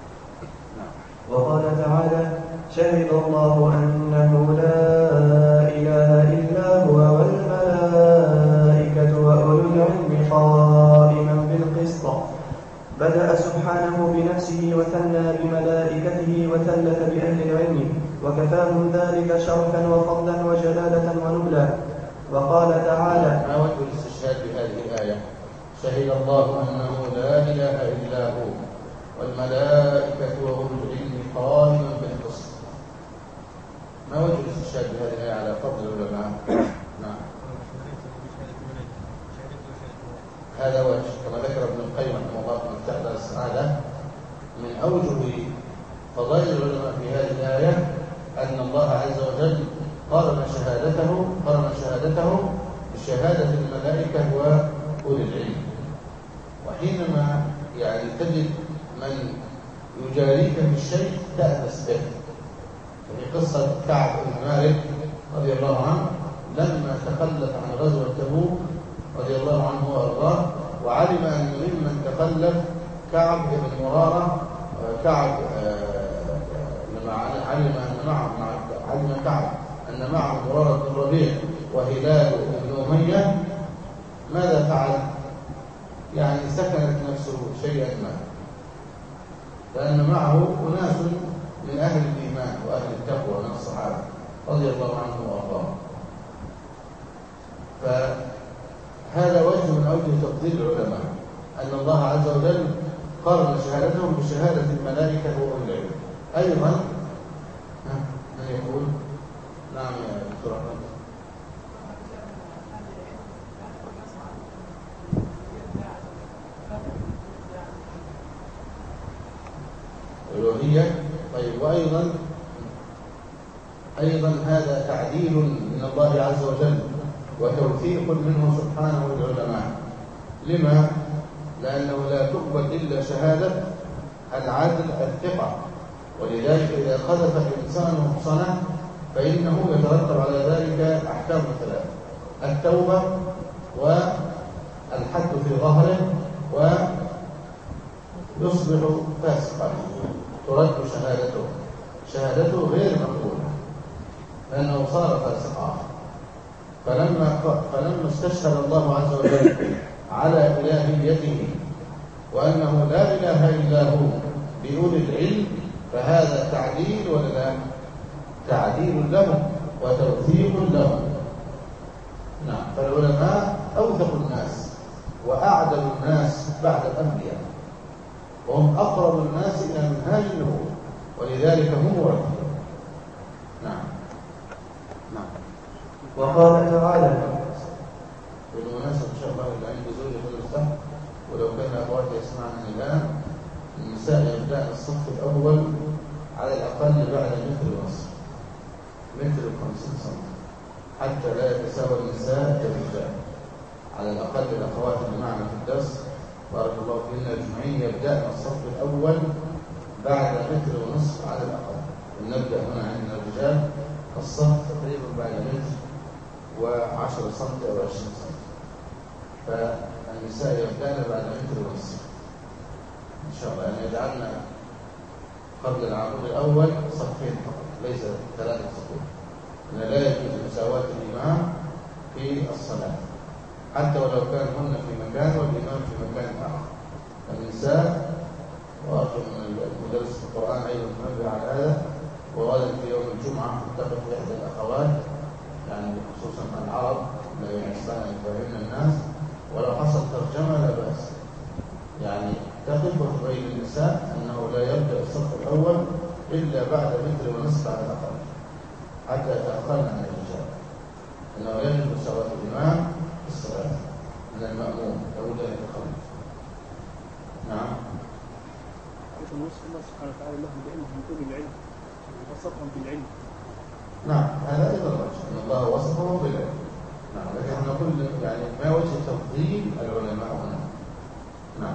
S1: وقال تعالى شهد الله أنه لا إله إلا هو والملائكة وأولو العلم قائما بالقسط. بدأ سبحانه بنفسه وثنى بملائكته وثلث بأهل العلم، وكفاهم ذلك شرفا وفضلا وجلالة ونبلا. وقال تعالى
S2: ما وجه الاستشهاد بهذه الآية؟ شهد الله أنه لا إله إلا هو والملائكة وأولو العلم قائما بالقسط. ما وجه الاستشهاد بهذه الآية على فضل العلماء؟ نعم. هذا وجه كما ذكر ابن القيم رحمه الله في مفتاح دار السعادة. من أوجه فضائل العلماء في هذه الآية أن الله عز وجل قرن شهادته بشهادة الملائكة وأولي العلم. وحينما يعني تجد من يجاريك في الشيء تأنس به. في قصة كعب بن مالك رضي الله عنه لما تخلف عن غزوة تبوك رضي الله عنه وأرضاه، وعلم أن ممن تخلف كعب بن مرارة. كعب لما علم كعب أن معه مرارة بن الربيع وهلال بن أمية، ماذا فعل؟ يعني سكنت نفسه شيئا ما، لأن معه أناس من أهل الإيمان وأهل التقوى من الصحابة رضي الله عنهم وأرضاهم. فهذا وجه من أوجه تفضيل العلماء، أن الله عز وجل قارن شهادتهم بشهادة الملائكة وأولي العلم. أيضا من يقول؟ نعم يا دكتور أحمد. الألوهية. طيب، وأيضا هذا تعديل من الله عز وجل وتوثيق منه سبحانه للعلماء. لما؟ لأنه لا تقبل إلا شهادة العدل الثقة، ولذلك إذا قذف الإنسان محصنة فإنه يترتب على ذلك أحكام ثلاث: التوبة والحد في ظهره ويصبح فاسقا، ترد شهادته غير مقبولة لأنه صار فاسقا. فلما استشهد الله عز وجل على إلهيته وأنه لا إله إلا هو بأولي العلم، فهذا تعديل ولا لا؟ تعديل لهم وتوثيق لهم. نعم. فالعلماء أوثق الناس وأعدل الناس بعد الأنبياء، وهم أقرب الناس إلى منهاج النبوة، ولذلك هم ورثة. نعم.
S1: وقال تعالى:
S2: بالمناسبة إن شاء الله اللي عنده زوجة فلسطين، ولو كان أخواتي يسمعنا الآن، النساء يبدأن الصف الأول على الأقل بعد متر و50 سم، حتى لا يتساوى النساء بالرجال. على الأقل الأخوات اللي معنا في الدرس بارك الله فينا أجمعين يبدأن الصف الأول بعد 1.5 متر على الأقل. ونبدأ هنا عندنا الرجال الصف تقريبا بعد 1.10 سم أو 20 سم، فالنساء يبدأن بعد 1.5 متر إن شاء الله. يعني يجعلنا قبل العمود الأول صفين فقط، ليس 3 صفوف، لأن لا يجوز مساواة الإمام في الصلاة حتى ولو كان هن في مكان والإمام في مكان آخر. النساء، وأرجو من المدرس في القرآن أيضا تنبه على هذا، وغدا في يوم الجمعة تلتقي في إحدى الأخوات، يعني خصوصا العرب لا يحسن أن يفهمنا الناس، ولو حصل ترجمة لا بأس، يعني تقف وتبين النساء أنه لا يبدأ الصف الأول إلا بعد 1.5 متر على الأقل حتى يتأخرن عن الرجال، أنه يجب مساواة الإمام في الصلاة من المأموم لابد أن يتخلف. نعم.
S3: وصف الله سبحانه وتعالى لهم بأنهم أولي العلم، وصفهم بالعلم.
S2: نعم، هذا أيضا وجه أن الله وصفهم بالعلم. نعم، لكن نقول يعني ما وجه تفضيل العلماء هنا. نعم.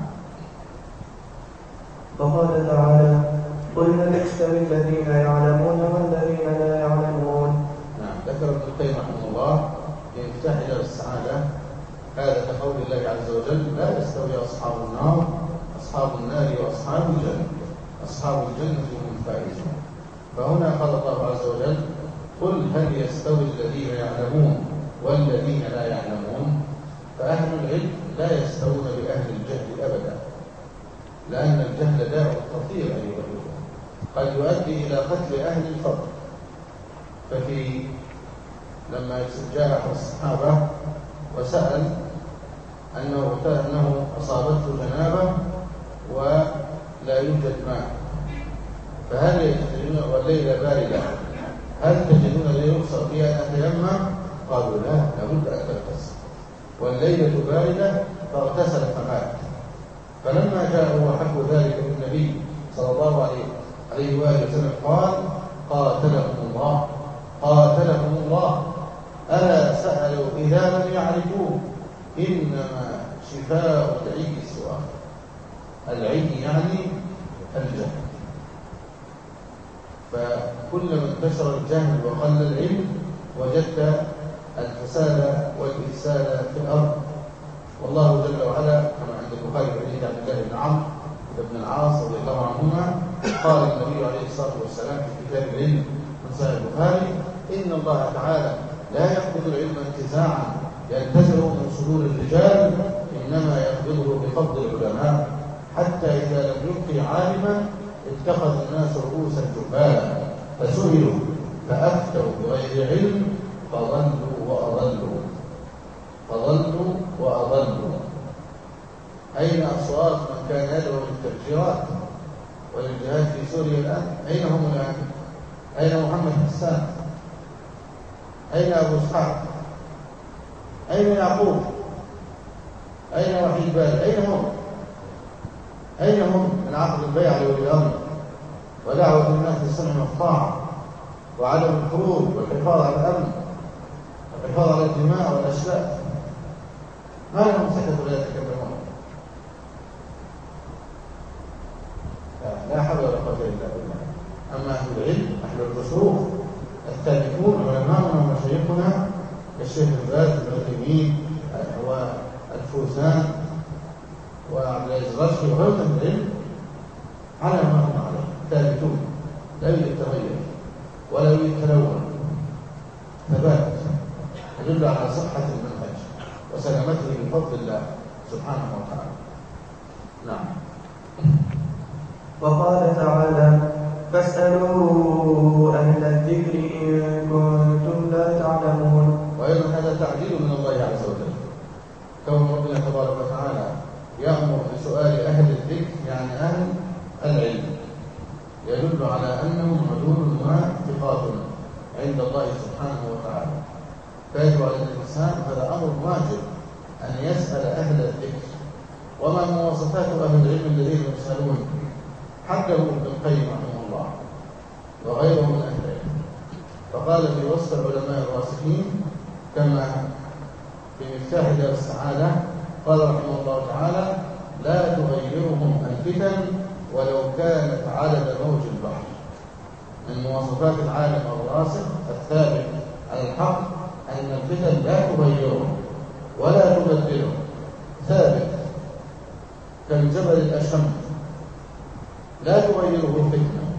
S1: وقال تعالى: قل هل يستوي الذين يعلمون والذين لا يعلمون.
S2: نعم. ذكر ابن القيم رحمه الله في مفتاح دار السعادة هذا كقول الله عز وجل: لا يستوي أصحاب النار وأصحاب الجنة، أصحاب الجنة هم الفائزون. فهنا قال الله عز وجل: قل هل يستوي الذين يعلمون والذين لا يعلمون. فأهل العلم لا يستوون بأهل الجهل أبدا، لأن الجهل داء خطير أيها الأخوة، قد يؤدي إلى قتل أهل الفضل. لما جاء أحد الصحابة وسأل أنه أصابته جنابة ولا يوجد ماء، فهل يجدون والليلة باردة هل تجدون لي رخصة في أن أتيمم؟ قالوا لا، لابد أن تغتسل، والليلة باردة فاغتسل فمات. فلما جاءوا وحكوا ذلك للنبي صلى الله عليه وآله وسلم قال قاتلهم الله قاتلهم الله، ألا سألوا إذا لم يعرفوه، إنما شفاء العي السؤال. العي يعني الجهل، فكلما انتشر الجهل وقل العلم وجدت الفساد والإفساد في الأرض. والله جل وعلا كما عند البخاري في حديث عبد الله بن عمرو بن العاص رضي الله عنهما قال النبي عليه الصلاة والسلام في كتاب العلم من صحيح البخاري: إن الله تعالى لا يقبض العلم انتزاعا ينتزع من صدور الرجال، إنما يقبضه بقبض العلماء، حتى إذا لم يبقي عالما اتخذ الناس رؤوسا جهالا فسئلوا فأفتوا بغير علم فضلوا وأضلوا. أين أصوات من كان يدعو للتفجيرات وللجهاد في سوريا الآن؟ أين هم الآن؟ أين محمد حسان؟ أين أبو إسحاق؟ أين يعقوب؟ أين وحيد بالي؟ أين هم من عقد البيع لولي الأمر ودعوة الناس للسمع والطاعة وعدم الخروج والحفاظ على الأمن والحفاظ على الدماء والأشلاء؟ ما لهم سكتوا ولا يتكلمون؟ لا حول ولا قوة إلا بالله. أما أهل العلم أهل الرسوخ الثابتون علماؤنا ومشايخنا كالشيخ الباز والعثيمين والفوزان وعبد العزيز الرشدي وغيرهم من العلم على ما هم عليه ثابتون، لا يتغير ولا يتلون، ثبات يدل على صحة المنهج وسلامته بفضل الله سبحانه وتعالى. نعم.
S1: وقال تعالى: فاسألوا أهل الذكر إن كنتم لا تعلمون.
S2: وأيضا هذا تعجيل من الله عز وجل، كون ربنا تبارك وتعالى يأمر بسؤال أهل الذكر يعني أهل العلم، يدل على أنهم عدول وثقات عند الله سبحانه وتعالى. فيجب على الإنسان، هذا أمر واجب، أن يسأل أهل الذكر. وما مواصفات أهل العلم الذين يسألون؟ حكموا ابن القيم رحمه الله وغيره من أهل العلم، فقال في وصف العلماء الراسخين كما في مفتاح دار السعادة، قال رحمه الله تعالى: لا تغيرهم الفتن ولو كانت عدد موج البحر. من مواصفات العالم الراسخ الثابت على الحق أن الفتن لا تغيرهم ولا تبدلهم، ثابت كالجبل الأشم لا تغيره الفتنة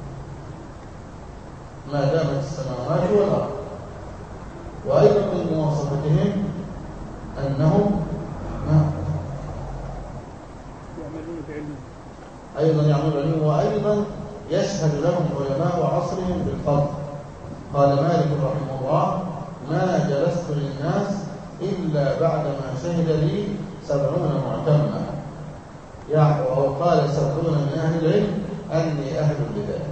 S2: ما دامت السماوات والأرض. وأيضا من مواصفتهم أنهم يعملون بعلم، وأيضا يشهد لهم علماء عصرهم بالفضل. قال مالك رحمه الله: ما جلست للناس إلا بعدما شهد لي 70 معتمة، أو قال 70 من أهل العلم أني أهل لذلك.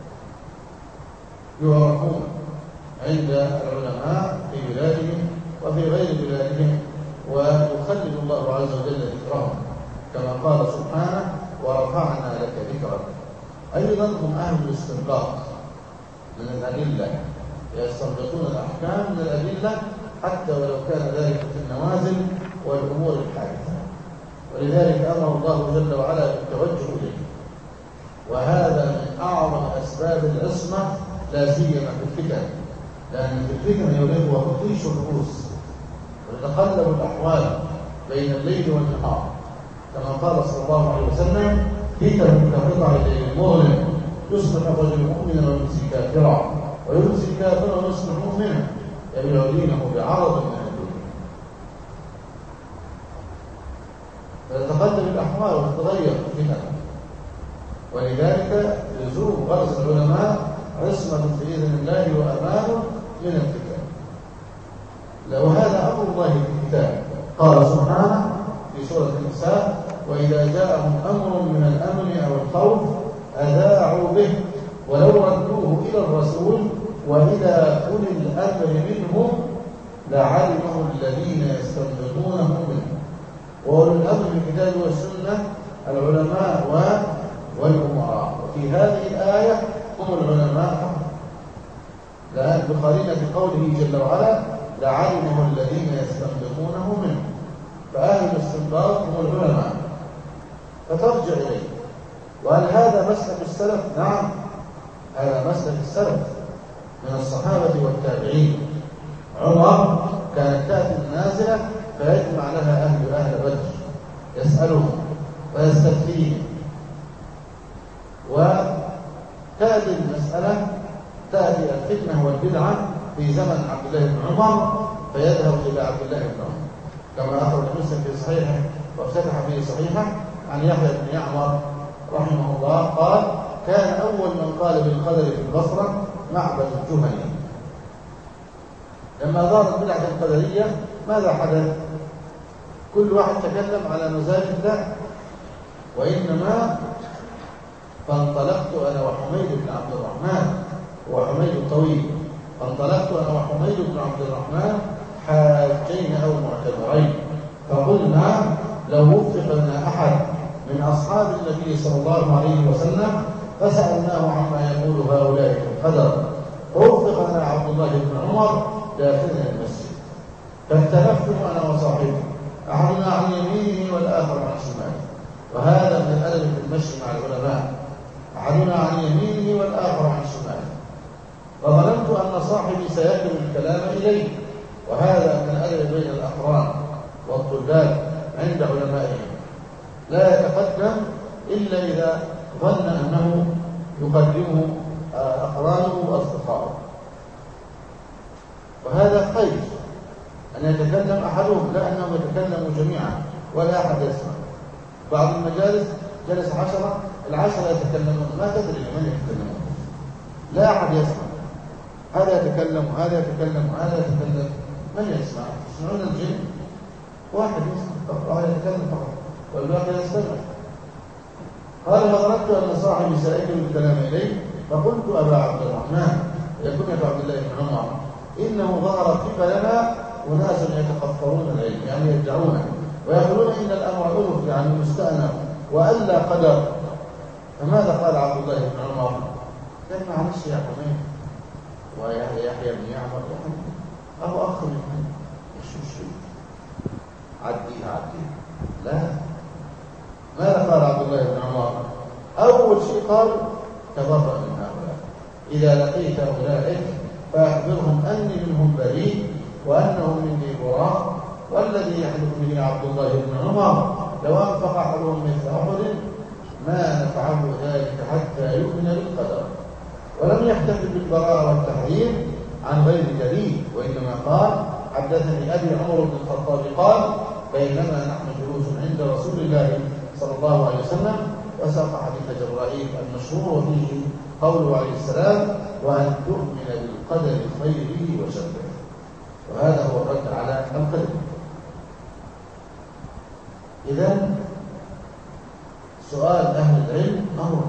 S2: يعرفون عند العلماء في بلادهم وفي غير بلادهم، ويخلد الله عز وجل ذكرهم كما قال سبحانه: ورفعنا لك ذكرك. أيضا هم أهل الاستنباط من الأدلة، يستنبطون الأحكام من الأدلة حتى ولو كان ذلك في النوازل والأمور الحادثة. ولذلك أمر الله جل وعلا بالتوجه إليه، وهذا من أعظم أسباب العصمة لا سيما في الفتن، لأن في الفتن يولد وتطيش الرؤوس وتتقلب الأحوال بين الليل والنهار، كما قال صلى الله عليه وسلم: فتن كقطع الليل المظلم يصبح الرجل مؤمنا ويمسي كافرا ويمسي كافرا ويصبح مؤمنا يبيع دينه بعرض من الدنيا. فتتقلب الأحوال وتتغير الفتن، ولذلك لزوم غرس العلماء عصمة بإذن الله وأمان من الفتن. لو هذا أمر الله في الكتاب، قال سبحانه في سورة النساء: وإذا جاءهم أمر من الأمن أو الخوف أذاعوا به ولو ردوه إلى الرسول وإذا أولي الأمر منهم لعلمه الذين يستنبطونه منه وأولو الأمر في الكتاب والسنة العلماء والأمراء. وفي هذه الآية هم العلماء فقط، لأن بقرينة قوله جل وعلا لعلمه الذين يستنبطونه منه، فأهل الاستنباط هم العلماء. فترجع إليه. وهل هذا مسلك السلف؟ نعم، هذا مسلك السلف من الصحابة والتابعين. عمر كانت تأتي النازلة فيجمع لها أهل بدر يسألهم ويستفتيهم، وتأتي المسألة، تأتي الفتنة والبدعة في زمن عبد الله بن عمر فيذهب إلى عبد الله بن عمر، كما أخرج مسلم في صحيحه وافتتح به صحيحه عن يحيى بن يعمر رحمه الله قال كان أول من قال بالقدر في البصرة معبد الجهني. لما ظهرت بدعة القدرية ماذا حدث؟ كل واحد تكلم على مزاج الله، وإنما فانطلقت أنا وحميد بن عبد الرحمن وحميد الطويل، فانطلقت أنا وحميد بن عبد الرحمن حاجين أو معتمرين، فقلنا لو وفق لنا أحد من أصحاب النبي صلى الله عليه وسلم فسألناه عما يقول هؤلاء في القدر، فوفق لنا عبد الله بن عمر داخلنا المسجد، فاختلفت أنا وصاحبي، أحدنا عن يمينه والآخر عن شماله، وهذا من الأدب في المشي مع العلماء، أحدنا عن يمينه والآخر عن شماله، فظننت أن صاحبي سيكل الكلام إليه، وهذا من الأدب بين الأقران والطلاب عند علمائهم، لا يتقدم إلا إذا ظن أنه يقدمه أقرانه وأصدقائه، وهذا خير أن يتكلم أحدهم، لا أنهم يتكلموا جميعا ولا أحد يسمع. بعض المجالس جلس 10 العشرة يتكلمون، ما تدري من يتكلمون، لا أحد يسمع، هذا يتكلم وهذا يتكلم وهذا يتكلم، من يسمع؟ يسمعون الجن، واحد يسمع فقط يتكلم فقط والباقي يستمع. قال فظننت أن صاحبي سيكل الكلام إليه، فقلت أبا عبد الرحمن يكون عبد الله بن عمر إنه ظهر قبلنا أناس يتقفرون العلم، يعني يدعونه ويقولون إن الأمر ألف يعني مستأنف وألا قدر. فماذا قال عبد الله بن عمر؟ قال معلش يا حميد ويحيى بن يعمر أبو أخ منهم مش عديها لا. ماذا قال عبد الله بن عمر؟ أول شيء قال تبرأ من هؤلاء، إذا لقيت أولئك فأخبرهم أني منهم بريء وأنهم مني براء، والذي يحلف به عبد الله بن عمر لو أنفق أحدهم مثل أحد ما نفعه ذلك حتى يؤمن بالقدر. ولم يحتفل بالبراءة والتحريم عن غير دليل، وإنما قال حدثني أبي عمر بن الخطاب قال بينما نحن جلوس عند رسول الله صلى الله عليه وسلم وساق حديث جبرائيل المشهور وفيه قوله عليه السلام وأن تؤمن بالقدر خيره وشره، وهذا هو الرد على القدر. إذن سؤال أهل العلم أمر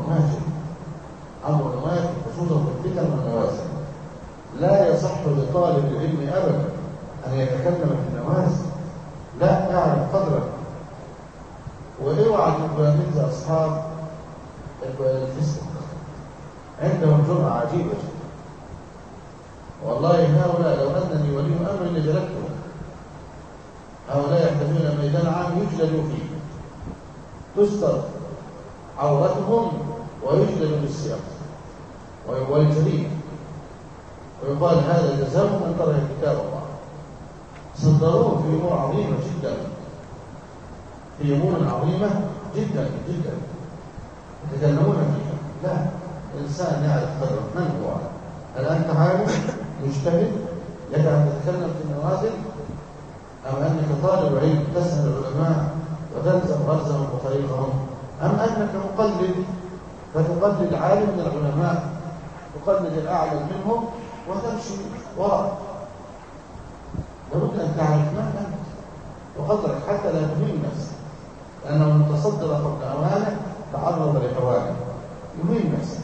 S2: ماجد خصوصا في الفتن والنوازل. لا يصح لطالب العلم أبدا أن يتكلم في النوازل، لا أعرف قدرك، واوعى تبقى مثل أصحاب الفسق عندهم جرأة عجيبة جدا. والله هؤلاء لو أنني ولي أمر لجلدتهم، هؤلاء يحتاجون ميدان عام يجلدوا فيه، تستر عورتهم ويجلد بالسياق ويجريه ويقال هذا جزاء من ترك كتاب الله. صدروه في أمور عظيمة جدا، في أمور عظيمة جدا جدا يتكلمون فيها. لا، الإنسان يعرف قدره من هو. هل أنت عالم مجتهد لك أن تتكلم في النوازل، أم أنك طالب علم تسأل العلماء وتلزم غرزهم وطريقهم، أم أنك مقلد فتقلد عالم من العلماء، تقلد الأعلم منهم وتمشي وراء؟ لابد أن تعرف من أنت وقدرك حتى لا تهين نفسك، لأنه من تصدر قبل أوانه تعرض لحوانه، يهين نفسك.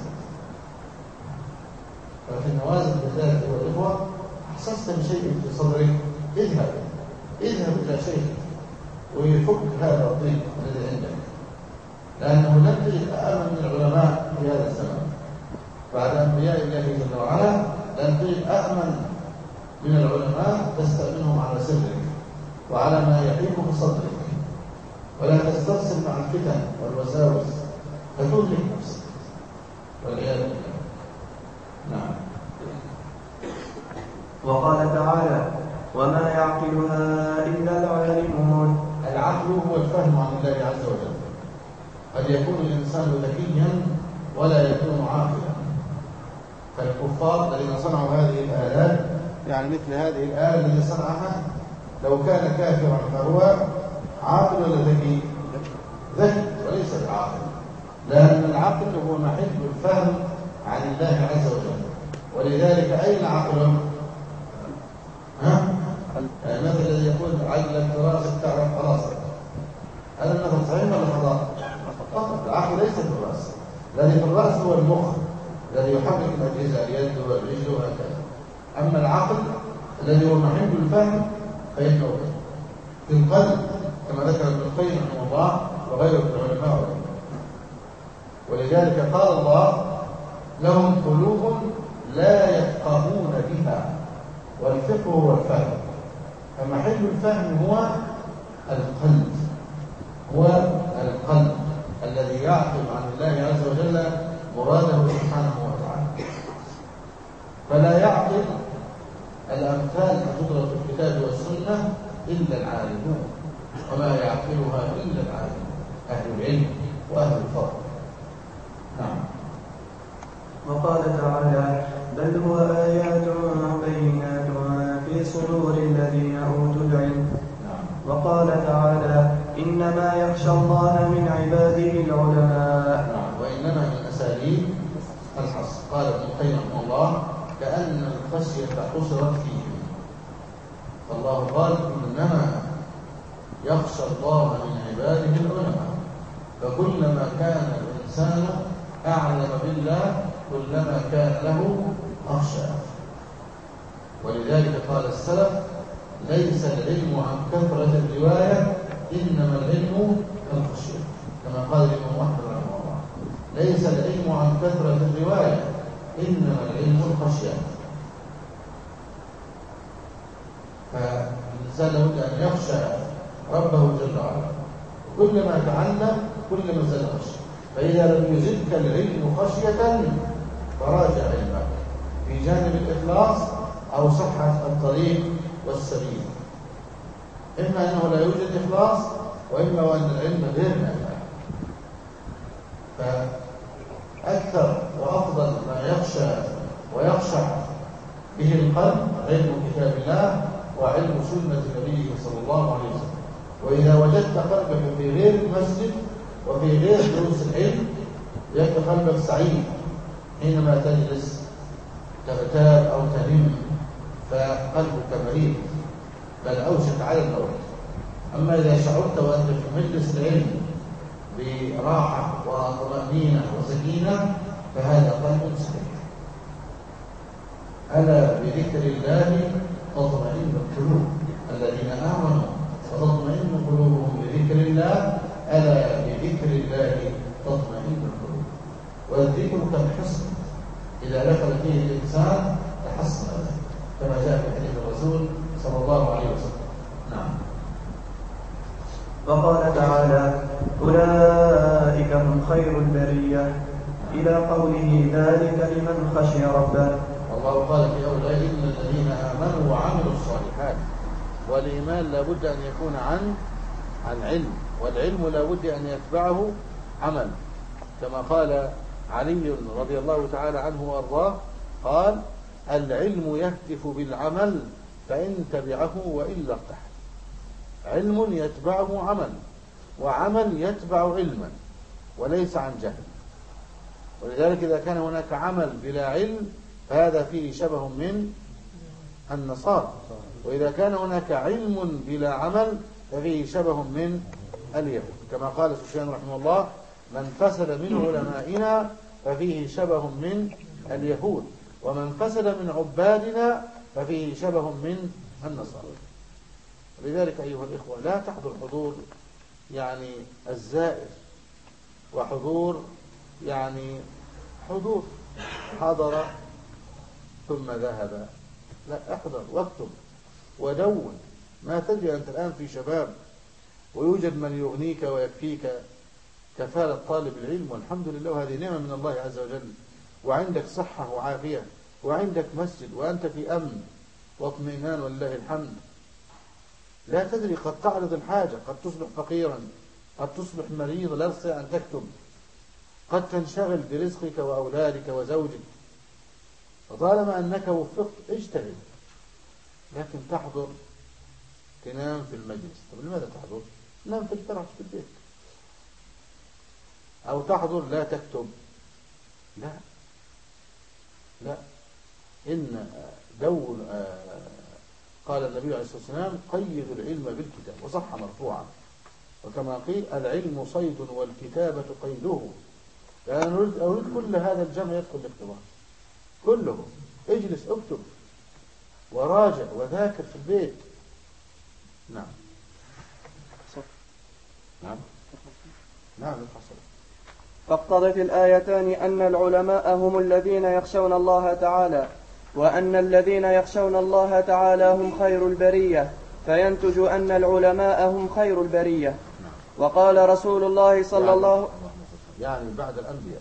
S2: ففي النوازل بالذات والإخوة أحسست بشيء في صدرك، اذهب إلى شيخك ويفك هذا الضيق الذي عندك، لأنه لم تجد أمن من العلماء في هذا الزمان بعد أنبياء الله جل وعلا. لم تجد أمن من العلماء تستأمنهم على سرك وعلى ما يحيك في صدرك، ولا تسترسل مع الفتن والوساوس فتهلك نفسك والعياذ بالله. نعم.
S1: وقال تعالى: وما يعقلها إلا العالمون.
S2: العقل هو الفهم عن الله عز وجل. قد يكون الإنسان ذكيا ولا يكون عاقلا، فالكفار الذين صنعوا هذه الآلات، يعني مثل هذه الآلة التي صنعها، لو كان كافرا فهو عاقل ولا ذكي؟ ذكي وليس بعاقل، لأن العقل هو محل الفهم عن الله عز وجل. ولذلك أين عقله؟ المثل الذي يقول عجلك راسك تعرف راسك، هذا المثل صحيح ولا خطأ؟ العقل ليس في الرأس، الذي في الرأس هو المخ الذي يحرك الأجهزة، اليد والرجل وهكذا. أما العقل الذي هو محل الفهم فإنه في القلب، كما ذكر ابن القيم رحمه الله وغيره من العلماء. ولذلك قال الله: لهم قلوب لا يفقهون بها. والفقه هو الفهم، فمحل الفهم هو القلب، هو القلب الذي يعقل عن الله عز وجل مراده سبحانه وتعالى. فلا يعقل الأمثال تضرب في الكتاب والسنة إلا العالمون، وما يعقلها إلا العالمون، أهل العلم وأهل الفضل. نعم.
S1: وقال تعالى: بل هو آيات بينات في صدور الذين أوتوا العلم. وقال تعالى: إنما يخشى الله من عباده العلماء.
S2: وإنما من أساليب الحصر. قال ابن القيم رحمه الله: كأن الخشية حصرت فيه. فالله قال: إنما يخشى الله من عباده العلماء. فكلما كان الإنسان أعلم بالله كلما كان له أخشى. ولذلك قال السلف: ليس العلم عن كثرة الرواية، إنما العلم الخشية. كما قال الإمام أحمد رحمه الله: ليس العلم عن كثرة الرواية، إنما العلم الخشية. فالإنسان لابد أن يخشى ربه جل وعلا، كلما تعلم كلما زاد خشية. فإذا لم يزدك العلم خشية فراجع علمك في جانب الإخلاص أو صحة الطريق والسبيل. إما أنه لا يوجد إخلاص، وإما وأن العلم غير نافع. فأكثر وأفضل ما يخشى ويخشع به القلب علم كتاب الله وعلم سنة نبيه صلى الله عليه وسلم. وإذا وجدت قلبك في غير المسجد وفي غير دروس العلم يبقى قلبك سعيد حينما تجلس تغتاب أو تنم، فقلبك مريض بل أوشك على الموت. أما إذا شعرت وأنت في مجلس العلم براحة وطمأنينة وسكينة فهذا قلب سعيد. ألا بذكر الله تطمئن القلوب، الذين آمنوا وتطمئن قلوبهم بذكر الله، ألا بذكر الله تطمئن القلوب. والذكر كالحصن، إذا دخل فيه الإنسان تحصن له، كما جاء في حديث الرسول صلى الله عليه وسلم. نعم.
S1: وقال تعالى: أولئك هم خير البرية، إلى قوله: ذلك لمن خشي ربه.
S2: الله قال في أولئك الذين آمنوا وعملوا الصالحات. والإيمان لابد أن يكون عن علم، والعلم لابد أن يتبعه عمل، كما قال علي رضي الله تعالى عنه وأرضاه قال: العلم يهتف بالعمل فإن تبعه وإلا ارتحل. علم يتبعه عمل، وعمل يتبع علما، وليس عن جهل. ولذلك إذا كان هناك عمل بلا علم فهذا فيه شبه من النصارى، وإذا كان هناك علم بلا عمل ففيه شبه من اليهود، كما قال سفيان رحمه الله: من فسد من علمائنا ففيه شبه من اليهود، ومن فسد من عبادنا ففيه شبه من النصارى. لذلك أيها الإخوة لا تحضر حضور يعني الزائر، وحضور يعني حضور حضر ثم ذهب. لا، احضر واكتب ودون. ما تدري أنت الآن في شباب ويوجد من يغنيك ويكفيك كفالة طالب العلم، والحمد لله، وهذه نعمة من الله عز وجل، وعندك صحة وعافية وعندك مسجد وأنت في أمن واطمئنان ولله الحمد. لا تدري، قد تعرض الحاجة، قد تصبح فقيرا، قد تصبح مريضا لا تستطيع أن تكتب، قد تنشغل برزقك وأولادك وزوجك. فطالما أنك وفقت اجتهد، لكن تحضر تنام في المجلس. طب لماذا تحضر؟ نام في الفراش في البيت. أو تحضر لا تكتب. لا لا، إن دون قال النبي عليه الصلاة والسلام قيدوا العلم بالكتاب، وصح مرفوعا، وكما قيل العلم صيد والكتابة قيده. يعني أريد كل هذا الجمع يدخل الاختبار كله. اجلس اكتب وراجع وذاكر في البيت. نعم نعم نعم.
S1: فاقتضت الآيتان أن العلماء هم الذين يخشون الله تعالى، وأن الذين يخشون الله تعالى هم خير البرية، فينتج أن العلماء هم خير البرية. وقال رسول الله صلى الله
S2: يعني بعد الأنبياء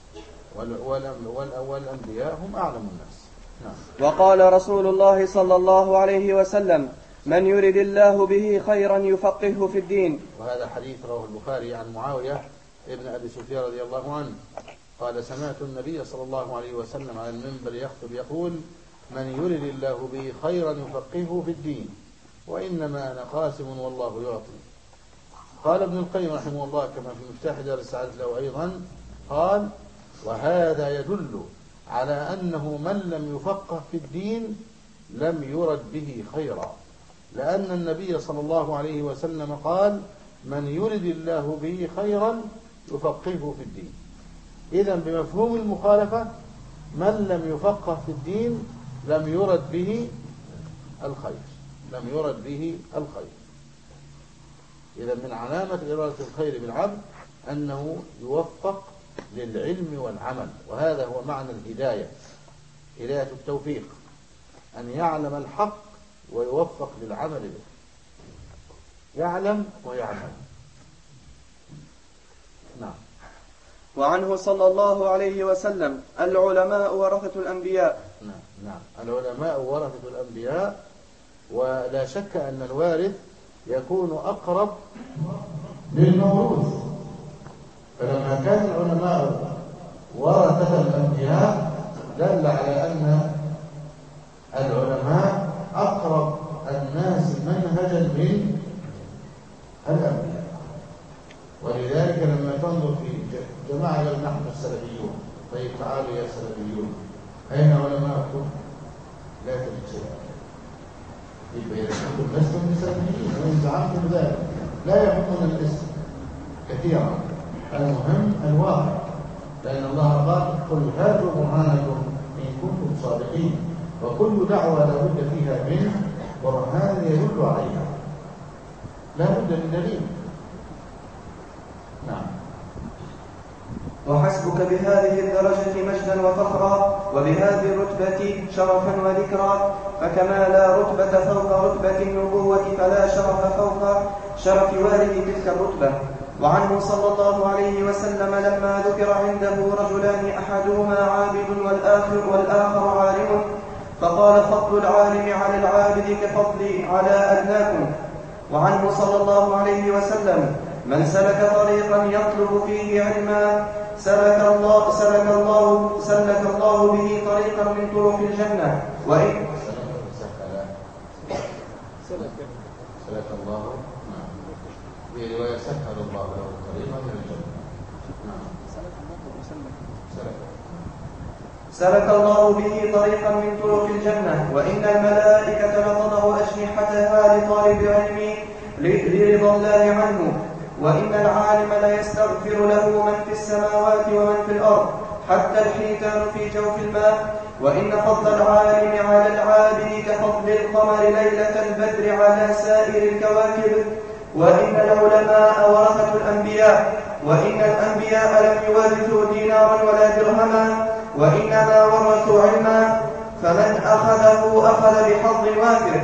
S2: والأنبياء هم أعلم الناس. نعم.
S1: وقال رسول الله صلى الله عليه وسلم من يرد الله به خيرا يفقهه في الدين.
S2: وهذا حديث رواه البخاري عن معاوية ابن أبي سفيان رضي الله عنه قال سمعت النبي صلى الله عليه وسلم على المنبر يخطب يقول من يرد الله به خيرا يفقهه في الدين وإنما أنا قاسم والله يعطي. قال ابن القيم رحمه الله كما في مفتاح دار السعادة له أيضا قال وهذا يدل على أنه من لم يفقه في الدين لم يرد به خيرا، لأن النبي صلى الله عليه وسلم قال من يرد الله به خيرا يفقهه في الدين. إذن بمفهوم المخالفة من لم يفقه في الدين لم يرد به الخير، لم يرد به الخير. إذن من علامة إرادة الخير بالعبد أنه يوفق للعلم والعمل، وهذا هو معنى الهداية، هداية التوفيق، أن يعلم الحق ويوفق للعمل به، يعلم ويعمل. نعم.
S1: وعنه صلى الله عليه وسلم العلماء ورثة الأنبياء.
S2: نعم العلماء ورثة الأنبياء، ولا شك أن الوارث يكون أقرب للموروث، فلما كان العلماء ورثة الأنبياء دل على أن العلماء أقرب الناس منهجا من الأنبياء. ولذلك لما تنظر في جماعة نحن السلفيون، طيب تعالوا يا سلفيون أين علماءكم؟ لا تجد شيئا. يبقى إذا كنتم لستم بسلفيين وإن زعمتم ذلك لا يحكمون الاسم كثيرا، المهم الواقع، لأن الله قال قل هاتوا برهانكم إن كنتم صادقين، وكل دعوة لا بد فيها من برهان يدل عليها، لا بد من دليل. نعم.
S1: وحسبك بهذه الدرجة مجدا وفخرا وبهذه الرتبة شرفا وذكرا، فكما لا رتبة فوق رتبة النبوة فلا شرف فوق شرف والد تلك الرتبة. وعنه صلى الله عليه وسلم لما ذكر عنده رجلان أحدهما عابد والآخر عالم فقال فضل العالم على العابد كفضلي على أدناكم. وعنه صلى الله عليه وسلم من سلك طريقا يطلب فيه علما سلك الله به طريقا من طرق الجنة. وإن
S2: سلك الله في رواية سهل الله له طريقا من الجنة.
S1: سلك الله به طريقا من طرق الجنة. وإن الملائكة لتضع أجنحتها لطالب علم لرضا الله عنه. وإن العالم ليستغفر له من في السماوات ومن في الأرض حتى الحيتان في جوف الماء وإن فضل العالم على العابد كفضل القمر ليلة البدر على سائر الكواكب. وإن العلماء ورثة الأنبياء، وإن الأنبياء لم يورثوا دينارا ولا درهما، وإنما ورثوا علما، فمن أخذه أخذ بحظ وافر.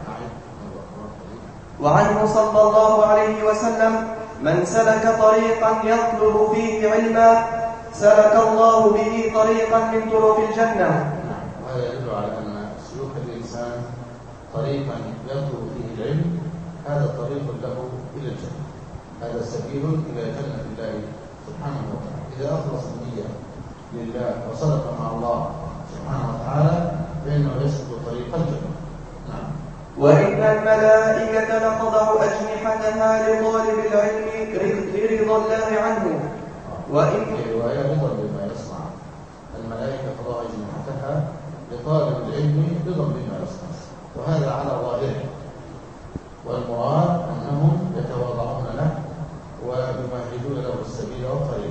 S1: وعنه صلى الله عليه وسلم: من سلك طريقا يطلب فيه علما سلك الله به طريقا من طرق الجنة.
S2: وهذا يدل على أن سلوك الإنسان طريقا يطلب فيه العلم هذا طريق له إلى الجنة، هذا سبيل إلى جنة الله سبحانه وتعالى إذا أخلص النية لله وصدق مع الله سبحانه وتعالى فإنه يسلك طريق الجنة. نعم.
S1: وإن الملائكة لتضع أجنحتها لطالب العلم لرضا الله عنه. وإن
S2: في رواية رضا بما يصنع، الملائكة تضع أجنحتها لطالب العلم رضا بما يصنع، وهذا على ظاهره، والمراد أنهم يتواضعون له ويمهدون له السبيل والطريق.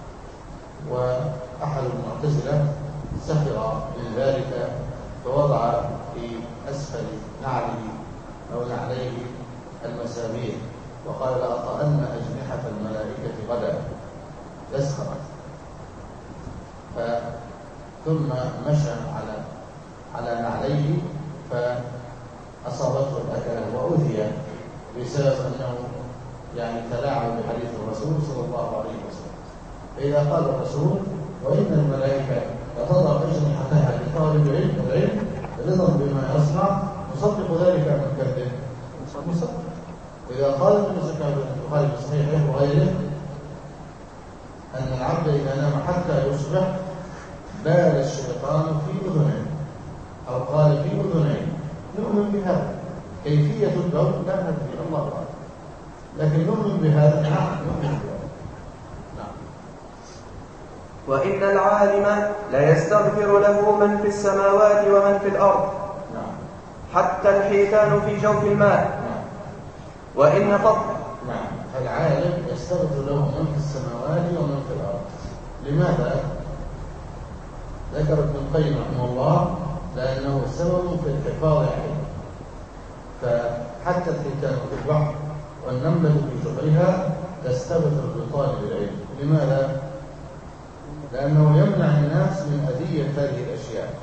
S2: وأحد المعتزلة سخر من ذلك فوضع في أسفل نعله أو نعليه المسامير وقال: لأطأن أجنحة الملائكة غدا، يسخر. ثم مشى على نعليه فأصابته الأكل وأذي بسبب أنه تلاعب بحديث الرسول صلى الله عليه وسلم. فإذا قال الرسول: وإن الملائكة لتضع أجنحتها لطالب العلم رضا بما يصنع، نصدق ذلك أم نكذب؟ نصدق. إذا قال ابن البخاري في صحيحه وغيره أن العبد إذا نام حتى يصبح بال الشيطان في أذنيه، أو قال في أذنيه، نؤمن بهذا. كيفية البول لا ندري، الله أعلم، لكن نؤمن بهذا. نؤمن بهذا. نعم.
S1: وإن العالم لا يستغفر له من في السماوات ومن في الأرض،
S2: نعم،
S1: حتى الحيتان في جوف الماء.
S2: نعم.
S1: وإن فضل
S2: نعم، فالعالم يستغفر له من في السماوات ومن في الأرض. لماذا؟ ذكر ابن القيم رحمه الله لأنه سبب في الحفاظ عليه. فحتى الحيتان في البحر والنملة في جحرها تستغفر لطالب العلم. لماذا؟ لأنه يمنع الناس من أذية هذه الأشياء،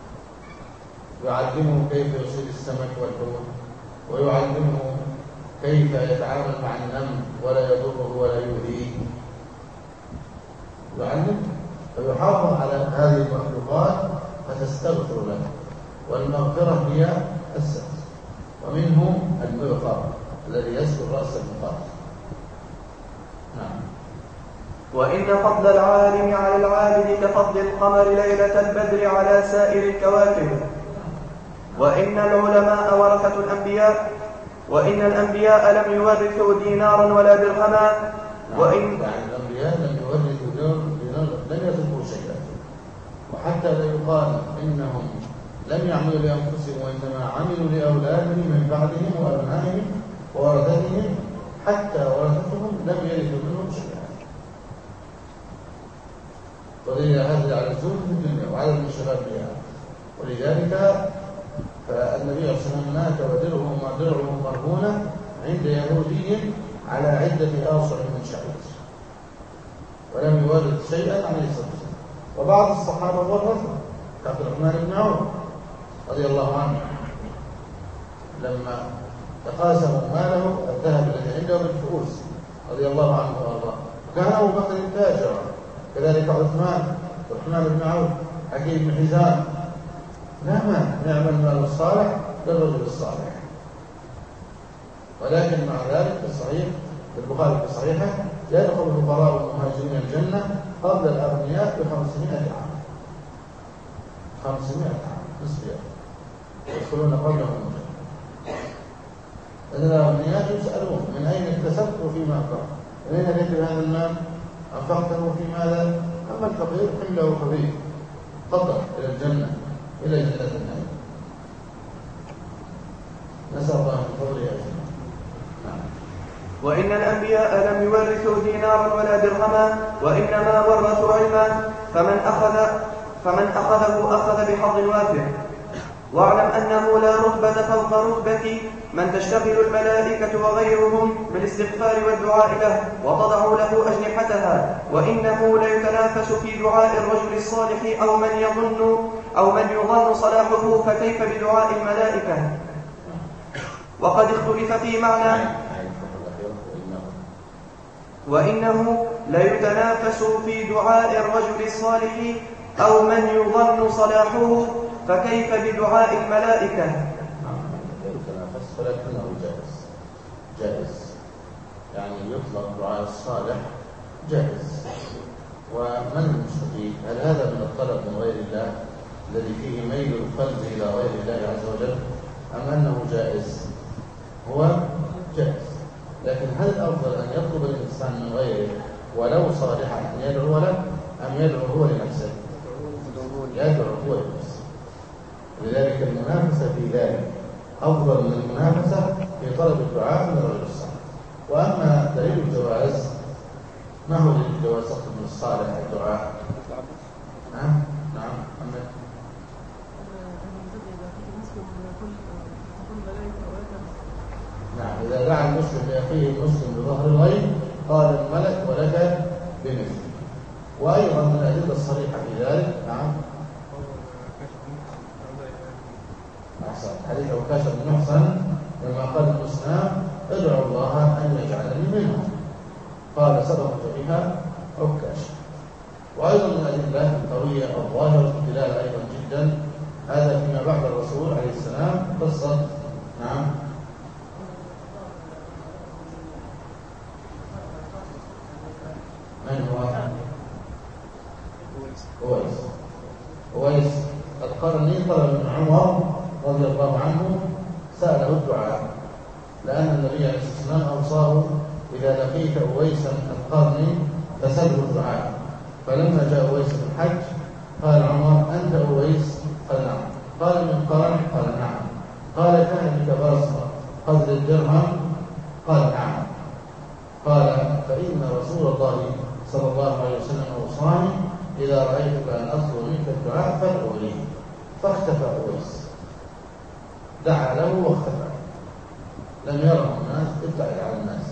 S2: يعلمه كيف يصيد السمك والحوت، ويعلمه كيف يتعامل مع النمل ولا يضره ولا يؤذيه، يعلم فيحافظ على هذه المخلوقات فتستغفر له. والمغفرة هي الستر، ومنه المغفر الذي يستر رأس المقام. نعم.
S1: وإن فضل العالم على العابد كفضل القمر ليلة البدر على سائر الكواكب. وإن العلماء ورثة الأنبياء، وإن الأنبياء لم يورثوا دينارا ولا درهما. وإن
S2: الأنبياء لم يورثوا دينارا، لم يتركوا شيئا. وحتى لا يقال إنهم لم يعملوا لأنفسهم، وإنما عملوا لأولادهم من بعدهم وأبنائهم وورثتهم، حتى ورثتهم لم يرثوا منهم شيئا. ولذلك هذا على الزهد في الدنيا وعلى الانشغال بها. ولذلك فالنبي صلى الله عليه وسلم مات ودرعه مرهونة عند يهودي على عدة آصع من شعير، ولم يورث شيئا عليه الصلاة والسلام. وبعض الصحابة ورثوا كعبد الرحمن بن عوف رضي الله عنه لما تقاسموا ماله الذهب الذي عنده بالفؤوس رضي الله عنه وارضاه. كان أبو بكر تاجرا، كذلك عثمان بن عوف، حكيم بن حزام. نعم المال الصالح للرجل الصالح. ولكن مع ذلك في الصحيح في البخاري في صحيحه يدخل الفقراء والمهاجرين الجنة قبل الأغنياء ب500 عام. 500 عام نصف يوم يدخلون قبلهم الجنة. إذن الأغنياء يسألون من أين اكتسبت وفيما أنفقت؟ من أين جئت بهذا المال؟ أنفقته في ماذا؟ أما الفقير حمله خبيث، تفضل إلى الجنة، إلى جنة النعيم. نسأل الله من فضله أجمعين.
S1: وإن الأنبياء لم يورثوا دينارا ولا درهما، وإنما ورثوا علما، فمن أخذه أخذ بحظ وافر. واعلم أنه لا رتبة فوق رتبة من تشتغل الملائكة وغيرهم بالاستغفار والدعاء له وتضع له أجنحتها، وإنه ليتنافس في دعاء الرجل الصالح أو من يظن صلاحه، فكيف بدعاء الملائكة؟ وقد اختلف في معنى وإنه ليتنافس في دعاء الرجل الصالح أو من يظن صلاحه، فكيف بدعاء الملائكة؟
S2: يتنافس ولكنه جائز يعني يطلق دعاء الصالح جائز. ومن المستفيد؟ هل هذا من الطلب من غير الله الذي فيه ميل القلب إلى غير الله عز وجل، أم أنه جائز؟ هو جائز، لكن هل الأفضل أن يطلب الإنسان من غيره ولو صالحا أن يدعو له، أم يدعو هو لنفسه؟ يدعو هو لنفسه. لذلك المنافسة في ذلك أفضل من المنافسة في طلب الدعاء من الرجل الصالح. وأما دليل الجواز، ما هو دليل الجواز أخذ من الصالح الدعاء؟ نعم محمد. نعم، إذا دعا المسلم لأخيه المسلم بظهر الغيب قال الملك ولك بمثله. وأيضا من الأدلة الصريحة في ذلك نعم أحسن حديث عكاشة بن محصن لما قال المسلم ادعو الله أن يجعلني منهم، قال سبقت بها عكاشة. وأيضا من الأدلة القوية الظاهرة الدلالة أيضا جدا هذا فيما بعد الرسول عليه السلام قصة نعم من هو؟ أويس القرني طلب من عمر رضي الله عنه سأله الدعاء، لأن النبي عليه الصلاة والسلام أوصاه إذا لقيت أويسا القرني فسأله الدعاء. فلما جاء أويس في الحج قال عمر أنت أويس؟ قال نعم. قال من قرن؟ قال نعم. قال كان بك بصرة قدر الدرهم؟ قال نعم. قال فإن رسول الله صلى الله عليه وسلم أوصاني إذا رأيتك أن أطلب منك الدعاء فادعو لي. فاختفى أويس، دعا له واختفى، لم يره الناس، ابتعد على الناس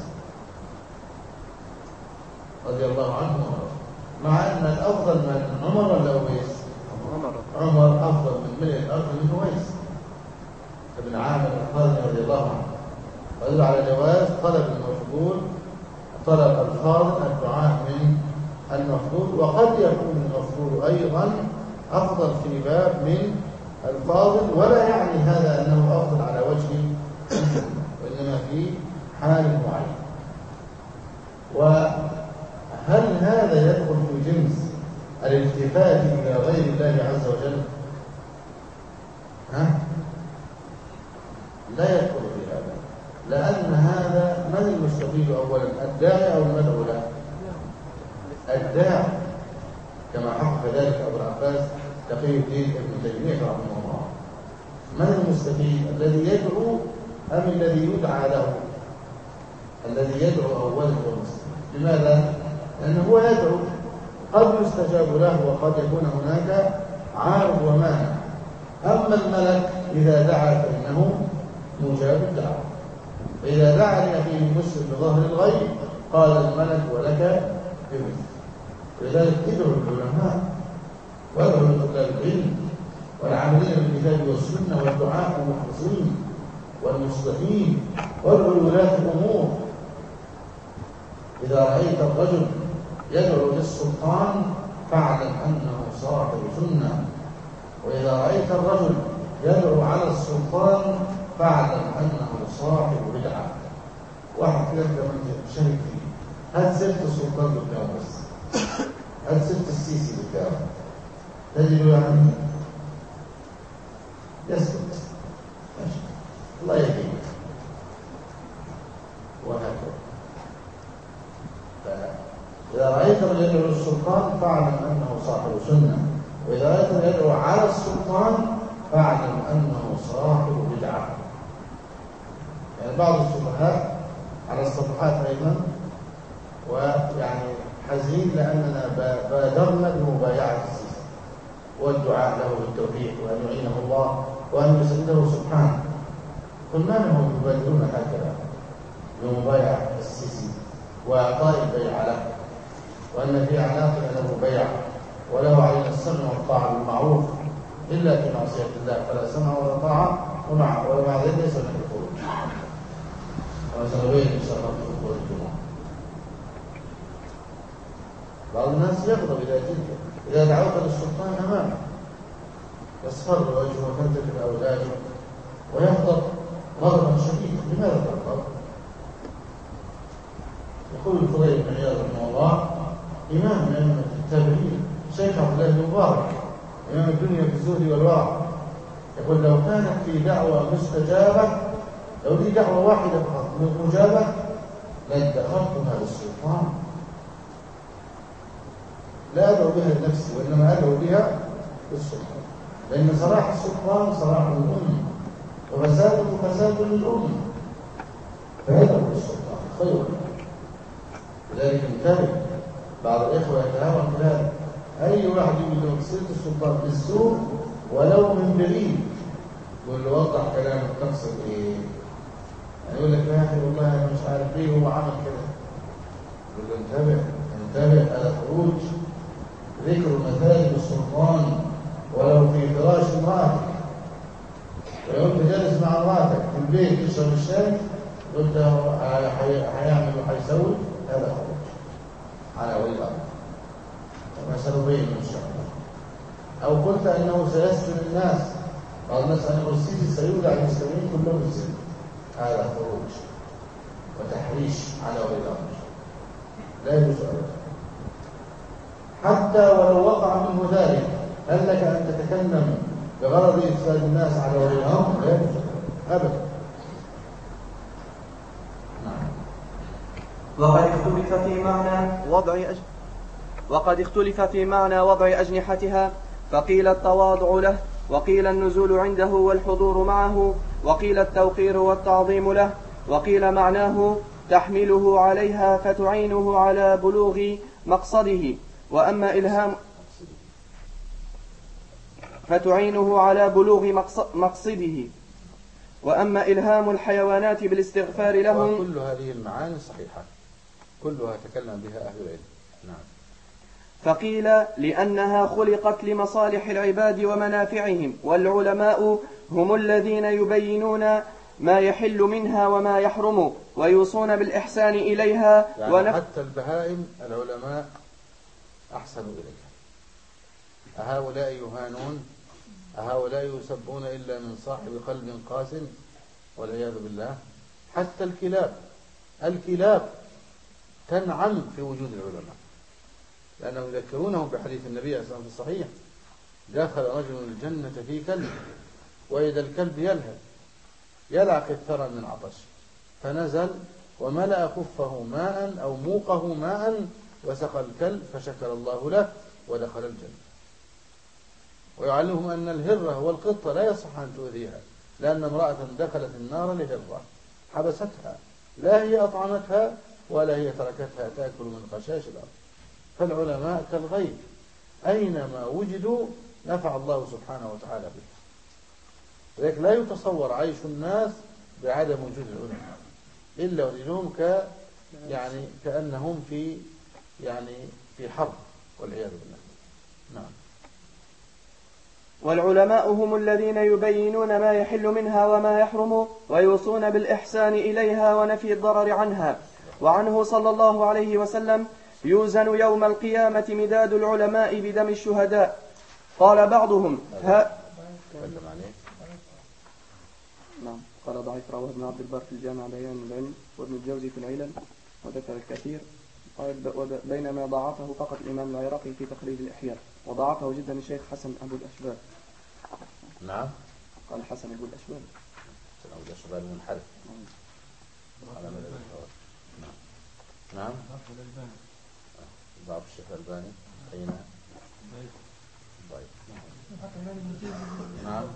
S2: رضي الله عنه وارضاه. مع أن الأفضل من عمر ولا أويس؟ عمر أفضل من ملء الأرض من أويس ابن عامر القرني رضي الله عنه. ويدل على جواز طلب المفضول، طلب الفاضل الدعاء من المفضول، وقد يكون المفضول أيضا أفضل في باب من الفاضل، ولا يعني هذا أنه أفضل على وجه وإنما في حال معين. وهل هذا يدخل في جنس الالتفات إلى غير الله عز وجل؟ لا يدخل في هذا، لأن هذا من المستفيد أولا، الداعي أو المدعو له؟ الداعي، كما حقق ذلك أبو العباس تقي الدين ابن تيمية رحمه الله. من المستفيد، الذي يدعو أم الذي يدعى له؟ الذي يدعو أولا هو المستفيد. لماذا؟ لأنه هو يدعو، قد يستجاب له وقد يكون هناك عارض ومانع. أما الملك إذا دعا فإنه مجاب الدعوة. فإذا دعا لأخيه المسلم بظهر الغيب قال الملك ولك بمثل. ولذلك ادعوا العلماء وادعوا لطلاب العلم والعاملين بالكتاب والسنة والدعاء المخلصين والمصلحين، وادعوا لولاة الأمور. إذا رأيت الرجل يدعو للسلطان فاعلم أنه صاحب سنة، وإذا رأيت الرجل يدعو على السلطان فاعلم أنه صاحب بدعة. واحد كده من شرك فيه، هات سيرة السلطان بالكلام بس، هات سيرة السيسي بالكلام، تجد يعني يسكت ماشي الله يهديك وهكذا. إذا رأيت من يدعو للسلطان فاعلم أنه صاحب سنة، وإذا رأيت من يدعو على السلطان فاعلم أنه صاحب بدعة. يعني بعض السفهاء على الصفحات أيضا، ويعني حزين لأننا بادرنا بمبايعة السيسي، والدعاء له بالتوفيق وأن يعينه الله وأن يسدده سبحانه. قل ما لهم يبادرون هكذا بمبايعة السيسي وإعطاء البيع له، وأن في أعناقنا له بيع وله علينا السمع والطاعة بالمعروف إلا في معصية الله فلا سمع ولا طاعة ومع ذلك ليس من الخروج. وسنبين إن شاء الله في خروج الجمعة. بعض الناس يغضب إذا تعرض للسلطان أمامه يصفر وجهه وتنتفخ أولاده ويغضب غضبا شديدا. لماذا تغضب؟ يقول الفضيل بن عياض رحمه الله إمام من أئمة التابعين شيخ عبد الله بن مبارك إمام الدنيا في الزهد والورع، يقول لو كانت في دعوة مستجابة، لو لي دعوة واحدة فقط مجابة لادخرتها للسلطان، لا أدعو بها لنفسي وإنما أدعو بها للسلطان، لأن صلاح السلطان صلاح الأمة وفساده فساد للأمة، فيدعو للسلطان خير. لذلك انتبه، بعض الإخوة يتهاون في هذا، أي واحد يقول له سيرة السلطان بالسوء ولو من بعيد يقول له وضح كلامك تقصد إيه؟ يعني يقول لك يا أخي والله أنا مش عارف ليه هو عمل كده. يقول له انتبه على خروج ذكر مثالب السلطان ولو في فراش امرأتك. ولو أنت جالس مع امرأتك في البيت تشرب الشاي قلت هيعمل وهيسوي، هذا خروج على ولي الأمر كما سنبين إن شاء الله. أو قلت أنه سيسجن الناس، بعض الناس أن السيسي سيودع المسلمين كلهم السجن، هذا خروج وتحريش على ولي الأمر لا يجوز أبدا. حتى ولو وقع منه ذلك هل لك أن تتكلم بغرض إفساد الناس على ولي الأمر؟ لا يجوز أبدا.
S1: وقد اختلف في معنى وضع أجنحتها، فقيل التواضع له، وقيل النزول عنده والحضور معه، وقيل التوقير والتعظيم له، وقيل معناه تحمله عليها فتعينه على بلوغ مقصده، وأما إلهام الحيوانات بالاستغفار لهم.
S2: وكل هذه المعاني صحيحة كلها تكلم بها أهل العلم. نعم.
S1: فقيل لأنها خلقت لمصالح العباد ومنافعهم، والعلماء هم الذين يبينون ما يحل منها وما يحرم ويوصون بالإحسان إليها.
S2: يعني حتى البهائم العلماء أحسنوا إليها. أهؤلاء يهانون؟ أهؤلاء يسبون إلا من صاحب قلب قاس والعياذ بالله. حتى الكلاب تنعم في وجود العلماء، لأنهم يذكرونهم بحديث النبي صلى الله عليه وسلم في الصحيح: دخل رجل الجنة في كلب وإذا الكلب يلعق الثرى من عطش، فنزل وملأ خفه ماء أو موقه ماء وسقى الكلب فشكر الله له ودخل الجنة. ويعلمهم أن الهرة والقطة لا يصح أن تؤذيها، لأن امرأة دخلت النار لهرة حبستها، لا هي أطعمتها ولا هي تركتها تأكل من خشاش الأرض. فالعلماء كالغيث، أينما وجدوا نفع الله سبحانه وتعالى به. لذلك لا يتصور عيش الناس بعدم وجود العلماء، إلا وجدهم كأنهم في حرب والعياذ بالله. نعم.
S1: والعلماء هم الذين يبينون ما يحل منها وما يحرم ويوصون بالإحسان إليها ونفي الضرر عنها. وعنه صلى الله عليه وسلم: يوزن يوم القيامة مداد العلماء بدم الشهداء. قال بعضهم نعم، قال ضعيف، رواه ابن عبد البر في الجامع بيان العلم، وابن الجوزي في العلل، وذكر الكثير. بينما ضعفه فقط الإمام العراقي في تقريب الإحياء، وضعفه جدا الشيخ حسن أبو الأشبال.
S2: نعم،
S1: قال حسن أبو الأشبال.
S2: أبو الأشبال منحرف. نعم. ضعف الشيخ الألباني أين؟ طيب. نعم.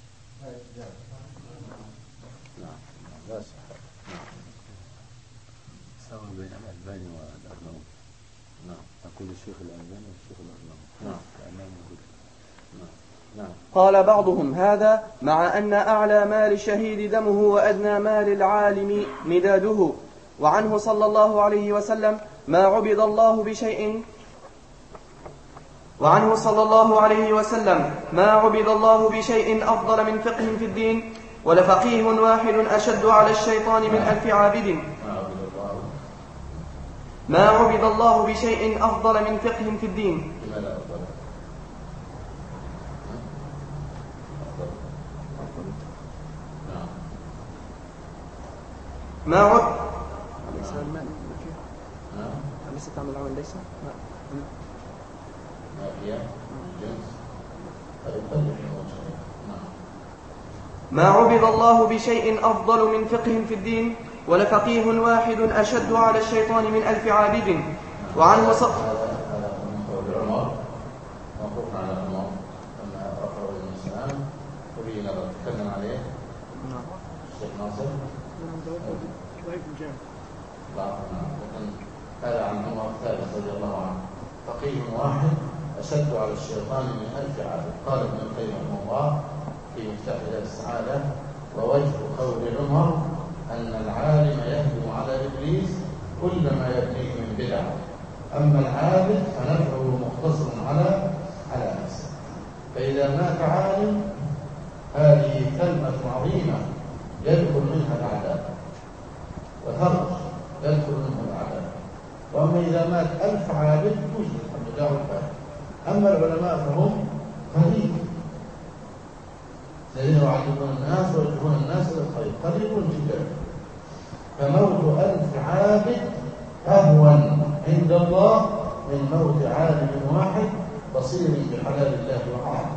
S2: نعم. لا صح. نعم.
S4: سواء بين الألباني والأرناؤوط.
S2: نعم.
S4: أقول الشيخ الألباني والشيخ الأرناؤوط.
S2: نعم.
S4: كأنهم موجودين.
S1: قال بعضهم هذا مع أن أعلى مال الشهيد دمه وأدنى مال العالم مداده. وعنه صلى الله عليه وسلم ما عبد الله بشيء أفضل من فقه في الدين ولفقيه واحد أشد على الشيطان من 1000 عابد. ما عبد الله بشيء أفضل من فقه في الدين. ما عبد ليس تعمل العمل ليس ما عبد الله بشيء أفضل من فقه في الدين ولفقيه واحد أشد على الشيطان من 1000 عابد. وعنه
S2: هذا من قول عمر موقوف على عمر أن رفعه بن السلام وبه نظر تكلم عليه الشيخ ناصر لكن هذا عن عمر ثابت رضي الله عنه فقيه واحد أشد على الشيطان من 1000 عابد. قال ابن القيم رحمه الله في مفتاح دار السعادة ووجه قول عمر أن العالم يهدم على إبليس كل ما يبنيه من بدعة، أما العابد فنفعه مقتصر على نفسه. فإذا مات عالم هذه كلمة عظيمة يدخل منها العذاب وثرج يدخل منها العذاب. وأما إذا مات 1000 عابد توجد الحمد لله والفاتح. أما العلماء فهم قليل الذين يعلمون الناس ويوجهون الناس إلى الخير قليل جدا. فموت 1000 عابد أهون عند الله من موت عالم واحد بصير بحلال الله وحرامه.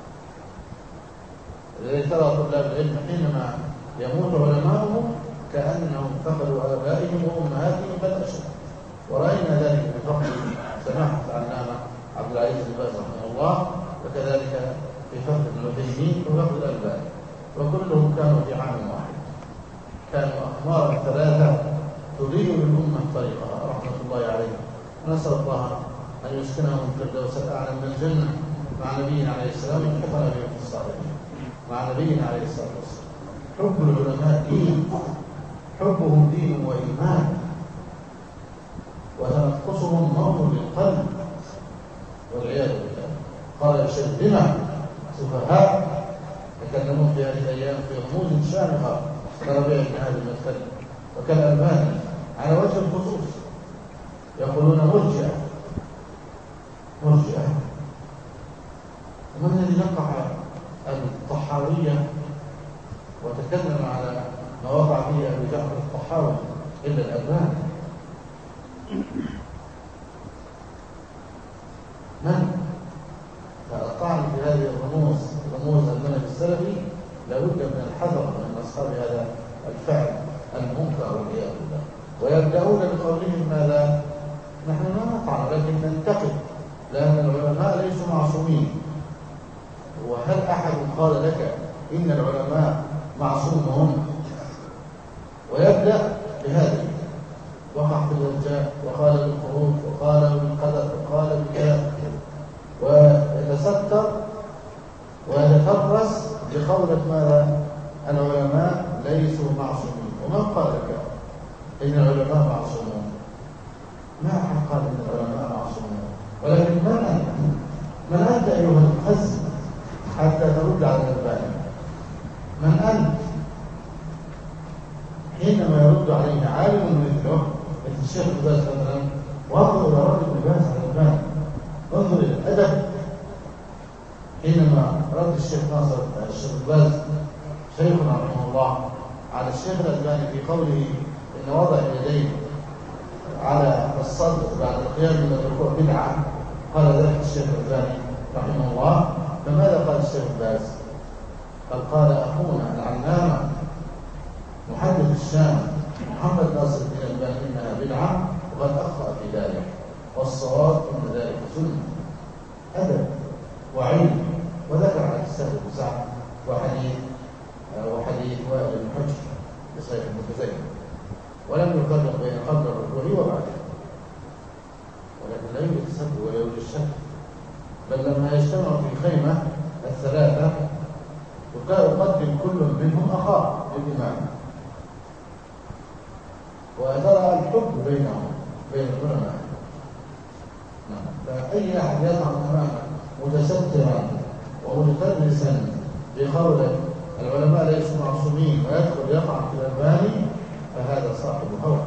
S2: لذلك ترى طلاب العلم حينما يموت علماؤهم كأنهم فقدوا آبائهم وأمهاتهم بل أشد. ورأينا ذلك في فقد سماحة العلامة عبد العزيز بن باز رحمه الله، وكذلك في فقد ابن عثيمين وفقد الألباني، وكلهم كانوا في عام واحد. كانوا أقمارا ثلاثة تضيء للأمة طريقها رحمة الله عليه. نسأل الله أن يسكنهم في الفردوس الأعلى من الجنة مع نبينا عليه السلام ويلحقنا بهم في الصالحين مع نبينا عليه الصلاة والسلام. حب العلماء دين، حبهم دين وإيمان، وتنقصهم نور للقلب والعياذ بالله. قال شدنا سفهاء تكلمون في هذه الأيام في رموز شامخة كربيع بن هادي المدخلي وكالألباني على وجه الخصوص يقولون مرجئة. ومن الذي نقع الطحاوية وتكلم على ما وقع فيه أبو جعفر الطحاوي إلا الألباني؟ من فالطعن في هذه رموز المنهج السلفي لابد من الحذر من أصحاب هذا الفعل المنكر والعياذ بالله. ويبدأون بقولهم ماذا؟ نحن لا نطعن ولكن ننتقد، لأن العلماء ليسوا معصومين. وهل أحد قال لك إن العلماء معصومون؟ ويبدأ بهذه وقع في الارجاء وقال بالخروج وقال بالقدر وقال بالكلام، ويتستر ويتفرس بقولة ماذا؟ العلماء ليسوا معصومين. ومن قال لك إن العلماء معصومون؟ ما أحد قال إن العلماء معصومون، ولكن من أنت أيها المخزن حتى ترد على الألباني؟ من أنت حينما يرد عليه عالم مثله مثل الشيخ باز مثلا؟ وانظر إلى رد ابن باز على الألباني، انظر إلى الأدب حينما رد الشيخ ناصر الشيخ باز شيخنا رحمه الله على الشيخ الألباني في قوله إن وضع اليدين على الصدر بعد القيام من الركوع بدعة. قال ذلك الشيخ الألباني رحمه الله. فماذا قال الشيخ باز؟ قال أخونا العلامة محدث الشام محمد ناصر بن الألباني إنها بدعة وقد أخطأ في ذلك، والصواب أن ذلك سنة. أدب وعلم. وذكر عن السهل بن سعد وحديث وائل بن حجر لصحيح المتزين، ولم يفرق بين قبل الركوع وبعده، ولكن لا يوجد سب ولا يوجد شك. بل لما يجتمع في خيمة الثلاثة يقدم كل منهم أخاه للإمام، وترى الحب بينهم بين العلماء. فأي أحد يظهر أمامه متسترا ومتدرسا بقوله العلماء ليسوا معصومين ويدخل يقع في الألباني فهذا صاحب هوى.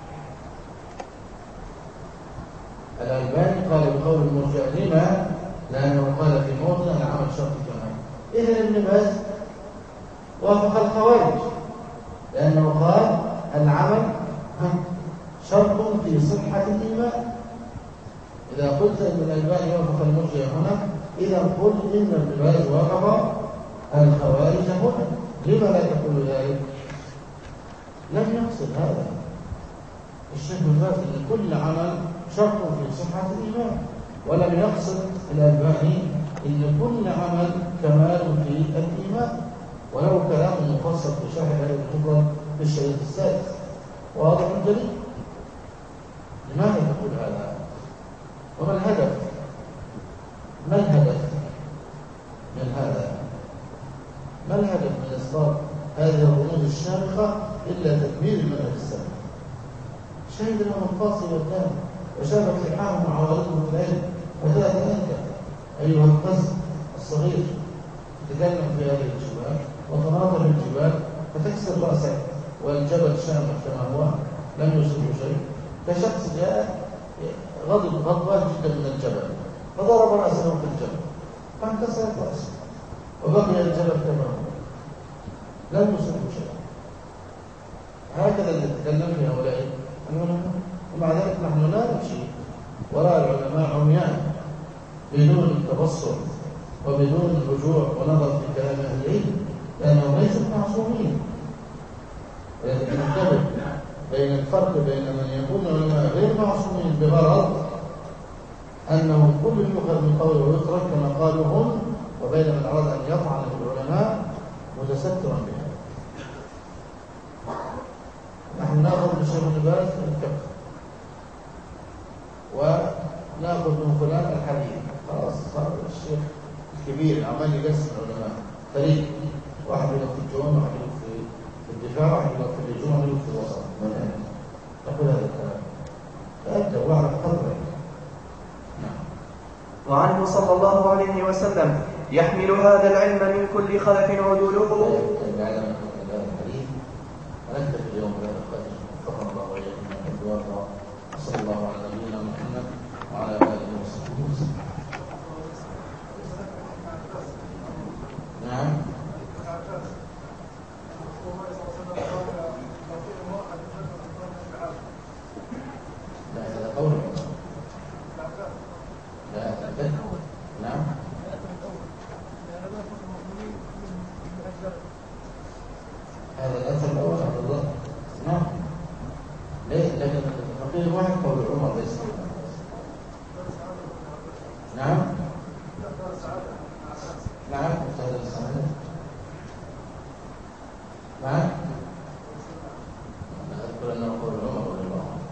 S2: الألباني قال بقول المرجئة لما؟ لأنه قال في موطن العمل شرط الجماعة. إذن ابن باز وافق الخوارج لأنه قال العمل شرط في صحة الإيمان. إذا قلت إن الألباني وافق المرجئة هنا، إذا قل إن ابن باز وافق الخوارج هنا. لما لا تقول ذلك؟ لم يقصد هذا الشيخ ابن باز أن كل عمل شرط في صحة الإيمان، ولم يقصد الألباني إن كل عمل كمال في الإيمان، ولو كلام مفصل في شرح هذه الكبرى في الشريط السادس واضح جليل. لماذا تقول هذا؟ وما الهدف؟ ما الهدف من هذا؟ ما الهدف من إصدار هذه الرموز الشامخة إلا تدمير المنهج السلفي؟ شاهد لهم الفاصل والدم وشاف اقتحامهم وعوارضهم في العلم، وثلاث أنت أيها القزم الصغير تتكلم في هذه الجبال وتناظر الجبال فتكسر رأسك والجبل شامخ كما هو لم يصبه شيء، كشخص جاء غضبان جدا من الجبل فضرب رأسه في الجبل فانكسرت رأسه وبقي الجبل كما هو لم يصبه شيء. هكذا نتكلم في هؤلاء العلماء، ومع ذلك نحن لا نمشي وراء العلماء عميان بدون تبصر وبدون رجوع ونظر في كلام اهل العلم، لانهم ليسوا معصومين. ننتبه بين الفرق بين من يكون العلماء غير معصومين بغرض انهم كل يؤخذ من قوله ويترك كما قالوا هم، وبين من اراد ان يطعن في العلماء متسترا بها. نحن ناخذ من شيخ ابن باز الفقه وناخذ من فلان الحديث، خلاص صار الشيخ الكبير عمال يقسم العلماء فريق، واحد يلف في الجون، واحد يلف في الدفاع، واحد يلف في الهجوم، واحد يلف في الوسط. تقول هذا الكلام فأنت واحد قدرك.
S1: وعنه صلى الله عليه وسلم يحمل هذا العلم من كل خلف عدوله.
S2: ونكتفي اليوم بهذا القدر، وفقنا الله وإياكم من الوفق، وصلى الله على نبينا محمد وعلى آله وصحبه وسلم. نعم. لا هذا قول لا تأكد. نعم. هذا الأثر الأول عبد الله. نعم. ليه؟ لكن الفقيه واحد قول عمر ليس. نعم. نعم. مجتهد السعادة. نعم. أذكر أنه قول عمر رضي الله عنه.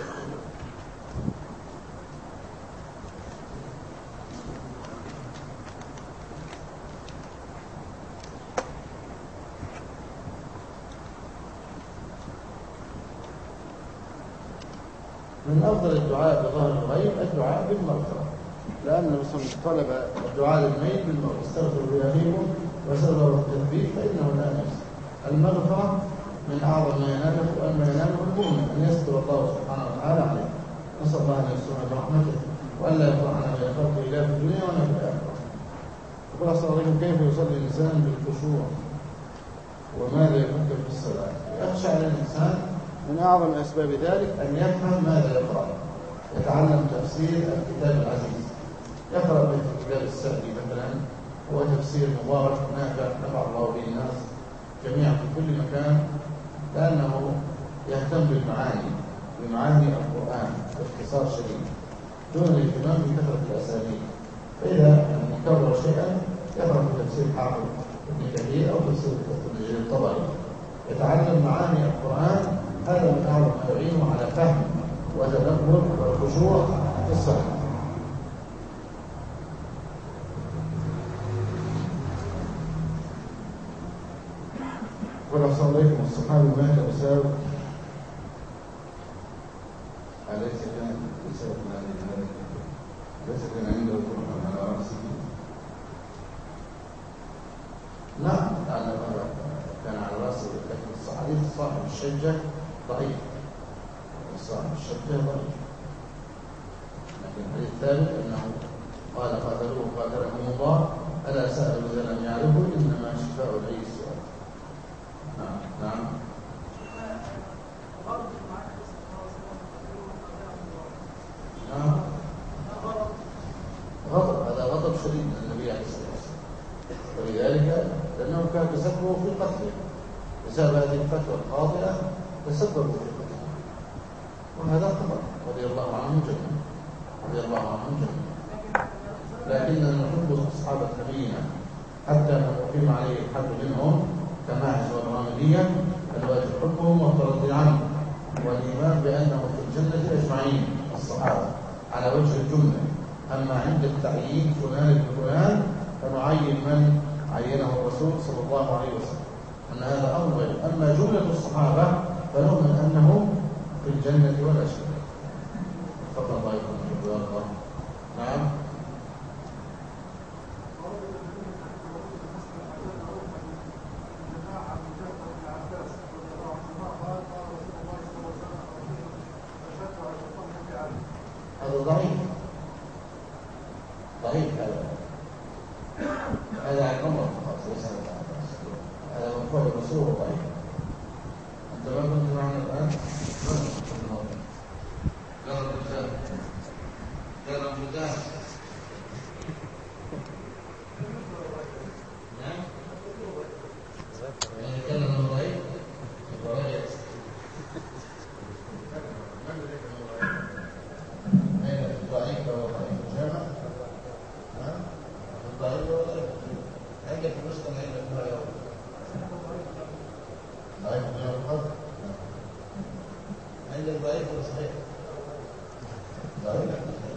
S2: من أفضل الدعاء بظهر الغيب الدعاء بالمغفرة، لأن الرسول طلب الدعاء للميت بالمغفرة، استغفروا لأخيكم وسألوا التثبيت فإنه لا نفس. المغفرة من أعظم ما يناله المؤمن أن يستر الله سبحانه وتعالى عليه. نسأل الله أن يسترنا برحمته وألا يفرحنا بين خلقه لا في الدنيا ولا في الآخرة. يقول صلى الله عليه وسلم كيف يصلي الإنسان بالخشوع وماذا يفكر في الصلاة؟ يخشى على الإنسان من أعظم أسباب ذلك أن يفهم ماذا يقرأ، يتعلم تفسير الكتاب العزيز، يقرأ مثل كتاب السعدي مثلا، هو تفسير مبارك نافع نفع الله به الناس جميعا في كل مكان، لأنه يهتم بمعاني القرآن باختصار شديد دون الاهتمام بكثرة الأساليب. فإذا كرر شيئا يقرأ في تفسير حافظ ابن كثير أو تفسير الطبري، يتعلم معاني القرآن، هذا من أعظم ما يعينه على فهم وتدبر والخشوع في الصلاة. يقول أحسن عليكم الصحابي مات بسبب أليس كان بسبب هذه ليس كان عنده كرة على رأسه؟ لا، لأن كان على رأسه، لكن حديث صاحب الشجة ضعيف، صاحب الشجة ضعيف، لكن الحديث الثالث أنه قال قاتلوه قاتلهم الله ألا سألوا إذا لم يعرفوا إنما شفاء العي السؤال. نعم. غضب، هذا غضب شديد من النبي عليه الصلاة والسلام، ولذلك لأنه كان تسببه في قتله بسبب هذه الفتوى الخاطئة، تسببوا في قتله، وهذا خطأ رضي الله عنهم جميعا، رضي الله عنهم جميعا. لكننا نحب أصحاب نبينا حتى نقيم عليه الحد منهم كماعز والرامدية، الواجب حبهم والترضي عنهم والإيمان بأنهم في الجنة أجمعين الصحابة على وجه الجملة. أما عند التعيين فلان ابن فلان فنعين من عينه الرسول صلى الله عليه وسلم، أن هذا أمر غير. أما جملة الصحابة فنؤمن أنهم في الجنة ولا شك. تفضل الله يكون. نعم. هذا ضعيف هذا عن عمر فقط، ليس هذا مرفوع الرسول ضعيف. أنت ما كنت معنا الآن؟ جرب الفتاة. نعم. يعني كان ضعيف. ضعيف ولا ضعيف جامع؟ ضعيف ولا ضعيف؟ عندك مسلم عندك ما يوم ضعيف من القلب؟ عندك ضعيف ولا صحيح؟ ضعيف